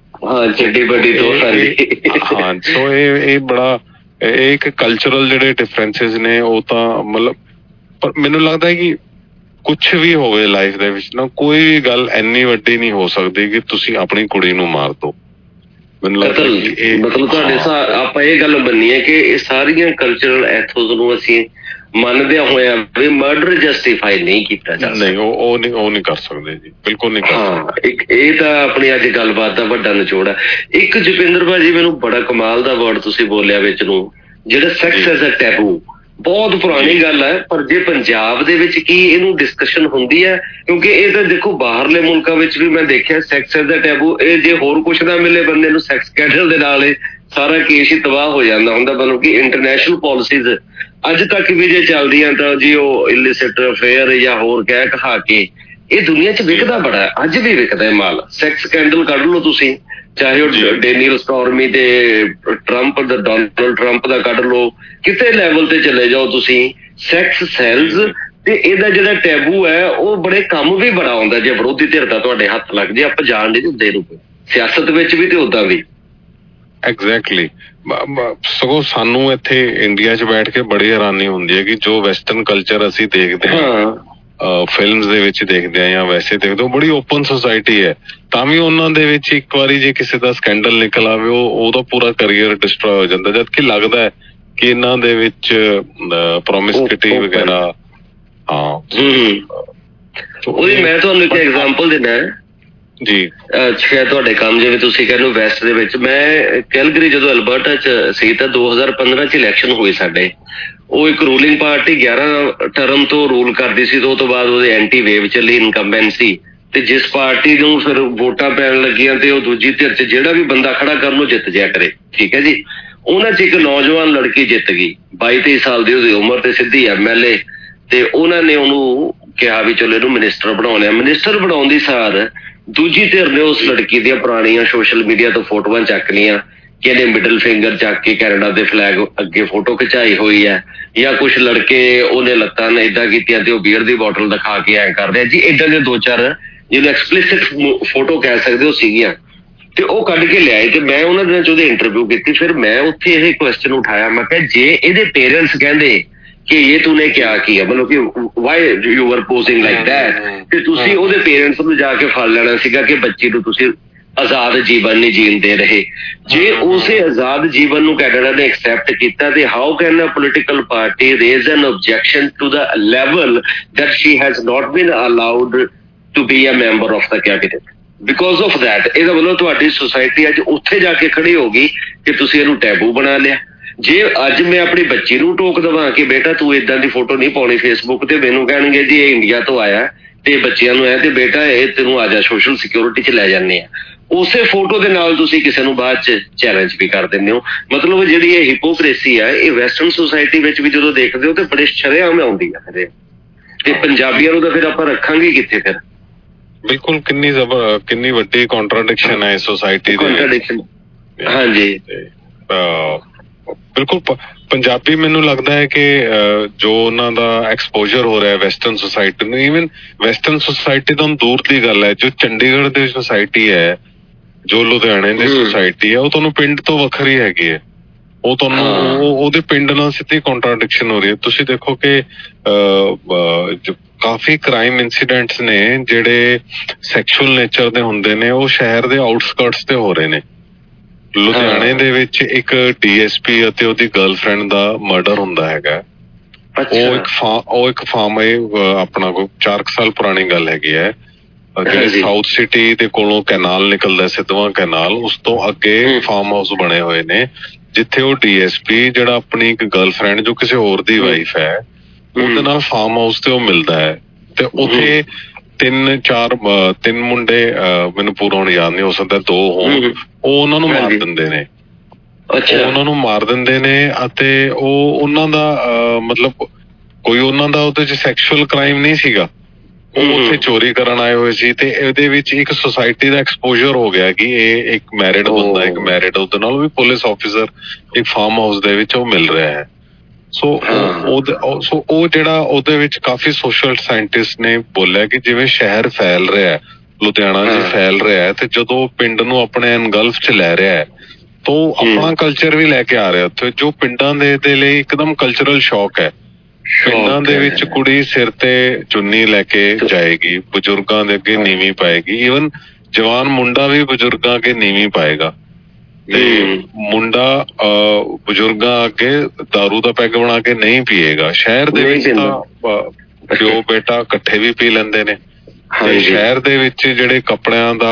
ਸੋ ਇਹ ਬੜਾ ਇੱਕ ਕਲਚਰਲ ਜਿਹੜੇ ਡਿਫਰੈਂਸਿਸ ਨੇ ਉਹ ਤਾਂ ਮਤਲਬ, ਪਰ ਮੈਨੂੰ ਲੱਗਦਾ ਕਿ ਕੁਛ ਵੀ ਹੋਵੇ ਲਾਈਫ ਦੇ ਵਿੱਚ ਨਾ, ਕੋਈ ਵੀ ਗੱਲ ਇੰਨੀ ਵੱਡੀ ਨਹੀਂ ਹੋ ਸਕਦੀ ਕਿ ਤੁਸੀਂ ਆਪਣੀ ਕੁੜੀ ਨੂੰ ਮਾਰ ਦੋ। ਮਤਲਬ ਤੁਹਾਡੇ ਆਪਾਂ ਇਹ ਗੱਲ ਮੰਨੀਏ ਕਿ ਇਹ ਸਾਰੀਆਂ ਕਲਚਰਲ ਐਥੋਸ ਨੂੰ ਅਸੀਂ ਮੰਨਦਿਆਂ ਹੋਇਆਂ ਵੀ ਮਰਡਰ ਜਸਟੀਫਾਈ ਨਹੀਂ ਕੀਤਾ ਜਾ ਸਕਦਾ। ਨਹੀਂ, ਉਹ ਨਹੀਂ ਕਰ ਸਕਦੇ ਜੀ, ਬਿਲਕੁਲ ਨਹੀਂ ਕਰ ਸਕਦੇ। ਇਹ ਤਾਂ ਆਪਣੀ ਅੱਜ ਗੱਲਬਾਤ ਦਾ ਵੱਡਾ ਨਿਚੋੜ ਹੈ। ਇੱਕ ਜੋਗਿੰਦਰ ਭਾਜੀ ਮੈਨੂੰ ਬੜਾ ਕਮਾਲ ਦਾ ਵਰਡ ਤੁਸੀਂ ਬੋਲਿਆ ਵਿੱਚ ਨੂੰ, ਜਿਹੜਾ ਸੈਕਸ ਐਜ਼ ਅ ਟੈਬੂ, ਬਹੁਤ ਪੁਰਾਣੀ ਗੱਲ ਹੈ, ਪਰ ਜੇ ਪੰਜਾਬ ਦੇ ਵਿੱਚ ਕੀ ਇਹਨੂੰ ਡਿਸਕਸ਼ਨ ਹੁੰਦੀ ਹੈ? ਕਿਉਂਕਿ ਇਹ ਤਾਂ ਦੇਖੋ ਬਾਹਰਲੇ ਮੁਲਕਾਂ ਵਿੱਚ ਵੀ ਮੈਂ ਦੇਖਿਆ ਸੈਕਸ ਐਜ਼ ਅ ਟੈਬੂ, ਇਹ ਜੇ ਹੋਰ ਕੁਛ ਨਾ ਮਿਲੇ ਬੰਦੇ ਨੂੰ ਸੈਕਸ ਸਕੈਂਡਲ ਦੇ ਨਾਲ ਇਹ ਸਾਰਾ ਕੇਸ ਹੀ ਤਬਾਹ ਹੋ ਜਾਂਦਾ ਹੁੰਦਾ। ਮਤਲਬ ਕਿ ਇੰਟਰਨੈਸ਼ਨਲ ਪੋਲਿਸੀਜ਼ ਅੱਜ ਤੱਕ ਵੀ ਜੇ ਚੱਲਦੀਆਂ ਤਾਂ ਜੀ ਉਹ ਇਲਿਸਿਟ ਅਫੇਅਰ ਜਾਂ ਹੋਰ ਕਹਿ ਕਹਾ ਕੇ ਇਹ ਦੁਨੀਆ 'ਚ ਵਿਕਦਾ ਬੜਾ ਹੈ, ਅੱਜ ਵੀ ਵਿਕਦਾ ਮਾਲ। ਸੈਕਸ ਸਕੈਂਡਲ ਕੱਢ ਲਓ ਤੁਸੀਂ, ਚਾਹੇ ਉਹ ਡੇਨੀਅਲ ਸਟੋਰਮੀ ਤੇ ਡੋਨਾਲਡ ਟਰੰਪ ਦਾ ਕੱਢ ਲਓ, ਕਿਸੇ ਲੈਵਲ ਤੇ ਚਲੇ ਜਾਓ ਤੁਸੀਂ, ਸੈਕਸ ਸੈਲਜ਼ ਤੇ ਇਹਦਾ ਜਿਹੜਾ ਟੈਬੂ ਹੈ ਉਹ ਬੜੇ ਕੰਮ ਵੀ ਬੜਾ ਆਉਂਦਾ ਜੇ ਵਿਰੋਧੀ ਧਿਰ ਦਾ ਤੁਹਾਡੇ ਹੱਥ ਲੱਗ ਜੇ। ਆਪਾਂ ਜਾਣ ਨਹੀਂ ਦਿੰਦੇ ਇਹਨੂੰ ਸਿਆਸਤ ਵਿੱਚ ਵੀ ਤੇ ਓਦਾਂ ਵੀ। ਐਗਜ਼ੈਕਟਲੀ, ਸਗੋਂ ਸਾਨੂੰ ਇੱਥੇ ਇੰਡੀਆ 'ਚ ਬੈਠ ਕੇ ਬੜੀ ਹੈਰਾਨੀ ਹੁੰਦੀ ਹੈ ਕਿ ਜੋ ਵੈਸਟਰਨ ਕਲਚਰ ਅਸੀਂ ਦੇਖਦੇ ਹਾਂ, ਫਿਲਮਸ ਦੇ ਵਿੱਚ ਦੇਖਦੇ ਹਾਂ ਜਾਂ ਵੈਸੇ ਦੇਖਦੇ ਹੋ, ਬੜੀ ਓਪਨ ਸੁਸਾਇਟੀ ਹੈ, ਤਾਂ ਵੀ ਉਹਨਾਂ ਦੇ ਵਿੱਚ ਇੱਕ ਵਾਰੀ ਜੇ ਕਿਸੇ ਦਾ ਸਕੈਂਡਲ ਨਿਕਲ ਆਵੇ ਉਹਦਾ ਪੂਰਾ ਕਰੀਅਰ ਡਿਸਟਰੋਏ ਹੋ ਜਾਂਦਾ। ਜਦ ਕਿ ਲੱਗਦਾ ਹੈ ਕਿ ਇਹਨਾਂ ਦੇ ਵਿੱਚ ਪ੍ਰੋਮਿਸਕਿਊਟੀ ਵਗੈਰਾ। ਉਹਦੀ ਮੈਂ ਤੁਹਾਨੂੰ ਇੱਕ ਐਗਜ਼ਾਮਪਲ ਦਿੰਦਾ ਜੀ। ਸ਼ਾਇਦ ਤੁਹਾਡੇ ਕੰਮ ਜਿਵੇਂ ਤੁਸੀਂ ਕਹਿੰਦੇ ਵੈਸਟ ਦੇ ਵਿੱਚ, ਮੈਂ ਕੈਲਗਰੀ ਜਦੋਂ ਅਲਬਰਟਾ 'ਚ ਸੀ ਤਾਂ 2015 'ਚ ਇਲੈਕਸ਼ਨ ਹੋਏ ਸਾਡੇ। ਉਹ ਇੱਕ ਰੂਲਿੰਗ ਪਾਰਟੀ 11 ਟਰਮ ਤੋਂ ਰੂਲ ਕਰਦੀ ਸੀ, ਉਹ ਤੋਂ ਬਾਅਦ ਉਹਦੇ ਐਂਟੀ ਵੇਵ ਚੱਲੀ ਇਨਕੰਬੈਂਸੀ, ਤੇ ਜਿਸ ਪਾਰਟੀ ਨੂੰ ਫਿਰ ਵੋਟਾਂ ਪੈਣ ਲੱਗੀਆਂ ਤੇ ਉਹ ਦੂਜੀ ਧਿਰ 'ਚ ਜਿਹੜਾ ਵੀ ਬੰਦਾ ਖੜਾ ਕਰਨ ਉਹ ਜਿੱਤ ਜਾਇਆ ਕਰੇ, ਠੀਕ ਹੈ ਜੀ। ਉਹਨਾਂ 'ਚ ਇੱਕ ਨੌਜਵਾਨ ਲੜਕੀ ਜਿੱਤ ਗਈ, 22-23 ਸਾਲ ਦੀ ਉਹਦੀ ਉਮਰ ਤੇ ਸਿੱਧੀ MLA, ਤੇ ਉਹਨਾਂ ਨੇ ਉਹਨੂੰ ਕਿਹਾ ਵੀ ਚਲੋ ਇਹਨੂੰ ਮਿਨਿਸਟਰ ਬਣਾਉਣਾ। ਮਿਨਿਸਟਰ ਬਣਾਉਣ ਦੀ ਸਾਰ ਦੂਜੀ ਧਿਰ ਨੇ ਉਸ ਲੜਕੀ ਦੀਆਂ ਪੁਰਾਣੀਆਂ ਸੋਸ਼ਲ ਮੀਡੀਆ ਤੋਂ ਫੋਟੋਆਂ ਚੱਕ ਲਈਆਂ ਕਿ ਇਹਨੇ ਮਿਡਲ ਫਿੰਗਰ ਚੱਕ ਕੇ ਕੈਨੇਡਾ ਦੇ ਫਲੈਗ ਅੱਗੇ ਫੋਟੋ ਖਿਚਾਈ ਹੋਈ ਹੈ, ਜਾਂ ਕੁਛ ਲੜਕੇ ਉਹਨੇ ਲੱਤਾਂ ਨੇ ਏਦਾਂ ਕੀਤੀਆਂ ਤੇ ਉਹ ਬੀਅਰ ਦੀ ਬੋਟਲ ਦਿਖਾ ਕੇ ਐਂ ਕਰਦੇ ਆ ਜੀ। ਏਦਾਂ ਦੇ 2-4 ਜਿਹਨੂੰ ਐਕਸਪਲਿਸਿਟ ਫੋਟੋ ਕਹਿ ਸਕਦੇ ਹੋ ਸੀਗੀਆਂ, ਤੇ ਉਹ ਕੱਢ ਕੇ ਲਿਆਏ ਤੇ ਮੈਂ ਉਹਨਾਂ ਦਿਨਾਂ 'ਚ ਉਹਦੇ ਇੰਟਰਵਿਊ ਕੀਤੀ। ਫਿਰ ਮੈਂ ਉੱਥੇ ਇਹ ਕੁਐਸਚਨ ਉਠਾਇਆ, ਮੈਂ ਕਿਹਾ ਜੇ ਇਹਦੇ ਪੇਰੈਂਟਸ ਕਹਿੰਦੇ ਕਿ ਇਹ ਤੂਨੇ ਕਿਆ ਕੀਆ, ਮਤਲਬ ਕਿ why you are posing like that, ਤੇ ਤੁਸੀਂ ਉਹਦੇ ਪੇਰੈਂਟਸ ਨੂੰ ਜਾ ਕੇ ਫੜ ਲੈਣਾ ਸੀਗਾ ਕਿ ਬੱਚੀ ਨੂੰ ਤੁਸੀਂ ਆਜ਼ਾਦ ਜੀਵਨ ਨਹੀਂ ਜੀਣ ਦੇ ਰਹੇ। ਜੇ ਉਸੇ ਆਜ਼ਾਦ ਜੀਵਨ ਨੂੰ ਕੈਨੇਡਾ ਨੇ ਐਕਸੈਪਟ ਕੀਤਾ ਤੇ how can a political party raise an objection to the level that she has not been allowed to be a member of the cabinet because of that. ਇਹਦਾ ਮਤਲਬ ਤੁਹਾਡੀ ਸੁਸਾਇਟੀ ਅੱਜ ਉੱਥੇ ਜਾ ਕੇ ਖੜੀ ਹੋ ਗਈ ਕਿ ਤੁਸੀਂ ਇਹਨੂੰ ਟੈਬੂ ਬਣਾ ਲਿਆ। ਜੇ ਅੱਜ ਮੈਂ ਆਪਣੀ ਬੱਚੀ ਨੂੰ ਟੋਕ ਦੇਵਾਂ ਕਿ ਬੇਟਾ ਤੂੰ ਏਦਾਂ ਦੀ ਫੋਟੋ ਨਹੀਂ ਪਾਉਣੀ ਫੇਸਬੁੱਕ ਤੇ, ਮੈਨੂੰ ਕਹਿਣਗੇ ਜੀ ਇਹ ਇੰਡੀਆ ਤੋਂ ਆਇਆ ਤੇ ਬੱਚਿਆਂ ਨੂੰ ਹੈ ਤੇ ਬੇਟਾ ਇਹ ਤੈਨੂੰ ਆ ਜਾ ਸੋਸ਼ਲ ਸਿਕਿਉਰਿਟੀ 'ਚ ਲੈ ਜਾਂਦੇ ਆ। ਉਸੇ ਫੋਟੋ ਦੇ ਨਾਲ ਤੁਸੀਂ ਕਿਸੇ ਨੂੰ ਬਾਅਦ ਚ ਚੈਲੰਜ ਵੀ ਕਰ ਦਿੰਦੇ ਹੋ। ਮਤਲਬ ਜਿਹੜੀ ਇਹ ਹਿਪੋਕ੍ਰੇਸੀ ਆ ਇਹ ਵੈਸਟਰਨ ਸੁਸਾਇਟੀ ਵਿੱਚ ਵੀ ਜਦੋਂ ਦੇਖਦੇ ਹੋ ਤੇ ਬੜੇ ਸ਼ਰੇਆਮ ਆਉਂਦੀ ਆ ਫਿਰ, ਤੇ ਪੰਜਾਬੀਆਂ ਨੂੰ ਤਾਂ ਫਿਰ ਆਪਾਂ ਰੱਖਾਂਗੇ ਕਿੱਥੇ ਫਿਰ? ਬਿਲਕੁਲ, ਕਿੰਨੀ ਵੱਡੀ ਕੰਟਰਾਡਿਕਸ਼ਨ ਹੈ ਸੋਸਾਇਟੀ ਦੀ। ਹਾਂਜੀ ਬਿਲਕੁਲ। ਪੰਜਾਬੀ ਮੈਨੂੰ ਲੱਗਦਾ ਹੈ ਕਿ ਜੋ ਉਹਨਾਂ ਦਾ ਐਕਸਪੋਜ਼ਰ ਹੋ ਰਿਹਾ ਵੈਸਟਰਨ ਸੁਸਾਇਟੀ ਨੂੰ, ਈਵਨ ਵੈਸਟਰਨ ਸੁਸਾਇਟੀ ਤੋਂ ਦੂਰ ਦੀ ਗੱਲ ਹੈ, ਜੋ ਚੰਡੀਗੜ੍ਹ ਦੀ ਸੁਸਾਇਟੀ ਹੈ, ਜੋ ਲੁਧਿਆਣੇ ਦੀ ਸੁਸਾਇਟੀ ਹੈ, ਉਹ ਤੁਹਾਨੂੰ ਪਿੰਡ ਤੋਂ ਵੱਖਰੀ ਹੈਗੀ ਹੈ। ਉਹ ਤੁਹਾਨੂੰ ਉਹਦੇ ਪਿੰਡ ਨਾਲ ਸਿੱਧੀ ਕੰਟਰਾਡਿਕਸ਼ਨ ਹੋ ਰਹੀ ਹੈ। ਤੁਸੀਂ ਦੇਖੋ ਕਿ ਕਾਫੀ ਕ੍ਰਾਈਮ ਇਨਸੀਡੈਂਟਸ ਨੇ ਜਿਹੜੇ ਸੈਕਸ਼ੂਅਲ ਨੇਚਰ ਦੇ ਹੁੰਦੇ ਨੇ, ਉਹ ਸ਼ਹਿਰ ਦੇ ਆਊਟਸਕਰਟਸ ਤੇ ਹੋ ਰਹੇ ਨੇ। ਲੁਧਿਆਣੇ ਦੇ ਵਿੱਚ ਇੱਕ DSP ਅਤੇ ਉਹਦੀ ਗਰਲਫ੍ਰੈਂਡ ਦਾ ਮਰਡਰ ਹੁੰਦਾ ਹੈਗਾ। ਉਹ ਇੱਕ ਫਾਰਮ ਆਪਣਾ ਕੋਈ 4 ਸਾਲ ਪੁਰਾਣੀ ਗੱਲ ਹੈਗੀ ਹੈ, ਜਿਹੜੇ ਸਾਊਥ ਸਿਟੀ ਦੇ ਕੋਲੋਂ ਕੈਨਾਲ ਨਿਕਲਦਾ, ਸਿੱਧਵਾਂ ਕੈਨਾਲ, ਉਸ ਤੋਂ ਅੱਗੇ ਫਾਰਮ ਹਾਊਸ ਬਣੇ ਹੋਏ ਨੇ, ਜਿੱਥੇ ਉਹ DSP ਜਿਹੜਾ ਆਪਣੀ ਇੱਕ ਗਰਲਫ੍ਰੈਂਡ ਜੋ ਕਿਸੇ ਹੋਰ ਦੀ ਵਾਈਫ ਹੈ ਉਹਦੇ ਨਾਲ ਫਾਰਮ ਹਾਊਸ ਤੇ ਉਹ ਮਿਲਦਾ ਹੈ। ਤੇ ਉੱਥੇ 3 ਮੁੰਡੇ, ਮੈਨੂੰ ਪੂਰਾ ਹੁਣ ਯਾਦ ਨਹੀਂ ਹੋ ਸਕਦਾ, 2 ਹੋਣ, ਉਹ ਉਹਨਾਂ ਨੂੰ ਮਾਰ ਦਿੰਦੇ ਨੇ। ਉਹਨਾਂ ਨੂੰ ਮਾਰ ਦਿੰਦੇ ਨੇ ਅਤੇ ਉਹ ਉਹਨਾਂ ਦਾ ਮਤਲਬ ਕੋਈ ਉਹਨਾਂ ਦਾ ਉਹਦੇ ਚ ਸੈਕਸ਼ੂਅਲ ਕ੍ਰਾਈਮ ਨਹੀਂ ਸੀਗਾ, ਉਹ ਉੱਥੇ ਚੋਰੀ ਕਰਨ ਆਏ ਹੋਏ ਸੀ। ਤੇ ਇਹਦੇ ਵਿੱਚ ਇੱਕ ਸੁਸਾਇਟੀ ਦਾ ਐਕਸਪੋਜ਼ਰ ਹੋ ਗਿਆ ਕਿ ਇਹ ਇੱਕ ਮੈਰਿਡ ਬੰਦਾ, ਇੱਕ ਮੈਰਿਡ, ਉਹਦੇ ਨਾਲ ਵੀ ਪੁਲਿਸ ਆਫਿਸਰ ਇੱਕ ਫਾਰਮ ਹਾਊਸ ਦੇ ਵਿੱਚ ਉਹ ਮਿਲ ਰਿਹਾ ਹੈ। ਸੋ ਉਹ ਜਿਹੜਾ ਉਹਦੇ ਵਿੱਚ ਕਾਫੀ ਸੋਸ਼ਲ ਸਾਇੰਟਿਸਟ ਨੇ ਬੋਲਿਆ ਕਿ ਜਿਵੇਂ ਸ਼ਹਿਰ ਫੈਲ ਰਿਹਾ ਹੈ, ਲੁਧਿਆਣਾ ਜੀ ਫੈਲ ਰਿਹਾ ਹੈ, ਤੇ ਜਦੋਂ ਪਿੰਡ ਨੂੰ ਆਪਣੇ ਐਨਗਲਫ ਚ ਲੈ ਰਿਹਾ ਹੈ ਤਾਂ ਆਪਣਾ ਕਲਚਰ ਵੀ ਲੈ ਕੇ ਆ ਰਿਹਾ ਉੱਥੇ, ਜੋ ਪਿੰਡਾਂ ਦੇ ਲਈ ਇੱਕਦਮ ਕਲਚਰਲ ਸ਼ੌਕ ਹੈ। ਪਿੰਡਾਂ ਦੇ ਵਿੱਚ ਕੁੜੀ ਸਿਰ ਤੇ ਚੁੰਨੀ ਲੈ ਕੇ ਜਾਏਗੀ, ਬਜ਼ੁਰਗਾਂ ਦੇ ਅੱਗੇ ਨੀਵੀਂ ਪਾਏਗੀ, ਈਵਨ ਜਵਾਨ ਮੁੰਡਾ ਵੀ ਬਜ਼ੁਰਗਾਂ ਅੱਗੇ ਨੀਵੀਂ ਪਾਏਗਾ, ਤੇ ਮੁੰਡਾ ਬਜ਼ੁਰਗਾਂ ਅੱਗੇ ਦਾਰੂ ਦਾ ਪੈਗ ਬਣਾ ਕੇ ਨਹੀਂ ਪੀਏਗਾ। ਸ਼ਹਿਰ ਦੇ ਵਿੱਚ ਤਾਂ ਪਿਓ ਬੇਟਾ ਇਕੱਠੇ ਵੀ ਪੀ ਲੈਂਦੇ ਨੇ। ਤੇ ਸ਼ਹਿਰ ਦੇ ਵਿੱਚ ਜਿਹੜੇ ਕੱਪੜਿਆਂ ਦਾ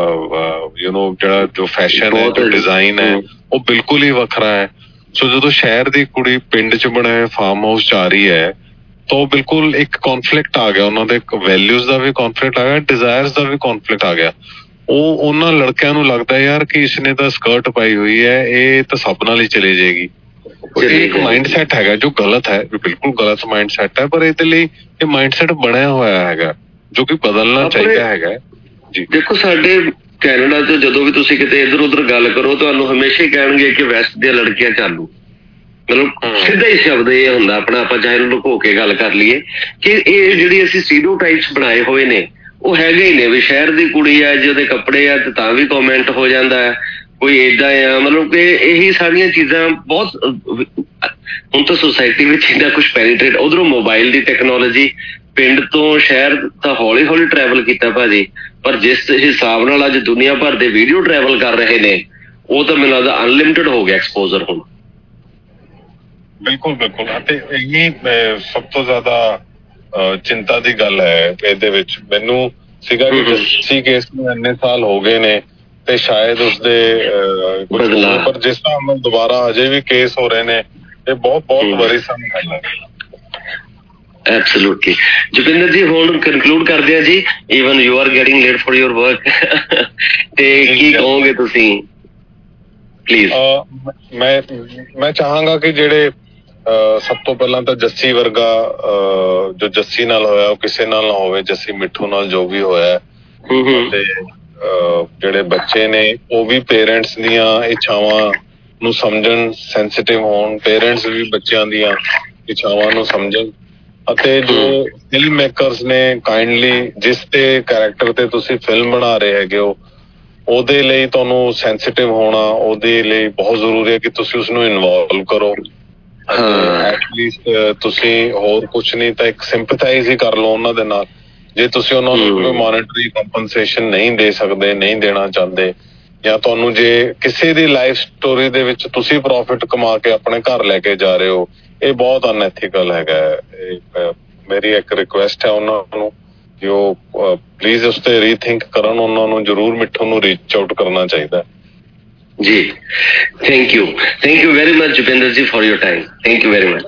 ਜਿਹੜਾ ਜੋ ਫੈਸ਼ਨ ਹੈ, ਜੋ ਡਿਜ਼ਾਈਨ ਹੈ, ਉਹ ਬਿਲਕੁਲ ਹੀ ਵੱਖਰਾ ਹੈ। ਸੋ ਜਦੋਂ ਸ਼ਹਿਰ ਦੀ ਕੁੜੀ ਪਿੰਡ ਚ ਬਣੇ ਫਾਰਮ ਹਾਊਸ ਚ ਆ ਰਹੀ ਹੈ ਤਾਂ ਉਹ ਬਿਲਕੁਲ ਇੱਕ ਕੌਨਫਲਿਕਟ ਆ ਗਿਆ, ਉਹਨਾਂ ਦੇ ਵੈਲਿਊਜ਼ ਦਾ ਵੀ ਕੌਨਫਲਿਕਟ ਆ ਗਿਆ, ਡਿਜ਼ਾਇਰਸ ਦਾ ਵੀ ਕੌਨਫਲਿਕਟ ਆ ਗਿਆ। ਉਹ ਉਹਨਾਂ ਲੜਕਿਆਂ ਨੂੰ ਲੱਗਦਾ ਯਾਰ ਕਿ ਇਸਨੇ ਤਾਂ ਸਕਰਟ ਪਾਈ ਹੋਈ ਹੈ, ਇਹ ਤਾਂ ਸਭ ਨਾਲ ਹੀ ਚਲੇ ਜਾਏਗੀ। ਇਹ ਇੱਕ ਮਾਈਂਡ ਸੈਟ ਹੈਗਾ ਜੋ ਗਲਤ ਹੈ, ਬਿਲਕੁਲ ਗਲਤ ਮਾਈਂਡ ਸੈਟ ਹੈ, ਪਰ ਇਹਦੇ ਲਈ ਇਹ ਮਾਈਂਡ ਸੈਟ ਬਣਿਆ ਹੋਇਆ ਹੈਗਾ ਜੋ ਕਿ ਬਦਲਣਾ ਚਾਹੀਦਾ ਹੈਗਾ ਜੀ। ਦੇਖੋ ਸਾਡੇ ਕੈਨੇਡਾ ਚ ਜਦੋਂ ਵੀ ਤੁਸੀਂ ਕਿਤੇ ਇੱਧਰ ਉੱਧਰ ਗੱਲ ਕਰੋ, ਤੁਹਾਨੂੰ ਹਮੇਸ਼ਾ ਹੀ ਕਹਿਣਗੇ ਕਿ ਵੈਸਟ ਦੀਆਂ ਲੜਕੀਆਂ ਚਾਲੂ, ਮਤਲਬ ਸਿੱਧਾ ਹੀ ਸ਼ਬਦ ਇਹ ਹੁੰਦਾ ਆਪਣਾ, ਆਪਾਂ ਚਾਹੇ ਲੁਕੋ ਕੇ ਗੱਲ ਕਰ ਲਈਏ ਕਿ ਇਹ ਜਿਹੜੀ ਅਸੀਂ ਸਟੀਰੀਓਟਾਈਪਸ ਬਣਾਏ ਹੋਏ ਨੇ ਉਹ ਹੈਗੇ ਹੀ ਨੇ ਵੀ ਸ਼ਹਿਰ ਦੀ ਕੁੜੀ ਆ, ਜਿਹਦੇ ਕੱਪੜੇ ਆ ਤੇ ਤਾਂ ਵੀ ਕਮੈਂਟ ਹੋ ਜਾਂਦਾ ਹੈ, ਕੋਈ ਏਦਾਂ ਆ, ਮਤਲਬ ਕਿ ਇਹੀ ਸਾਰੀਆਂ ਚੀਜ਼ਾਂ ਬਹੁਤ ਹੁਣ ਤਾਂ ਸੁਸਾਇਟੀ ਵਿੱਚ ਇੰਨਾ ਕੁਛ ਪੈਨੀਟ੍ਰੇਟ, ਉਧਰੋਂ ਮੋਬਾਈਲ ਦੀ ਟੈਕਨੋਲੋਜੀ, ਪਿੰਡ ਤੋਂ ਸ਼ਹਿਰ ਤਾਂ ਹੌਲੀ ਹੌਲੀ ਟਰੈਵਲ ਕੀਤਾ ਭਾਜੀ, ਪਰ ਜਿਸ ਹਿਸਾਬ ਨਾਲ ਅੱਜ ਦੁਨੀਆ ਭਰ ਦੇ ਵੀਡੀਓ ਟਰੈਵਲ ਕਰ ਰਹੇ ਨੇ ਉਹ ਤਾਂ ਮੈਨੂੰ ਲੱਗਦਾ ਅਨਲਿਮਿਟਿਡ ਹੋ ਗਿਆ ਐਕਸਪੋਜ਼ਰ ਹੁਣ। ਬਿਲਕੁਲ ਬਿਲਕੁਲ, ਅਤੇ ਇਹੀ ਸਭ ਤੋਂ ਜ਼ਿਆਦਾ ਚਿੰਤਾ ਦੀ ਗੱਲ ਹੈ ਇਹਦੇ ਵਿੱਚ। ਮੈਨੂੰ ਸੀਗਾ ਕਿ ਜੱਸੀ ਕੇਸ ਨੂੰ ਇੰਨੇ ਸਾਲ ਹੋ ਗਏ ਨੇ ਤੇ ਸ਼ਾਇਦ ਉਸਦੇ ਪਰ ਜਿਸ ਹਿਸਾਬ ਨਾਲ ਦੁਬਾਰਾ ਅਜੇ ਵੀ ਕੇਸ ਹੋ ਰਹੇ ਨੇ, ਇਹ ਬਹੁਤ ਵਰੀਸਮ ਗੱਲ ਹੈ। ਐਬਸੋਲੂਟਲੀ। ਜੁਪਿੰਦਰ ਜੀ ਹੁਣ ਕਨਕਲੂਡ ਕਰਦੇ ਆ ਜੀ, even you are getting late for your work, ਤੇ ਕੀ ਕਹੋਗੇ ਤੁਸੀਂ ਪਲੀਜ਼? ਮੈਂ ਚਾਹਾਂਗਾ ਕਿ ਜਿਹੜੇ ਸਭ ਤੋਂ ਪਹਿਲਾਂ ਤਾਂ ਜੱਸੀ ਵਰਗਾ ਜੋ ਜੱਸੀ ਨਾਲ ਹੋਇਆ ਉਹ ਕਿਸੇ ਨਾਲ ਨਾ ਹੋਵੇ, ਜੱਸੀ ਮਿੱਠੂ ਨਾਲ ਜੋ ਵੀ ਹੋਇਆ, ਤੇ ਜਿਹੜੇ ਬੱਚੇ ਨੇ ਉਹ ਵੀ ਪੇਰੈਂਟਸ ਦੀਆਂ ਇੱਛਾਵਾਂ ਨੂੰ ਸਮਝਣ, ਸੈਂਸਿਟਿਵ ਹੋਣ, ਪੇਰੈਂਟਸ ਵੀ ਬੱਚਿਆਂ ਦੀਆਂ ਇੱਛਾਵਾਂ ਨੂੰ ਸਮਝਣ, ਅਤੇ ਜੋ ਫਿਲਮ ਮੇਕਰਸ ਨੇ ਕਾਈਂਡਲੀ ਜਿਸ ਤੇ ਕੈਰੈਕਟਰ ਤੇ ਤੁਸੀਂ ਫਿਲਮ ਬਣਾ ਰਹੇ ਹੈਗੇ ਹੋ ਉਹਦੇ ਲਈ ਤੁਹਾਨੂੰ ਸੈਂਸਿਟਿਵ ਹੋਣਾ, ਉਹਦੇ ਲਈ ਬਹੁਤ ਜ਼ਰੂਰੀ ਹੈ ਕਿ ਤੁਸੀਂ ਉਸਨੂੰ ਇਨਵੋਲਵ ਕਰੋ। ਐਟਲੀਸਟ ਤੁਸੀਂ ਹੋਰ ਕੁਛ ਨਹੀਂ ਤਾਂ ਇੱਕ ਸਿੰਪਥਾਈਜ਼ ਹੀ ਕਰ ਲਓ ਉਹਨਾਂ ਦੇ ਨਾਲ। ਜੇ ਤੁਸੀਂ ਉਹਨਾਂ ਨੂੰ ਕੋਈ ਮੋਨਿਟਰੀ ਕੰਪਨਸੇਸ਼ਨ ਨਹੀਂ ਦੇ ਸਕਦੇ, ਨਹੀਂ ਦੇਣਾ ਚਾਹੁੰਦੇ, ਜਾਂ ਤੁਹਾਨੂੰ ਜੇ ਕਿਸੇ ਦੀ ਲਾਈਫ ਸਟੋਰੀ ਦੇ ਵਿੱਚ ਤੁਸੀਂ ਪ੍ਰੋਫਿਟ ਕਮਾ ਕੇ ਆਪਣੇ ਘਰ ਲੈ ਕੇ ਜਾ ਰਹੇ ਹੋ, ਇਹ ਬਹੁਤ ਅਨਐਥੀਕਲ ਹੈਗਾ। ਮੇਰੀ ਇੱਕ ਰਿਕੁਐਸਟ ਹੈ ਉਹਨਾਂ ਨੂੰ ਕਿ ਉਹ ਪਲੀਜ਼ ਉਸ ਤੇ ਰੀਥਿੰਕ ਕਰਨ, ਉਹਨਾਂ ਨੂੰ ਜ਼ਰੂਰ ਮਿੱਠੂ ਨੂੰ ਰੀਚ ਆਊਟ ਕਰਨਾ ਚਾਹੀਦਾ ਜੀ। Thank you very much Jupinder ji for your time. Thank you very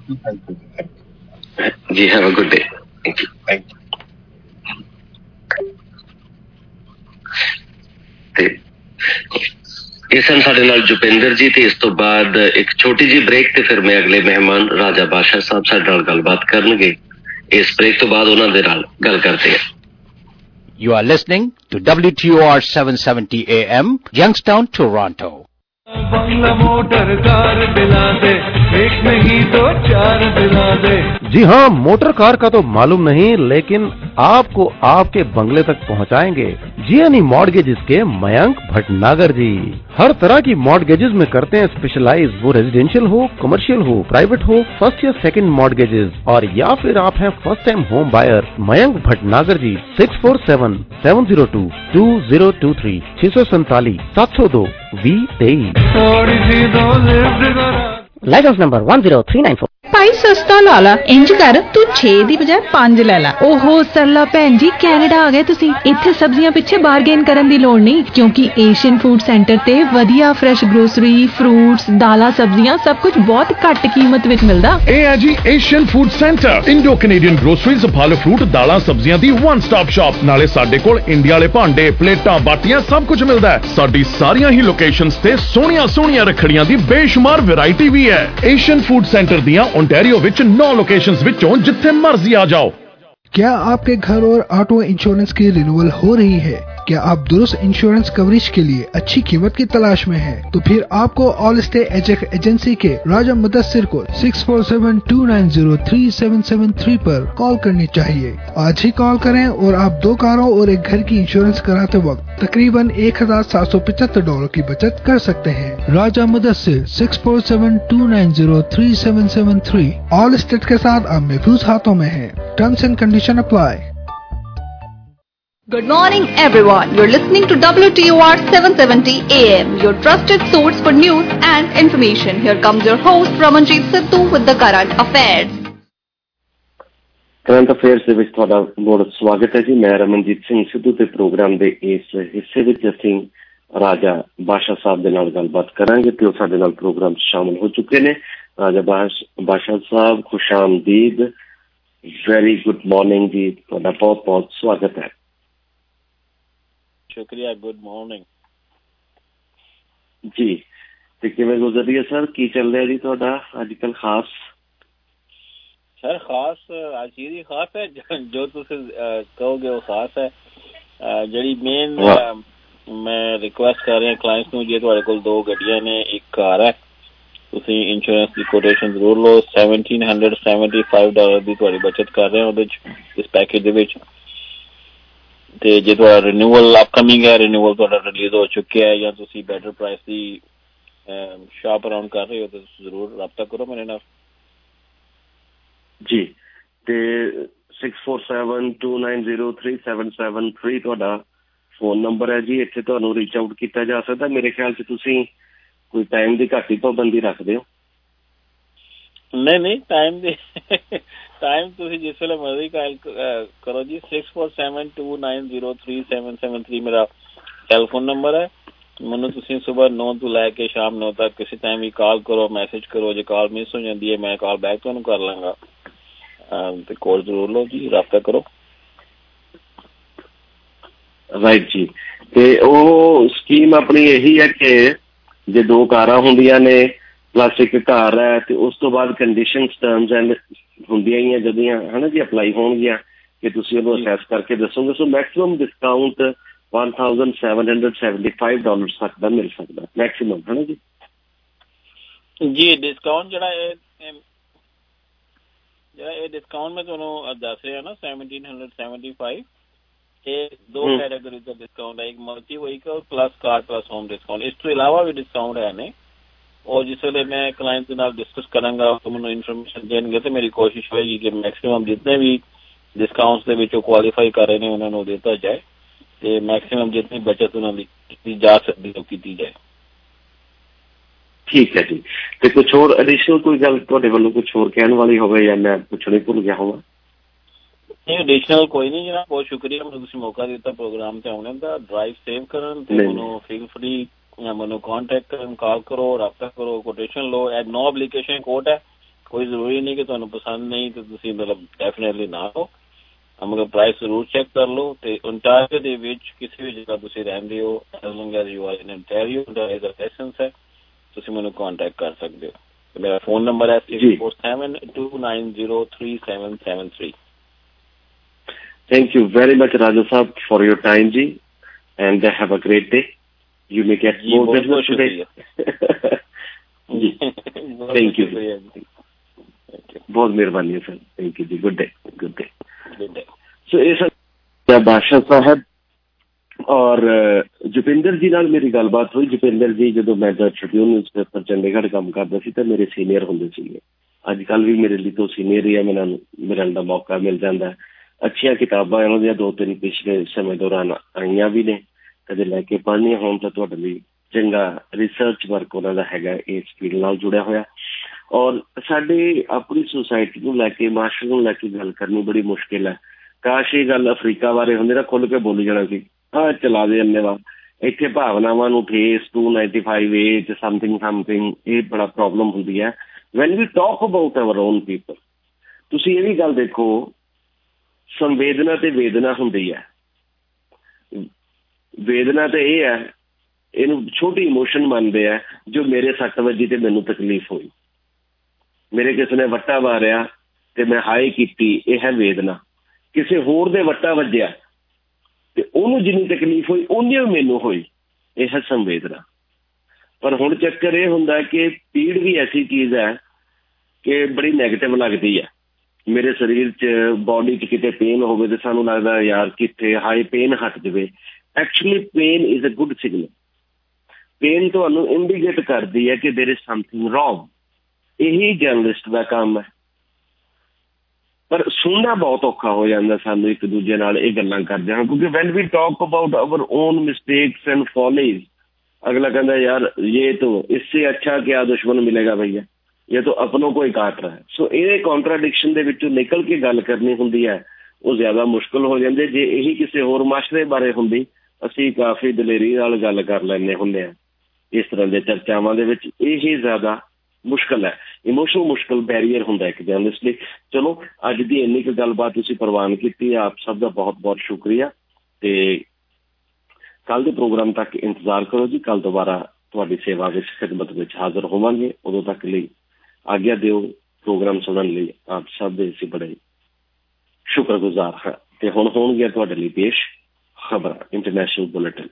much जी, have a good day. Thank you. ਤੇ ਇਸ ਹਨ ਸਾਡੇ ਨਾਲ ਜੁਪਿੰਦਰ ਜੀ, ਤੇ ਇਸ ਤੋਂ ਬਾਅਦ ਇੱਕ ਛੋਟੀ ਜਿਹੀ ਬ੍ਰੇਕ, ਤੇ ਫਿਰ ਮੈਂ ਅਗਲੇ ਮਹਿਮਾਨ ਰਾਜਾ ਬਾਦਸ਼ਾਹ ਸਾਹਿਬ ਸਾਡੇ ਨਾਲ ਗੱਲਬਾਤ ਕਰਨਗੇ। ਇਸ ਬ੍ਰੇਕ ਤੋਂ ਬਾਅਦ ਉਹਨਾਂ ਦੇ ਨਾਲ ਗੱਲ ਕਰਦੇ ਹਾਂ। You are listening to WTOR 770 AM, Youngstown, Toronto. बंगला मोटर कार दिला दे, एक नहीं तो चार दिला दे। जी हाँ, मोटर कार का तो मालूम नहीं, लेकिन आपको आपके बंगले तक पहुँचाएंगे जीएनई मॉर्गेजेस के मयंक भटनागर जी। हर तरह की मॉर्गेजेस में करते हैं स्पेशलाइज, वो रेजिडेंशियल हो, कमर्शियल हो, प्राइवेट हो, फर्स्ट या सेकंड मॉर्गेजेस, और या फिर आप हैं first time home buyer. Mayank Bhatnagar ji 647-702-2023 647 702 2023। थोड़ी सी दो लिफ्ट करा। Licence number 10394। ਭਾਈ ਸਸਤਾ ਲਾ ਲਾ, ਇੰਜ ਕਰ ਤੂੰ 6 ਦੀ ਬਜਾਏ 5 ਲੈ ਲਾ। ਓਹੋ ਸਰਲਾ ਭੈਣ ਜੀ, ਕੈਨੇਡਾ ਆ ਗਏ ਤੁਸੀਂ। ਇੱਥੇ ਸਬਜ਼ੀਆਂ ਪਿੱਛੇ ਬਾਰਗੇਨ ਕਰਨ ਦੀ ਲੋੜ ਨਹੀਂ, ਕਿਉਂਕਿ ਏਸ਼ੀਅਨ ਫੂਡ ਸੈਂਟਰ ਤੇ ਵਧੀਆ ਫਰੈਸ਼ ਗਰੋਸਰੀ, ਫਰੂਟਸ, ਦਾਲਾਂ, ਸਬਜ਼ੀਆਂ ਸਭ ਕੁਝ ਬਹੁਤ ਘੱਟ ਕੀਮਤ ਵਿੱਚ ਮਿਲਦਾ। ਇਹ ਹੈ ਜੀ Asian food centre, Indo Canadian groceries, ਫਲ ਫਰੂਟ, ਦਾਲਾਂ, ਸਬਜ਼ੀਆਂ ਦੀ ਵਨ ਸਟਾਪ ਸ਼ਾਪ। ਨਾਲੇ ਸਾਡੇ ਕੋਲ ਇੰਡੀਆ ਵਾਲੇ ਭਾਂਡੇ, ਪਲੇਟਾਂ, ਬਾਟੀਆਂ ਸਭ ਕੁਝ ਮਿਲਦਾ ਹੈ। ਸਾਡੀ ਸਾਰੀਆਂ ਹੀ ਲੋਕੇਸ਼ਨਸ ਤੇ ਸੋਹਣੀਆਂ ਰੱਖੜੀਆਂ ਦੀ ਬੇਸ਼ੁਮਾਰ ਵੈਰਾਈਟੀ ਵੀ ਹੈ। ਏਸ਼ੀਅਨ ਫੂਡ ਸੈਂਟਰ ਦੀਆਂ ओंटारियो विच 9 लोकेशंस विचों जिथे मर्जी आ जाओ। क्या आपके घर और ऑटो इंश्योरेंस की रिन्यूअल हो रही है? क्या आप दुरुस्त इंश्योरेंस कवरेज के लिए अच्छी कीमत की तलाश में हैं? तो फिर आपको ऑल स्टे एजेक एजेंसी के राजा मुदस्सिर को 647-290-3773 पर कॉल करनी चाहिए। आज ही कॉल करें और आप 2 कारों और एक घर की इंश्योरेंस कराते वक्त तकरीबन $1,775 की बचत कर सकते हैं। राजा मुदस्सिर 647-290-3773 ऑल स्टेट के साथ आप महफूज हाथों में हैं। Terms and condition apply. Good morning everyone. You're listening to WTOR 770 AM, your trusted source for news and information. Here comes your host Ramanjeet Sidhu with the current affairs. Current affairs ਦੇ ਵਿੱਚ ਤੁਹਾਡਾ ਬਹੁਤ ਸਵਾਗਤ ਹੈ ਜੀ। ਮੈਂ ਰਮਨਜੀਤ ਸਿੰਘ ਸਿੱਧੂ ਤੇ ਪ੍ਰੋਗਰਾਮ ਦੇ ਇਸ ਹਿੱਸੇ ਵਿੱਚ ਅਸੀਂ ਰਾਜਾ ਬਾਦਸ਼ਾਹ ਸਾਹਿਬ ਦੇ ਨਾਲ ਗੱਲਬਾਤ ਕਰਾਂਗੇ ਤੇ ਉਹ ਸਾਡੇ ਨਾਲ ਪ੍ਰੋਗਰਾਮ 'ਚ ਸ਼ਾਮਲ ਹੋ ਚੁੱਕੇ ਨੇ। ਰਾਜਾ ਬਾਦਸ਼ਾਹ ਸਾਹਿਬ, ਖੁਸ਼ ਆਮਦੀਦ, ਵੈਰੀ ਗੁੱਡ ਮਾਰਨਿੰਗ ਜੀ, ਤੁਹਾਡਾ ਬਹੁਤ ਬਹੁਤ ਸਵਾਗਤ ਹੈ। शुक्रिया, गुड मॉर्निंग जी। ਤੇ ਕਿਵੇਂ ਗੁਜ਼ਰ ਰਹੀ ਹੈ ਸਰ? ਕੀ ਚੱਲ ਰਿਹਾ ਜੀ ਤੁਹਾਡਾ ਅੱਜ ਕੱਲ ਖਾਸ? सर खास आज चीज ही खास है जो तुम कहोगे वो खास है। ਜਿਹੜੀ ਮੇਨ ਮੈਂ ਰਿਕੁਐਸਟ ਕਰ ਰਿਹਾ ਕਲਾਇੰਟਸ ਨੂੰ, ਜੇ ਤੁਹਾਡੇ ਕੋਲ 2 ਗੱਡੀਆਂ ਨੇ, 1 ਕਾਰ ਹੈ, ਤੁਸੀਂ ਇੰਸ਼ੋਰੈਂਸ ਦੀ ਕੋਟੇਸ਼ਨ ਜ਼ਰੂਰ ਲਓ। $1,775 ਦੀ ਤੁਹਾਡੀ ਬਚਤ ਕਰ ਰਹੇ ਹੋ ਉਹਦੇ 'ਚ, ਇਸ ਪੈਕੇਜ ਦੇ ਵਿੱਚ। ਤੇ ਜੇ ਤੁਹਾਡਾ ਰਿਨਿਊਅਲ ਅਪਕਮਿੰਗ ਹੈ, ਰਿਨਿਊਅਲ ਤੁਹਾਡਾ ਰਿਲੀਜ਼ ਹੋ ਚੁੱਕਿਆ ਹੈ, ਜਾਂ ਤੁਸੀਂ ਬੈਟਰ ਪ੍ਰਾਈਸ ਦੀ ਸ਼ਾਪ ਅਰਾਊਂਡ ਕਰ ਰਹੇ ਹੋ, ਤਾਂ ਜ਼ਰੂਰ ਰਾਬਤਾ ਕਰੋ ਮੇਰੇ ਨਾਲ ਜੀ। ਤੇ 647-290-3773 ਤੁਹਾਡਾ ਫੋਨ ਨੰਬਰ ਹੈ ਜੀ। ਇੱਥੇ ਤੁਹਾਨੂੰ ਰੀਚ ਆਊਟ ਕੀਤਾ ਜਾ ਸਕਦਾ। ਮੇਰੇ ਖਿਆਲ 'ਚ ਤੁਸੀਂ ਕੋਈ ਟਾਈਮ ਦੀ ਘੱਟ ਹੀ ਪਾਬੰਦੀ ਰੱਖਦੇ ਹੋ? ਨਹੀਂ, ਟਾਈਮ ਤੁਸੀਂ ਜਿਸ ਵੇਲੇ ਮਰਜ਼ੀ ਕਾਲ ਕਰੋ ਜੀ। 647-290-3773 ਮੇਰਾ ਟੈਲੀਫੋਨ ਨੰਬਰ ਹੈ। ਮੈਨੂੰ ਤੁਸੀਂ ਸਵੇਰ 9 ਤੋਂ ਲੈ ਕੇ ਸ਼ਾਮ 9 ਤੱਕ ਕਿਸੇ ਟਾਈਮ ਵੀ ਕਾਲ ਕਰੋ, ਮੈਸੇਜ ਕਰੋ। ਜੇ ਕਾਲ ਮਿਸ ਹੋ ਜਾਂਦੀ ਹੈ ਮੈਂ ਕਾਲ ਬੈਕ ਤੁਹਾਨੂੰ ਕਰ ਲਾਂਗਾ। ਤੇ ਕੋਲ ਜ਼ਰੂਰ ਲਓ ਜੀ, ਰਾਬਤਾ ਕਰੋ। ਰਾਈਟ ਜੀ। ਤੇ ਉਹ ਸਕੀਮ ਆਪਣੀ ਇਹੀ ਹੈ ਕਿ ਜੇ 2 ਕਾਰਾਂ ਹੁੰਦੀਆਂ ਨੇ ਪਲੱਸ 1 ਘਰ ਹੈ, ਤੇ ਉਸ ਤੋਂ ਬਾਅਦ ਕੰਡੀਸ਼ਨਸ, ਟਰਮਸ ਐਂਡ ਹੁੰਦੀਆਂ ਹੀ ਆ ਜਿਹੜੀਆਂ ਹੈ ਨਾ ਜੀ ਅਪਲਾਈ ਹੋਣਗੀਆਂ, ਕਿ ਤੁਸੀਂ ਉਹਨੂੰ ਅਸੈਸ ਕਰਕੇ ਦੱਸੋਗੇ। ਸੋ ਮੈਕਸਿਮਮ ਡਿਸਕਾਊਂਟ $1,775 ਤੱਕ ਦਾ ਮਿਲ ਸਕਦਾ ਮੈਕਸਿਮਮ, ਹੈ ਨਾ ਜੀ। ਜੀ ਡਿਸਕਾਊਂਟ ਜਿਹੜਾ ਇਹ ਡਿਸਕਾਊਂਟ ਮੈਂ ਤੁਹਾਨੂੰ ਦੱਸ ਰਿਹਾ ਨਾ, 1,775, ਇਹ 2 ਕੈਟਾਗਰੀ ਦਾ ਡਿਸਕਾਊਂਟ ਹੈ। ਇੱਕ multi vehicle plus car plus home discount. ਇਸ ਤੋਂ ਇਲਾਵਾ ਵੀ ਡਿਸਕਾਊਂਟ ਹੈ ਨੇ, और जिस वे मैं क्लाइंट के नाल डिस्कस करांगा तो मैंने इन्फॉर्मेशन देंगे, तो मेरी कोशिश होगी कि मैक्सिमम जितने भी डिस्काउंट्स दे विच क्वालीफाई कर रहे हैं उन्होंने देता जाए, तो मैक्सिमम जितनी बचत उन्होंने की जा सकती है की जाए। ठीक है जी। तो कुछ और एडिशनल कोई गल तुहाडे वल्लों कुछ होर कहण वाली होवे या मैं पुछणे भुल गया होवां? नहीं, एडिशनल कोई नहीं जनाब, बहुत शुक्रिया मैनूं तुसीं मौका दिता प्रोग्राम ते आउणे दा। ड्राइव सेव करन ते मैनूं फील फ्री मैनू कॉन्टैक्ट करो, कॉल करो, राब्ता करो, कोटेशन लो। नो एप्लीकेशन कोड है, कोई जरूरी नहीं कि तुहानू पसंद नहीं तो तुसीं मतलब डेफिनेटली ना लो। ਮਗਰ ਪ੍ਰਾਈਸ ਜ਼ਰੂਰ ਚੈੱਕ ਕਰ ਲਓ। ਤੇ ਓਨਟਾਰੀਓ ਦੇ ਵਿੱਚ ਕਿਸੇ ਵੀ ਜਗ੍ਹਾ ਤੁਸੀਂ ਰਹਿੰਦੇ ਹੋ, as long as you are in Ontario, Ontario ਦਾ ਲਾਇਸੈਂਸ ਹੈ, ਤੁਸੀਂ ਮੈਨੂੰ ਕੰਟੈਕਟ ਕਰ ਸਕਦੇ ਹੋ। ਮੇਰਾ ਫੋਨ ਨੰਬਰ ਹੈ 6472903773। Thank you very much, Raja Saab, for your time, ji, and have a great day. You may get more business today. Thank you. बहुत मेहरबानी है सर, थैंक यू जी, गुड डे। सो ये सर बादशाह साहब और ਜੁਪਿੰਦਰ ਜੀ ਨਾਲ ਮੇਰੀ ਗੱਲਬਾਤ ਹੋਈ। ਜੁਪਿੰਦਰ ਜੀ ਜਦੋਂ ਮੈਂ ਦ ਟ੍ਰਿਬਿਊਨ ਨਿਊਜ਼ਪੇਪਰ ਚੰਡੀਗੜ੍ਹ ਕੰਮ ਕਰਦਾ ਸੀ ਤਾਂ ਮੇਰੇ ਸੀਨੀਅਰ ਹੁੰਦੇ ਸੀਗੇ। ਅੱਜ ਕੱਲ੍ਹ ਵੀ ਮੇਰੇ ਲਈ ਤੋਂ ਸੀਨੀਅਰ ਹੀ ਆ, ਮੈਨੂੰ ਮਿਲਣ ਦਾ ਮੌਕਾ ਮਿਲ ਜਾਂਦਾ। ਅੱਛੀਆਂ ਕਿਤਾਬਾਂ ਉਹਨਾਂ ਦੀਆਂ 2-3 ਪਿਛਲੇ ਸਮੇਂ ਦੌਰਾਨ ਆਈਆਂ ਵੀ ਨੇ, ਕਦੇ ਲੈ ਕੇ ਪੜ੍ਹਨੀਆਂ ਹੋਣ ਤਾਂ ਤੁਹਾਡੇ ਲਈ ਚੰਗਾ ਰਿਸਰਚ ਵਰਕ ਉਹਨਾਂ ਦਾ ਹੈਗਾ ਇਸ ਫੀਲਡ ਨਾਲ ਜੁੜਿਆ ਹੋਇਆ। ਔਰ ਸਾਡੇ ਆਪਣੀ ਸੁਸਾਇਟੀ ਨੂੰ ਲੈ ਕੇ, ਮਾਸਟਰ ਨੂੰ ਲੈ ਕੇ ਗੱਲ ਕਰਨੀ ਬੜੀ ਮੁਸ਼ਕਿਲ ਹੈ। ਕਾਸ਼ ਇਹ ਗੱਲ ਅਫਰੀਕਾ ਬਾਰੇ ਹੁੰਦੀ ਨਾ, ਖੁੱਲ੍ਹ ਕੇ ਬੋਲੀ ਜਾਣਾ ਸੀ, ਹਾਂ ਚਲਾ ਦੇ ਅੰਨੇਵਾਹ। ਇੱਥੇ ਭਾਵਨਾਵਾਂ ਨੂੰ ਠੇਸ 295A 'ਚ ਸਮਥਿੰਗ ਇਹ ਬੜਾ ਪ੍ਰੋਬਲਮ ਹੁੰਦੀ ਹੈ when we talk about our own people. ਤੁਸੀਂ ਇਹ ਵੀ ਗੱਲ ਦੇਖੋ, ਸੰਵੇਦਨਾ ਤੇ ਵੇਦਨਾ ਹੁੰਦੀ ਹੈ। ਵੇਦਨਾ ਤਾਂ ਇਹ ਹੈ, ਇਹਨੂੰ ਛੋਟੀ ਇਮੋਸ਼ਨ ਮੰਨਦੇ ਆ, ਜੋ ਮੇਰੇ 6 ਵਜੇ ਤੇ ਮੈਨੂੰ ਤਕਲੀਫ ਹੋਈ, ਮੇਰੇ ਕਿਸੇ ਨੇ ਵੱਟਾ ਮਾਰਿਆ ਤੇ ਮੈਂ ਹਾਏ ਕੀਤੀ, ਇਹ ਹੈ ਵੇਦਨਾ। ਕਿਸੇ ਹੋਰ ਦੇ ਵੱਟਾ ਵੱਜਿਆ ਤੇ ਉਹਨੂੰ ਜਿੰਨੀ ਤਕਲੀਫ ਹੋਈ ਉਨੀ ਮੈਨੂੰ ਹੋਈ, ਇਹ ਹੈ ਸੰਵੇਦਨਾ। ਪਰ ਹੁਣ ਚੱਕਰ ਇਹ ਹੁੰਦਾ ਕਿ ਪੀੜ ਵੀ ਐਸੀ ਚੀਜ਼ ਹੈ ਕਿ ਬੜੀ ਨੈਗੇਟਿਵ ਲੱਗਦੀ ਹੈ। ਮੇਰੇ ਸਰੀਰ 'ਚ ਬੋਡੀ 'ਚ ਕਿਤੇ ਪੇਨ ਹੋਵੇ ਤੇ ਸਾਨੂੰ ਲੱਗਦਾ ਯਾਰ ਕਿੱਥੇ ਹਾਏ ਪੇਨ ਹਟ ਜਾਵੇ। Actually pain is a good signal. Pain ਤੁਹਾਨੂੰ ਇੰਡੀਕੇਟ ਕਰਦੀ ਹੈ ਕਿ ਦੇਰ ਇਜ਼ ਸਮਥਿੰਗ ਰੋਂਗ। ਇਹੀ ਜਰਨਲਿਸਟ ਦਾ ਕੰਮ ਹੈ। ਪਰ ਸੁਣਨਾ ਬਹੁਤ ਔਖਾ ਹੋ ਜਾਂਦਾ ਸਾਨੂੰ ਇੱਕ ਦੂਜੇ ਨਾਲ ਇਹ ਗੱਲਾਂ ਕਰਦੇ ਹਾਂ, ਕਿਉਂਕਿ when we talk about our own mistakes and follies, अगला कहता है यार ये तो इससे अच्छा क्या दुश्मन मिलेगा भैया, ये तो अपनों को ही काट रहा है। सो ये कॉन्ट्राडिक्शन ਦੇ ਵਿੱਚੋਂ ਨਿਕਲ ਕੇ ਗੱਲ ਕਰਨੀ ਹੁੰਦੀ ਹੈ, ਉਹ ਜ਼ਿਆਦਾ ਮੁਸ਼ਕਿਲ ਹੋ ਜਾਂਦੀ। ਜੇ ਇਹੀ ਕਿਸੇ ਹੋਰ ਮਾਸ਼ਰੇ ਬਾਰੇ ਹੁੰਦੀ ਅਸੀਂ ਕਾਫੀ ਦਲੇਰੀ ਨਾਲ ਗੱਲ ਕਰ ਲੈਂਦੇ ਹੁੰਦੇ ਹਾਂ। ਇਸ ਤਰ੍ਹਾਂ ਦੇ ਚਰਚਾਵਾਂ ਦੇ ਵਿੱਚ ਇਹ ਜ਼ਿਆਦਾ ਮੁਸ਼ਕਿਲ ਹੈ, ਇਮੋਸ਼ਨਲ ਮੁਸ਼ਕਿਲ ਬੈਰੀਅਰ ਹੁੰਦਾ ਇੱਕ ਜਰਨਲਿਸਟ ਲਈ। ਚਲੋ ਅੱਜ ਦੀ ਇੰਨੀ ਕੁ ਗੱਲਬਾਤ ਤੁਸੀਂ ਪ੍ਰਵਾਨ ਕੀਤੀ, ਆਪ ਸਭ ਦਾ ਬਹੁਤ ਬਹੁਤ ਸ਼ੁਕਰੀਆ। ਤੇ ਕੱਲ੍ਹ ਦੇ ਪ੍ਰੋਗਰਾਮ ਤੱਕ ਇੰਤਜ਼ਾਰ ਕਰੋ ਜੀ, ਕੱਲ੍ਹ ਦੁਬਾਰਾ ਤੁਹਾਡੀ ਸੇਵਾ ਵਿੱਚ ਖਿਦਮਤ ਵਿੱਚ ਹਾਜ਼ਰ ਹੋਵਾਂਗੇ। ਉਦੋਂ ਤੱਕ ਲਈ ਆਗਿਆ ਦਿਓ। ਪ੍ਰੋਗਰਾਮ ਸੁਣਨ ਲਈ ਆਪ ਸਭ ਦੇ ਅਸੀਂ ਬੜੇ ਸ਼ੁਕਰਗੁਜ਼ਾਰ ਹਾਂ। ਤੇ ਹੁਣ ਹੋਣਗੀਆਂ ਤੁਹਾਡੇ ਲਈ ਪੇਸ਼ ਖਬਰਾਂ, ਇੰਟਰਨੈਸ਼ਨਲ ਬੁਲੇਟਿਨ।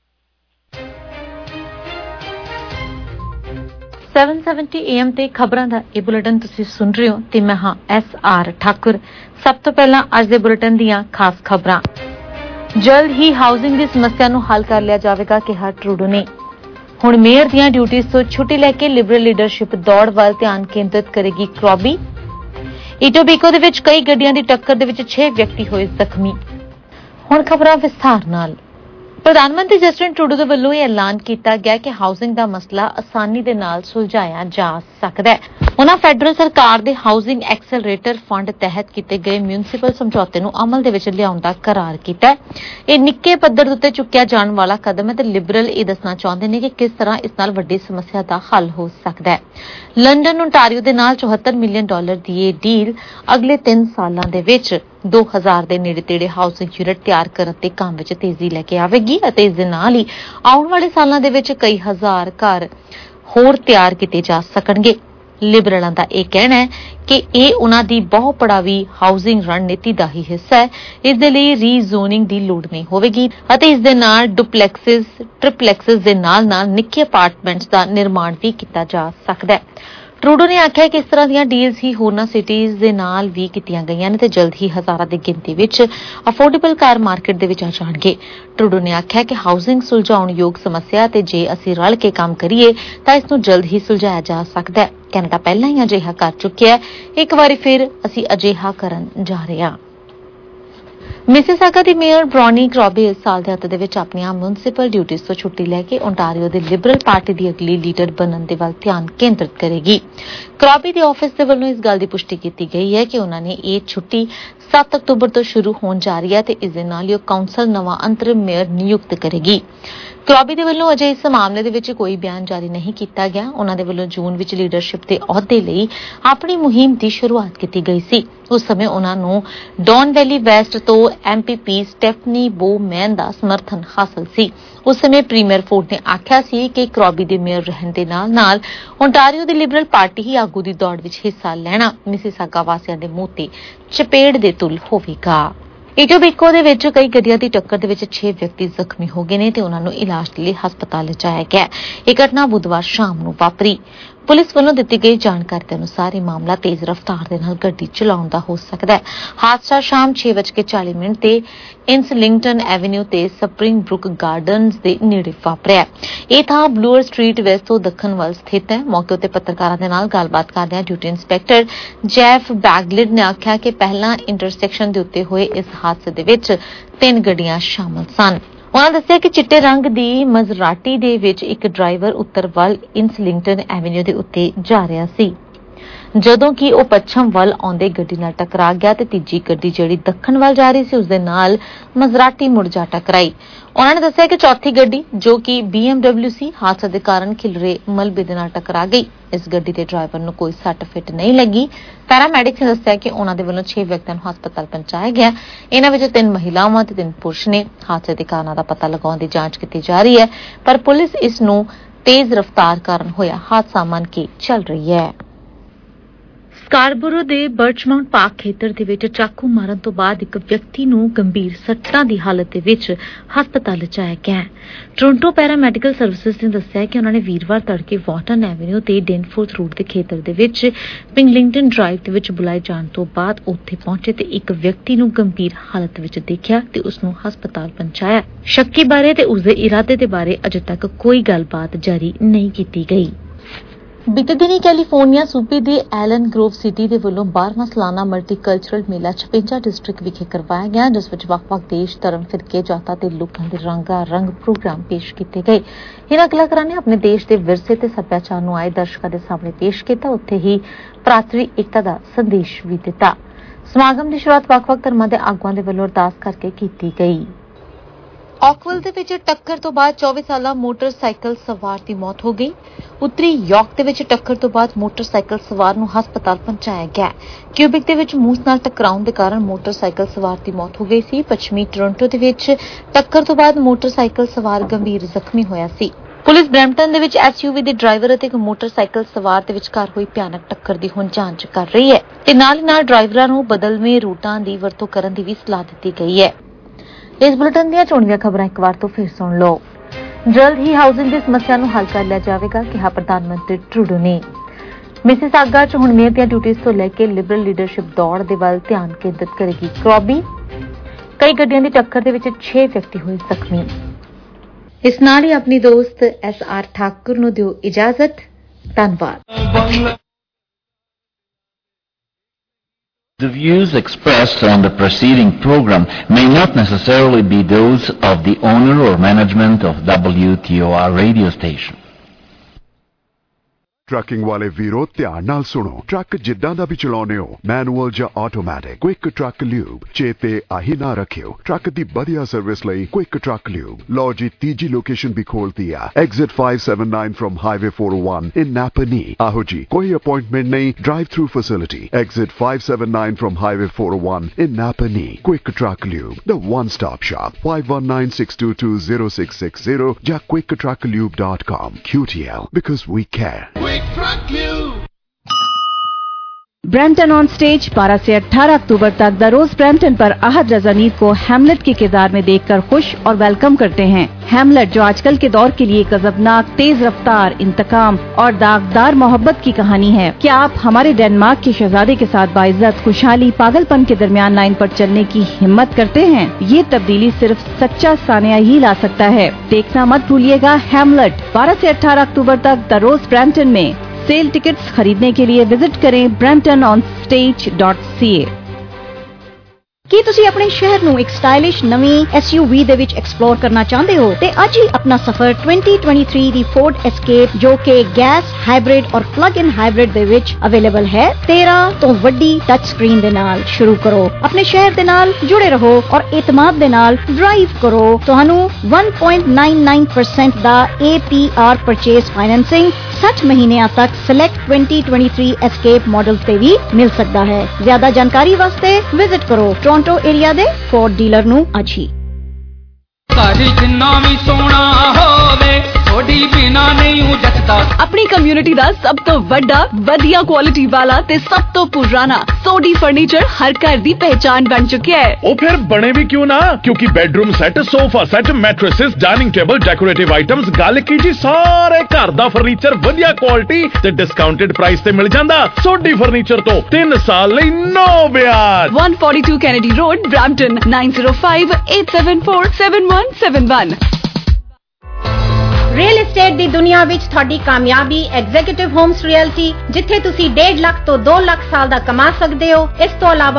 770 AM ਤੇ ਖਬਰਾਂ ਦਾ ਇਹ ਬੁਲੇਟਿਨ ਤੁਸੀਂ ਸੁਣ ਰਹੇ ਹੋ ਤੇ ਮੈਂ ਹਾਂ SR ਠਾਕੁਰ। ਸਭ ਤੋਂ ਪਹਿਲਾਂ ਅੱਜ ਦੇ ਬੁਲੇਟਿਨ ਦੀਆਂ ਖਾਸ ਖਬਰਾਂ। ਜਲਦ ਹੀ ਹਾਊਸਿੰਗ ਦੀ ਸਮੱਸਿਆ ਨੂੰ ਹੱਲ ਕਰ ਲਿਆ ਜਾਵੇਗਾ, ਕਿਹਾ ਟਰੂਡੋ ਨੇ। ਹੁਣ ਮੇਅਰ ਦੀਆਂ ਡਿਊਟੀਆਂ ਤੋਂ ਛੁੱਟੀ ਲੈ ਕੇ ਲਿਬਰਲ ਲੀਡਰਸ਼ਿਪ ਦੌੜ ਵੱਲ ਧਿਆਨ ਕੇਂਦਰਿਤ ਕਰੇਗੀ ਕ੍ਰੋਬੀ। ਇਟੋਬੀਕੋ ਦੇ ਵਿੱਚ ਕਈ ਗੱਡੀਆਂ ਦੀ ਟੱਕਰ ਦੇ ਵਿੱਚ 6 ਵਿਅਕਤੀ ਹੋਏ ਜ਼ਖਮੀ। ਹੁਣ ਖਬਰਾਂ ਵਿਸਥਾਰ ਨਾਲ। ਪ੍ਰਧਾਨ ਮੰਤਰੀ ਜਸਟਿਨ ਟਰੂਡੋ ਦੇ ਵੱਲੋਂ ਇਹ ਐਲਾਨ ਕੀਤਾ ਗਿਆ ਕਿ ਹਾਊਸਿੰਗ ਦਾ ਮਸਲਾ ਆਸਾਨੀ ਦੇ ਨਾਲ ਸੁਲਝਾਇਆ ਜਾ ਸਕਦਾ ਹੈ। ਉਨ੍ਹਾਂ ਫੈਡਰਲ ਸਰਕਾਰ ਦੇ ਹਾਊਸਿੰਗ ਐਕਸਲਰੇਟਰ ਫੰਡ ਤਹਿਤ ਕੀਤੇ ਗਏ ਮਿਊਨਿਸਪਲ ਸਮਝੌਤੇ ਨੂੰ ਅਮਲ ਦੇ ਵਿੱਚ ਲਿਆਉਣ ਦਾ ਕਰਾਰ ਕੀਤਾ। ਇਹ ਨਿੱਕੇ ਪੱਧਰ ਉੱਤੇ ਚੁੱਕਿਆ ਜਾਣ ਵਾਲਾ ਕਦਮ ਹੈ ਤੇ ਲਿਬਰਲ ਇਹ ਦੱਸਣਾ ਚਾਹੁੰਦੇ ਨੇ ਕਿ ਕਿਸ ਤਰ੍ਹਾਂ ਇਸ ਨਾਲ ਵੱਡੀ ਸਮੱਸਿਆ ਦਾ ਹੱਲ ਹੋ ਸਕਦਾ ਹੈ। ਲੰਡਨ ਓਨਟਾਰੀਓ ਦੇ ਨਾਲ $74 ਮਿਲੀਅਨ ਦੀ ਇਹ ਡੀਲ ਅਗਲੇ 3 ਸਾਲਾਂ ਦੇ ਵਿੱਚ 2000 ਦੇ ਨੇੜੇ ਤੇੜੇ ਹਾਊਸਿੰਗ ਯੂਨਿਟ ਤਿਆਰ ਕਰਨ ਦੇ ਕੰਮ ਵਿੱਚ ਤੇਜ਼ੀ ਲੈ ਕੇ ਆਵੇਗੀ ਅਤੇ ਇਸ ਦੇ ਨਾਲ ਹੀ ਆਉਣ ਵਾਲੇ ਸਾਲਾਂ ਦੇ ਵਿੱਚ ਕਈ ਹਜ਼ਾਰ ਘਰ ਹੋਰ ਤਿਆਰ ਕੀਤੇ ਜਾ ਸਕਣਗੇ। ਲਿਬਰਲਾਂ ਦਾ ਇਹ ਕਹਿਣਾ ਹੈ ਕਿ ਇਹ ਉਹਨਾਂ ਦੀ ਬਹੁ ਪੜਾਵੀ ਹਾਊਸਿੰਗ ਰਣਨੀਤੀ ਦਾ ਹੀ ਹਿੱਸਾ ਹੈ। ਇਸ ਦੇ ਲਈ ਰੀਜ਼ੋਨਿੰਗ ਦੀ ਲੋੜ ਨਹੀਂ ਹੋਵੇਗੀ ਅਤੇ ਇਸ ਦੇ ਨਾਲ ਡੁਪਲੈਕਸਿਸ, ਟ੍ਰਿਪਲੈਕਸਿਸ ਦੇ ਨਾਲ-ਨਾਲ ਨਿੱਕੇ ਅਪਾਰਟਮੈਂਟਸ ਦਾ ਨਿਰਮਾਣ ਵੀ ਕੀਤਾ ਜਾ ਸਕਦਾ ਹੈ। ਟਰੂਡੋ ਨੇ ਆਖਿਆ ਕਿ ਇਸ ਤਰ੍ਹਾਂ ਦੀਆਂ ਡੀਲਸ ਹੀ ਹੋਰਨਾਂ ਸਿਟੀਜ਼ ਦੇ ਨਾਲ ਵੀ ਕੀਤੀਆਂ ਗਈਆਂ ਨੇ ਤੇ ਜਲਦ ਹੀ ਹਜ਼ਾਰਾਂ ਦੀ ਗਿਣਤੀ ਵਿੱਚ ਅਫੋਰਡੇਬਲ ਕਾਰ ਮਾਰਕੀਟ ਦੇ ਵਿੱਚ ਆ ਜਾਣਗੇ। ਟਰੂਡੋ ਨੇ ਆਖਿਆ ਕਿ ਹਾਊਸਿੰਗ ਸੁਲਝਾਉਣ ਯੋਗ ਸਮੱਸਿਆ ਤੇ ਜੇ ਅਸੀਂ ਰਲ ਕੇ ਕੰਮ ਕਰੀਏ ਤਾਂ ਇਸ ਨੂੰ ਜਲਦ ਹੀ ਸੁਲਝਾਇਆ ਜਾ ਸਕਦਾ ਹੈ। ਕੈਨੇਡਾ ਪਹਿਲਾਂ ਹੀ ਅਜਿਹਾ ਕਰ ਚੁੱਕਿਆ ਹੈ, ਇੱਕ ਵਾਰੀ ਫਿਰ ਅਸੀਂ ਅਜਿਹਾ ਕਰਨ ਜਾ ਰਹੇ ਹਾਂ। ਮਿਸਿਸਾਗਾ ਦੀ ਮੇਅਰ ਬ੍ਰੌਨੀ ਕ੍ਰੌਬੀ ਇਸ ਸਾਲ ਦੇ ਅੰਤ ਦੇ ਵਿੱਚ ਆਪਣੀਆਂ ਮਿਊਨਿਸਪਲ ਡਿਊਟੀਜ਼ ਤੋਂ ਛੁੱਟੀ ਲੈ ਕੇ ਓਨਟਾਰੀਓ ਦੇ ਲਿਬਰਲ ਪਾਰਟੀ ਦੀ ਅਗਲੀ ਲੀਡਰ ਬਣਨ ਦੇ ਵੱਲ ਧਿਆਨ ਕੇਂਦਰਿਤ ਕਰੇਗੀ। ਕ੍ਰੌਬੀ ਦੇ ਆਫਿਸ ਦੇ ਵੱਲੋਂ ਇਸ ਗੱਲ ਦੀ ਪੁਸ਼ਟੀ ਕੀਤੀ ਗਈ ਹੈ ਕਿ ਉਹਨਾਂ ਨੇ ਇਹ ਛੁੱਟੀ 7 ਅਕਤੂਬਰ ਤੋਂ ਸ਼ੁਰੂ ਹੋਣ ਜਾ ਰਹੀ ਹੈ ਤੇ ਇਸ ਦੇ ਨਾਲ ਹੀ ਉਹ ਕਾਉਂਸਲ ਨਵਾਂ ਅੰਤਰਿਮ ਮੇਅਰ ਨਿਯੁਕਤ ਕਰੇਗੀ। ਕ੍ਰੌਬੀ ਦੇ ਵੱਲੋਂ ਅਜੇ ਇਸ ਮਾਮਲੇ ਦੇ ਵਿੱਚ ਕੋਈ ਬਿਆਨ ਜਾਰੀ ਨਹੀਂ ਕੀਤਾ ਗਿਆ। ਉਹਨਾਂ ਦੇ ਵੱਲੋਂ ਜੂਨ ਵਿੱਚ ਲੀਡਰਸ਼ਿਪ ਦੇ ਅਹੁਦੇ ਲਈ ਆਪਣੀ ਮੁਹਿੰਮ ਦੀ ਸ਼ੁਰੂਆਤ ਕੀਤੀ ਗਈ ਸੀ। ਉਸ ਸਮੇਂ ਉਹਨਾਂ ਨੂੰ ਡੌਨ ਵੈਲੀ ਵੈਸਟ ਤੋਂ MPP ਸਟੈਫਨੀ ਬੋਮੈਨ ਦਾ ਸਮਰਥਨ ਹਾਸਲ ਸੀ। ਉਸ ਸਮੇਂ ਪ੍ਰੀਮੀਅਰ ਫੋਰਡ ਨੇ ਆਖਿਆ ਸੀ ਕਿ ਕ੍ਰੌਬੀ ਦੇ ਮੇਅਰ ਰਹਿਣ ਦੇ ਨਾਲ ਓਨਟਾਰੀਓ ਦੀ ਲਿਬਰਲ ਪਾਰਟੀ ਹੀ ਆਗੂ ਦੀ ਦੌੜ ਵਿੱਚ ਹਿੱਸਾ ਲੈਣਾ ਮਿਸਿਸਾਗਾ ਵਾਸੀਆਂ ਦੇ ਮੂੰਹ ਤੇ ਚਪੇੜ ਦੇ ਤੁਲ ਹੋਵੇਗਾ। ਇਟੋਬੀਕੋ ਦੇ ਵਿੱਚ ਕਈ ਗੱਡੀਆਂ ਦੀ ਟੱਕਰ ਦੇ ਵਿੱਚ 6 ਵਿਅਕਤੀ ਜ਼ਖਮੀ ਹੋ ਗਏ ਨੇ ਤੇ ਉਹਨਾਂ ਨੂੰ ਇਲਾਜ ਲਈ ਹਸਪਤਾਲ ਲਿਜਾਇਆ ਗਿਆ। ਇਹ ਘਟਨਾ ਬੁੱਧਵਾਰ ਸ਼ਾਮ ਨੂੰ ਵਾਪਰੀ। ਪੁਲਿਸ ਵੱਲੋਂ ਦਿੱਤੀ ਗਈ ਜਾਣਕਾਰੀ ਦੇ ਅਨੁਸਾਰ ਇਹ ਮਾਮਲਾ ਤੇਜ਼ ਰਫ਼ਤਾਰ ਦੇ ਨਾਲ ਗੱਡੀ ਚਲਾਉਣ ਦਾ ਹੋ ਸਕਦਾ ਹੈ। ਹਾਦਸਾ ਸ਼ਾਮ 6:40 ਤੇ ਇੰਸਲਿੰਗਟਨ ਐਵੇਨਿਊ ਤੇ ਸਪਰਿੰਗ ਬਰੁਕ ਗਾਰਡਨਜ਼ ਦੇ ਨੇੜੇ ਵਾਪਰਿਆ। ਇਹ ਥਾਂ ਬਲੂਅਰ ਸਟਰੀਟ ਵੈਸਟ ਤੋਂ ਦੱਖਣ ਵੱਲ ਸਥਿਤ ਹੈ। ਮੌਕੇ ਉੱਤੇ ਪੱਤਰਕਾਰਾਂ ਦੇ ਨਾਲ ਗੱਲਬਾਤ ਕਰਦਿਆਂ ਡਿਊਟੀ ਇੰਸਪੈਕਟਰ ਜੈਫ ਬੈਗਲਿਡ ਨੇ ਆਖਿਆ ਕਿ ਪਹਿਲਾਂ ਇੰਟਰਸੈਕਸ਼ਨ ਦੇ ਉੱਤੇ ਹੋਏ ਇਸ ਹਾਦਸੇ ਦੇ ਵਿੱਚ 3 ਗੱਡੀਆਂ ਸ਼ਾਮਲ ਸਨ। ਉਹਨਾਂ ਦੱਸਿਆ ਕਿ ਚਿੱਟੇ ਰੰਗ ਦੀ ਮਜ਼ਰਾਟੀ ਦੇ ਵਿੱਚ ਇੱਕ ਡਰਾਈਵਰ ਉੱਤਰ ਵੱਲ ਇੰਸਲਿੰਗਟਨ ਐਵੇਨਿਊ ਦੇ ਉੱਤੇ ਜਾ ਰਿਹਾ ਸੀ, ਜਦੋਂ ਕਿ ਉਹ ਪੱਛਮ ਵੱਲ ਆਉਂਦੇ ਗੱਡੀ ਨਾਲ ਟਕਰਾ ਗਿਆ ਤੇ ਤੀਜੀ ਗੱਡੀ ਜਿਹੜੀ ਦੱਖਣ ਵੱਲ ਜਾ ਰਹੀ ਸੀ ਉਸ ਦੇ ਨਾਲ ਮਜ਼ਰਾਟੀ ਮੁੜ ਜਾ ਟਕਰਾਈ। ਉਹਨਾਂ ਨੇ ਦੱਸਿਆ ਕਿ ਚੌਥੀ ਗੱਡੀ ਜੋ ਕਿ BMW ਸੀ ਹਾਦਸੇ ਦੇ ਕਾਰਨ ਖਿਲਰੇ ਮਲਬੇ ਦੇ ਨਾਲ ਟਕਰਾ ਗਈ। ਇਸ ਗੱਡੀ ਦੇ ਡਰਾਈਵਰ ਨੂੰ ਕੋਈ ਸੱਟ ਫਿੱਟ ਨਹੀਂ ਲੱਗੀ। ਪੈਰਾਮੈਡਿਕਸ ਨੇ ਦੱਸਿਆ ਕਿ ਉਹਨਾਂ ਦੇ ਵੱਲੋਂ 6 ਵਿਅਕਤੀਆਂ ਨੂੰ ਹਸਪਤਾਲ ਪਹੁੰਚਾਇਆ ਗਿਆ। ਇਹਨਾਂ ਵਿੱਚ 3 ਮਹਿਲਾਵਾਂ ਤੇ 3 ਪੁਰਸ਼ ਨੇ। ਹਾਦਸੇ ਦੇ ਕਾਰਨਾਂ ਦਾ ਪਤਾ ਲਗਾਉਣ ਦੀ ਜਾਂਚ ਕੀਤੀ ਜਾ ਰਹੀ ਹੈ, ਪਰ ਪੁਲਿਸ ਇਸ ਨੂੰ ਤੇਜ਼ ਰਫ਼ਤਾਰ ਕਾਰਨ ਹੋਇਆ ਹਾਦਸਾ ਮੰਨ ਕੇ ਚੱਲ ਰਹੀ ਹੈ। ਸਕਾਰਬੋਰੋ ਦੇ ਬਰਚਮਾਊਂਟ ਪਾਰਕ ਖੇਤਰ ਦੇ ਵਿੱਚ ਚਾਕੂ ਮਾਰਨ ਤੋਂ ਬਾਅਦ ਇੱਕ ਵਿਅਕਤੀ ਨੂੰ ਗੰਭੀਰ ਸੱਟਾਂ ਦੀ ਹਾਲਤ ਦੇ ਵਿੱਚ ਹਸਪਤਾਲ ਲਿਜਾਇਆ ਗਿਆ। ਟੋਰਾਂਟੋ ਪੈਰਾਮੈਡੀਕਲ ਸਰਵਿਸਿਜ਼ ਨੇ ਦੱਸਿਆ ਕਿ ਉਹਨਾਂ ਨੇ ਵੀਰਵਾਰ ਤੜਕੇ ਵਾਟਨ ਐਵੇਨਿਊ ਤੇ ਡੈਨਫੋਰਥ ਰੋਡ ਦੇ ਖੇਤਰ ਦੇ ਵਿੱਚ ਪਿੰਗਲਿੰਗਟਨ ਡਰਾਈਵ ਦੇ ਵਿੱਚ ਬੁਲਾਏ ਜਾਣ ਤੋਂ ਬਾਅਦ ਉੱਥੇ ਪਹੁੰਚੇ ਤੇ ਇੱਕ ਵਿਅਕਤੀ ਨੂੰ ਗੰਭੀਰ ਹਾਲਤ ਵਿੱਚ ਦੇਖਿਆ ਤੇ ਉਸ ਨੂੰ ਹਸਪਤਾਲ ਪਹੁੰਚਾਇਆ। ਸ਼ੱਕੀ ਬਾਰੇ ਤੇ ਉਸ ਦੇ ਇਰਾਦੇ ਦੇ ਬਾਰੇ ਅਜੇ ਤੱਕ ਕੋਈ ਗੱਲਬਾਤ ਜਾਰੀ ਨਹੀਂ ਕੀਤੀ ਗਈ। ਬੀਤੇ ਦਿਨੀ ਕੈਲੀਫੋਰਨੀਆ ਸੂਬੇ ਦੇ ਐਲਨ ਗਰੋਵ ਸਿਟੀ ਦੇ ਵੱਲੋਂ 12ਵਾਂ ਸਾਲਾਨਾ ਮਲਟੀਕਲਚਰਲ ਮੇਲਾ 56 ਡਿਸਟ੍ਰਿਕਟ ਵਿਖੇ ਕਰਵਾਇਆ ਗਿਆ, ਜਿਸ ਵਿੱਚ ਵੱਖ-ਵੱਖ ਦੇਸ਼, ਧਰਮ, ਫਿਰਕੇ, ਜਾਤਾਂ ਤੇ ਲੋਕਾਂ ਦੇ ਰੰਗ ਪ੍ਰੋਗਰਾਮ ਪੇਸ਼ ਕੀਤੇ ਗਏ। ਇਹਨਾਂ ਕਲਾਕਾਰਾਂ ਨੇ ਆਪਣੇ ਦੇਸ਼ ਦੇ ਵਿਰਸੇ ਤੇ ਸੱਭਿਆਚਾਰ ਨੂੰ ਆਏ ਦਰਸ਼ਕਾਂ ਦੇ ਸਾਹਮਣੇ ਪੇਸ਼ ਕੀਤਾ। ਉੱਥੇ ਹੀ ਭਰਾਤਰੀ ਏਕਤਾ ਦਾ ਸੰਦੇਸ਼ ਵੀ ਦਿੱਤਾ। ਸਮਾਗਮ ਦੀ ਸ਼ੁਰੂਆਤ ਵੱਖ-ਵੱਖ ਧਰਮਾਂ ਦੇ ਆਗੂਆਂ ਦੇ ਵੱਲੋਂ ਅਰਦਾਸ ਕਰਕੇ ਕੀਤੀ ਗਈ। ਆਕਵਿਲ ਦੇ ਵਿੱਚ ਟੱਕਰ ਤੋਂ ਬਾਅਦ 24 ਸਾਲਾ ਮੋਟਰਸਾਈਕਲ ਸਵਾਰ ਦੀ ਮੌਤ ਹੋ ਗਈ। ਉੱਤਰੀ ਯਾਰਕ ਦੇ ਵਿੱਚ ਟੱਕਰ ਤੋਂ ਬਾਅਦ ਮੋਟਰਸਾਈਕਲ ਸਵਾਰ ਨੂੰ ਹਸਪਤਾਲ ਪਹੁੰਚਾਇਆ ਗਿਆ। ਕਿਊਬਿਕ ਦੇ ਵਿੱਚ ਮੂਸ ਨਾਲ ਟਕਰਾਉਣ ਦੇ ਕਾਰਨ ਮੋਟਰਸਾਈਕਲ ਸਵਾਰ ਦੀ ਮੌਤ ਹੋ ਗਈ ਸੀ। ਪੱਛਮੀ ਟੋਰਾਂਟੋ ਦੇ ਵਿੱਚ ਟੱਕਰ ਤੋਂ ਬਾਅਦ ਮੋਟਰਸਾਈਕਲ ਸਵਾਰ ਗੰਭੀਰ ਜ਼ਖਮੀ ਹੋਇਆ ਸੀ। ਪੁਲਿਸ ਬਰੈਂਪਟਨ ਦੇ ਵਿੱਚ SUV ਦੇ ਡਰਾਈਵਰ ਅਤੇ ਇੱਕ ਮੋਟਰਸਾਈਕਲ ਸਵਾਰ ਦੇ ਵਿਚਕਾਰ ਹੋਈ ਭਿਆਨਕ ਟੱਕਰ ਦੀ ਹੁਣ ਜਾਂਚ ਕਰ ਰਹੀ ਹੈ ਤੇ ਨਾਲ ਹੀ ਨਾਲ ਡਰਾਈਵਰਾਂ ਨੂੰ ਬਦਲਵੇਂ ਰੂਟਾਂ ਦੀ ਵਰਤੋਂ ਕਰਨ ਦੀ ਵੀ ਸਲਾਹ ਦਿੱਤੀ ਗਈ ਹੈ। ਇਸ ਬੁਲੇਟਿਨ ਦੀਆਂ ਚੋਣਵੀਆਂ ਖਬਰਾਂ ਇੱਕ ਵਾਰ ਤੋਂ ਫਿਰ ਸੁਣ ਲਓ। ਜਲਦ ਹੀ ਹਾਊਸਿੰਗ ਦੀ ਸਮੱਸਿਆ ਨੂੰ ਹੱਲ ਕਰ ਲਿਆ ਜਾਵੇਗਾ, ਕਿਹਾ ਪ੍ਰਧਾਨ ਮੰਤਰੀ ਟਰੂਡੋ ਨੇ। ਮਿਸਿਸਾਗਾ 'ਚ ਹੁਣ ਮੇਅਰ ਦੀਆਂ ਡਿਊਟੀਜ਼ ਤੋਂ ਲੈ ਕੇ ਲਿਬਰਲ ਲੀਡਰਸ਼ਿਪ ਦੌੜ ਦੇ ਵੱਲ ਧਿਆਨ ਕੇਂਦਰਿਤ ਕਰੇਗੀ ਕ੍ਰੌਬੀ। ਕਈ ਗੱਡੀਆਂ ਦੀ ਟੱਕਰ ਦੇ ਵਿੱਚ 6 ਵਿਅਕਤੀ ਹੋਏ ਜ਼ਖਮੀ। ਇਸ ਨਾਲ ਹੀ ਆਪਣੀ ਦੋਸਤ SR ਠਾਕੁਰ ਨੂੰ ਦਿਓ ਇਜਾਜ਼ਤ। ਧੰਨਵਾਦ। The views expressed on the preceding program may not necessarily be those of the owner or management of WTOR radio station. Trucking ਵਾਲੇ ਵੀਰੋ ਧਿਆਨ ਨਾਲ ਸੁਣੋ। ਟਰੱਕ ਜਿੱਦਾਂ ਦਾ ਵੀ ਚਲਾਉਨੇ ਹੋ, ਮੈਨੂਅਲ ਜਾਂ ਆਟੋਮੈਟਿਕ, ਕੁਇਕ ਟਰੱਕ ਲਿਊਬ ਚੇਤੇ ਆਹੀ ਨਾ ਰੱਖਿਓ। ਟਰੱਕ ਦੀ ਵਧੀਆ ਸਰਵਿਸ ਲਈ ਕੁਇਕ ਟਰੱਕ ਲਿਊਬ। ਲਓ ਜੀ, ਤੀਜੀ ਲੋਕੇਸ਼ਨ ਵੀ ਖੋਲਤੀ ਆ, exit 579 from highway 401 in Napanee. ਆਹੋ ਜੀ, ਕੋਈ ਅਪਾਇੰਟਮੈਂਟ ਨਹੀਂ, drive through facility. Exit 579 from highway 401 in Napanee. Quick truck lube, the one stop shop, 5196220660 ਜਾਂ quicktrucklube.com. QTL, because we care. Brampton on stage 12 से 18 अक्टूबर तक द रोज ब्रैम्पटन पर अहद रज़ानीद को हैमलेट के किरदार में देखकर खुश और वेलकम करते हैं। हैमलेट जो आजकल के दौर के लिए गजबनाक, तेज रफ्तार, इंतकाम और दागदार मोहब्बत की कहानी है। क्या आप हमारे डेनमार्क के शहजादे के साथ बाइज्जत, खुशहाली, पागलपन के दरमियान लाइन पर चलने की हिम्मत करते हैं? ये तब्दीली सिर्फ सच्चा सानिया ही ला सकता है। देखना मत भूलिएगा हैमलेट 12 से 18 अक्टूबर तक द रोज ब्रैम्पटन में। सेल टिकट्स खरीदने के लिए विजिट करें bramptononstage.ca। ਕੀ ਤੁਸੀਂ ਆਪਣੇ ਸ਼ਹਿਰ ਨੂੰ ਇੱਕ ਸਟਾਈਲਿਸ਼ ਨਵੀਂ SUV ਦੇ ਵਿੱਚ ਐਕਸਪਲੋਰ ਕਰਨਾ ਚਾਹੁੰਦੇ ਹੋ ਤੇ ਅੱਜ ਹੀ ਆਪਣਾ ਸਫ਼ਰ 2023 ਦੀ Ford Escape ਜੋ ਕਿ ਗੈਸ ਹਾਈਬ੍ਰਿਡ ਔਰ ਪਲੱਗ-ਇਨ ਹਾਈਬ੍ਰਿਡ ਦੇ ਵਿੱਚ ਅਵੇਲੇਬਲ ਹੈ 13 ਤੋਂ ਵੱਡੀ ਟੱਚ ਸਕਰੀਨ ਦੇ ਨਾਲ ਸ਼ੁਰੂ ਕਰੋ। ਆਪਣੇ ਸ਼ਹਿਰ ਦੇ ਨਾਲ ਜੁੜੇ ਰਹੋ ਔਰ ਇਤਮਾਦ ਦੇ ਨਾਲ ਡਰਾਈਵ ਕਰੋ। ਤੁਹਾਨੂੰ 1.99% ਦਾ APR ਪਰਚੇਸ ਫਾਈਨੈਂਸਿੰਗ 60 ਮਹੀਨਿਆਂ ਤੱਕ ਸਿਲੈਕਟ 2023 Escape ਮਾਡਲ ਤੇ ਵੀ ਮਿਲ ਸਕਦਾ ਹੈ। ਜ਼ਿਆਦਾ ਜਾਣਕਾਰੀ ਵਾਸਤੇ ਵਿਜ਼ਿਟ ਕਰੋ ਟੋਰਾਂਟੋ ਏਰੀਆ ਦੇ ਫੋਰਡ ਡੀਲਰ ਨੂੰ ਅੱਜ ਹੀ। ਸਾਡੀ ਜਿੰਨਾ ਵੀ ਸੋਹਣਾ ਹੋਵੇ ਥੋੜੀ ਬਿਨਾ ਨਹੀਂ ਜੱਟਦਾ। ਆਪਣੀ ਕਮਿਊਨਿਟੀ ਦਾ ਸਭ ਤੋਂ ਵੱਡਾ ਵਧੀਆ ਕੁਆਲਿਟੀ ਵਾਲਾ ਤੇ ਸਭ ਤੋਂ ਪੁਰਾਣਾ ਸੋਡੀ ਫਰਨੀਚਰ ਹਰ ਘਰ ਦੀ ਪਹਿਚਾਨ ਬਣ ਚੁੱਕਿਆ ਹੈ। ਉਹ ਫਿਰ ਬਣੇ ਵੀ ਕਿਉਂ ਨਾ, ਕਿਉਂਕਿ bedroom set, sofa set, mattresses, dining table, decorative items, ਗੱਲ ਕੀ ਜੀ ਸਾਰੇ ਘਰ ਦਾ ਫਰਨੀਚਰ ਵਧੀਆ ਕੁਆਲਿਟੀ ਤੇ ਡਿਸਕਾਊਂਟਡ ਪ੍ਰਾਈਸ ਤੇ ਮਿਲ ਜਾਂਦਾ। ਸੋਡੀ ਫਰਨੀਚਰ ਤੋਂ 3 ਸਾਲ ਲਈ ਨੋ ਵਿਆਜ। 142 Kennedy Road, Brampton 9058747171। Real estate ਦੀ ਦੁਨੀਆ ਵਿੱਚ ਤੁਹਾਡੀ ਕਾਮਯਾਬੀ ਐਗਜ਼ੀਕਿਊਟਿਵ ਹੋਮਸ ਰਿਐਲਟੀ, ਜਿੱਥੇ ਤੁਸੀਂ 1.5 ਲੱਖ ਤੋਂ 2 ਲੱਖ ਸਾਲ ਦਾ ਕਮਾ ਸਕਦੇ ਹੋ। ਇਸ ਤੋਂ ਇਲਾਵਾ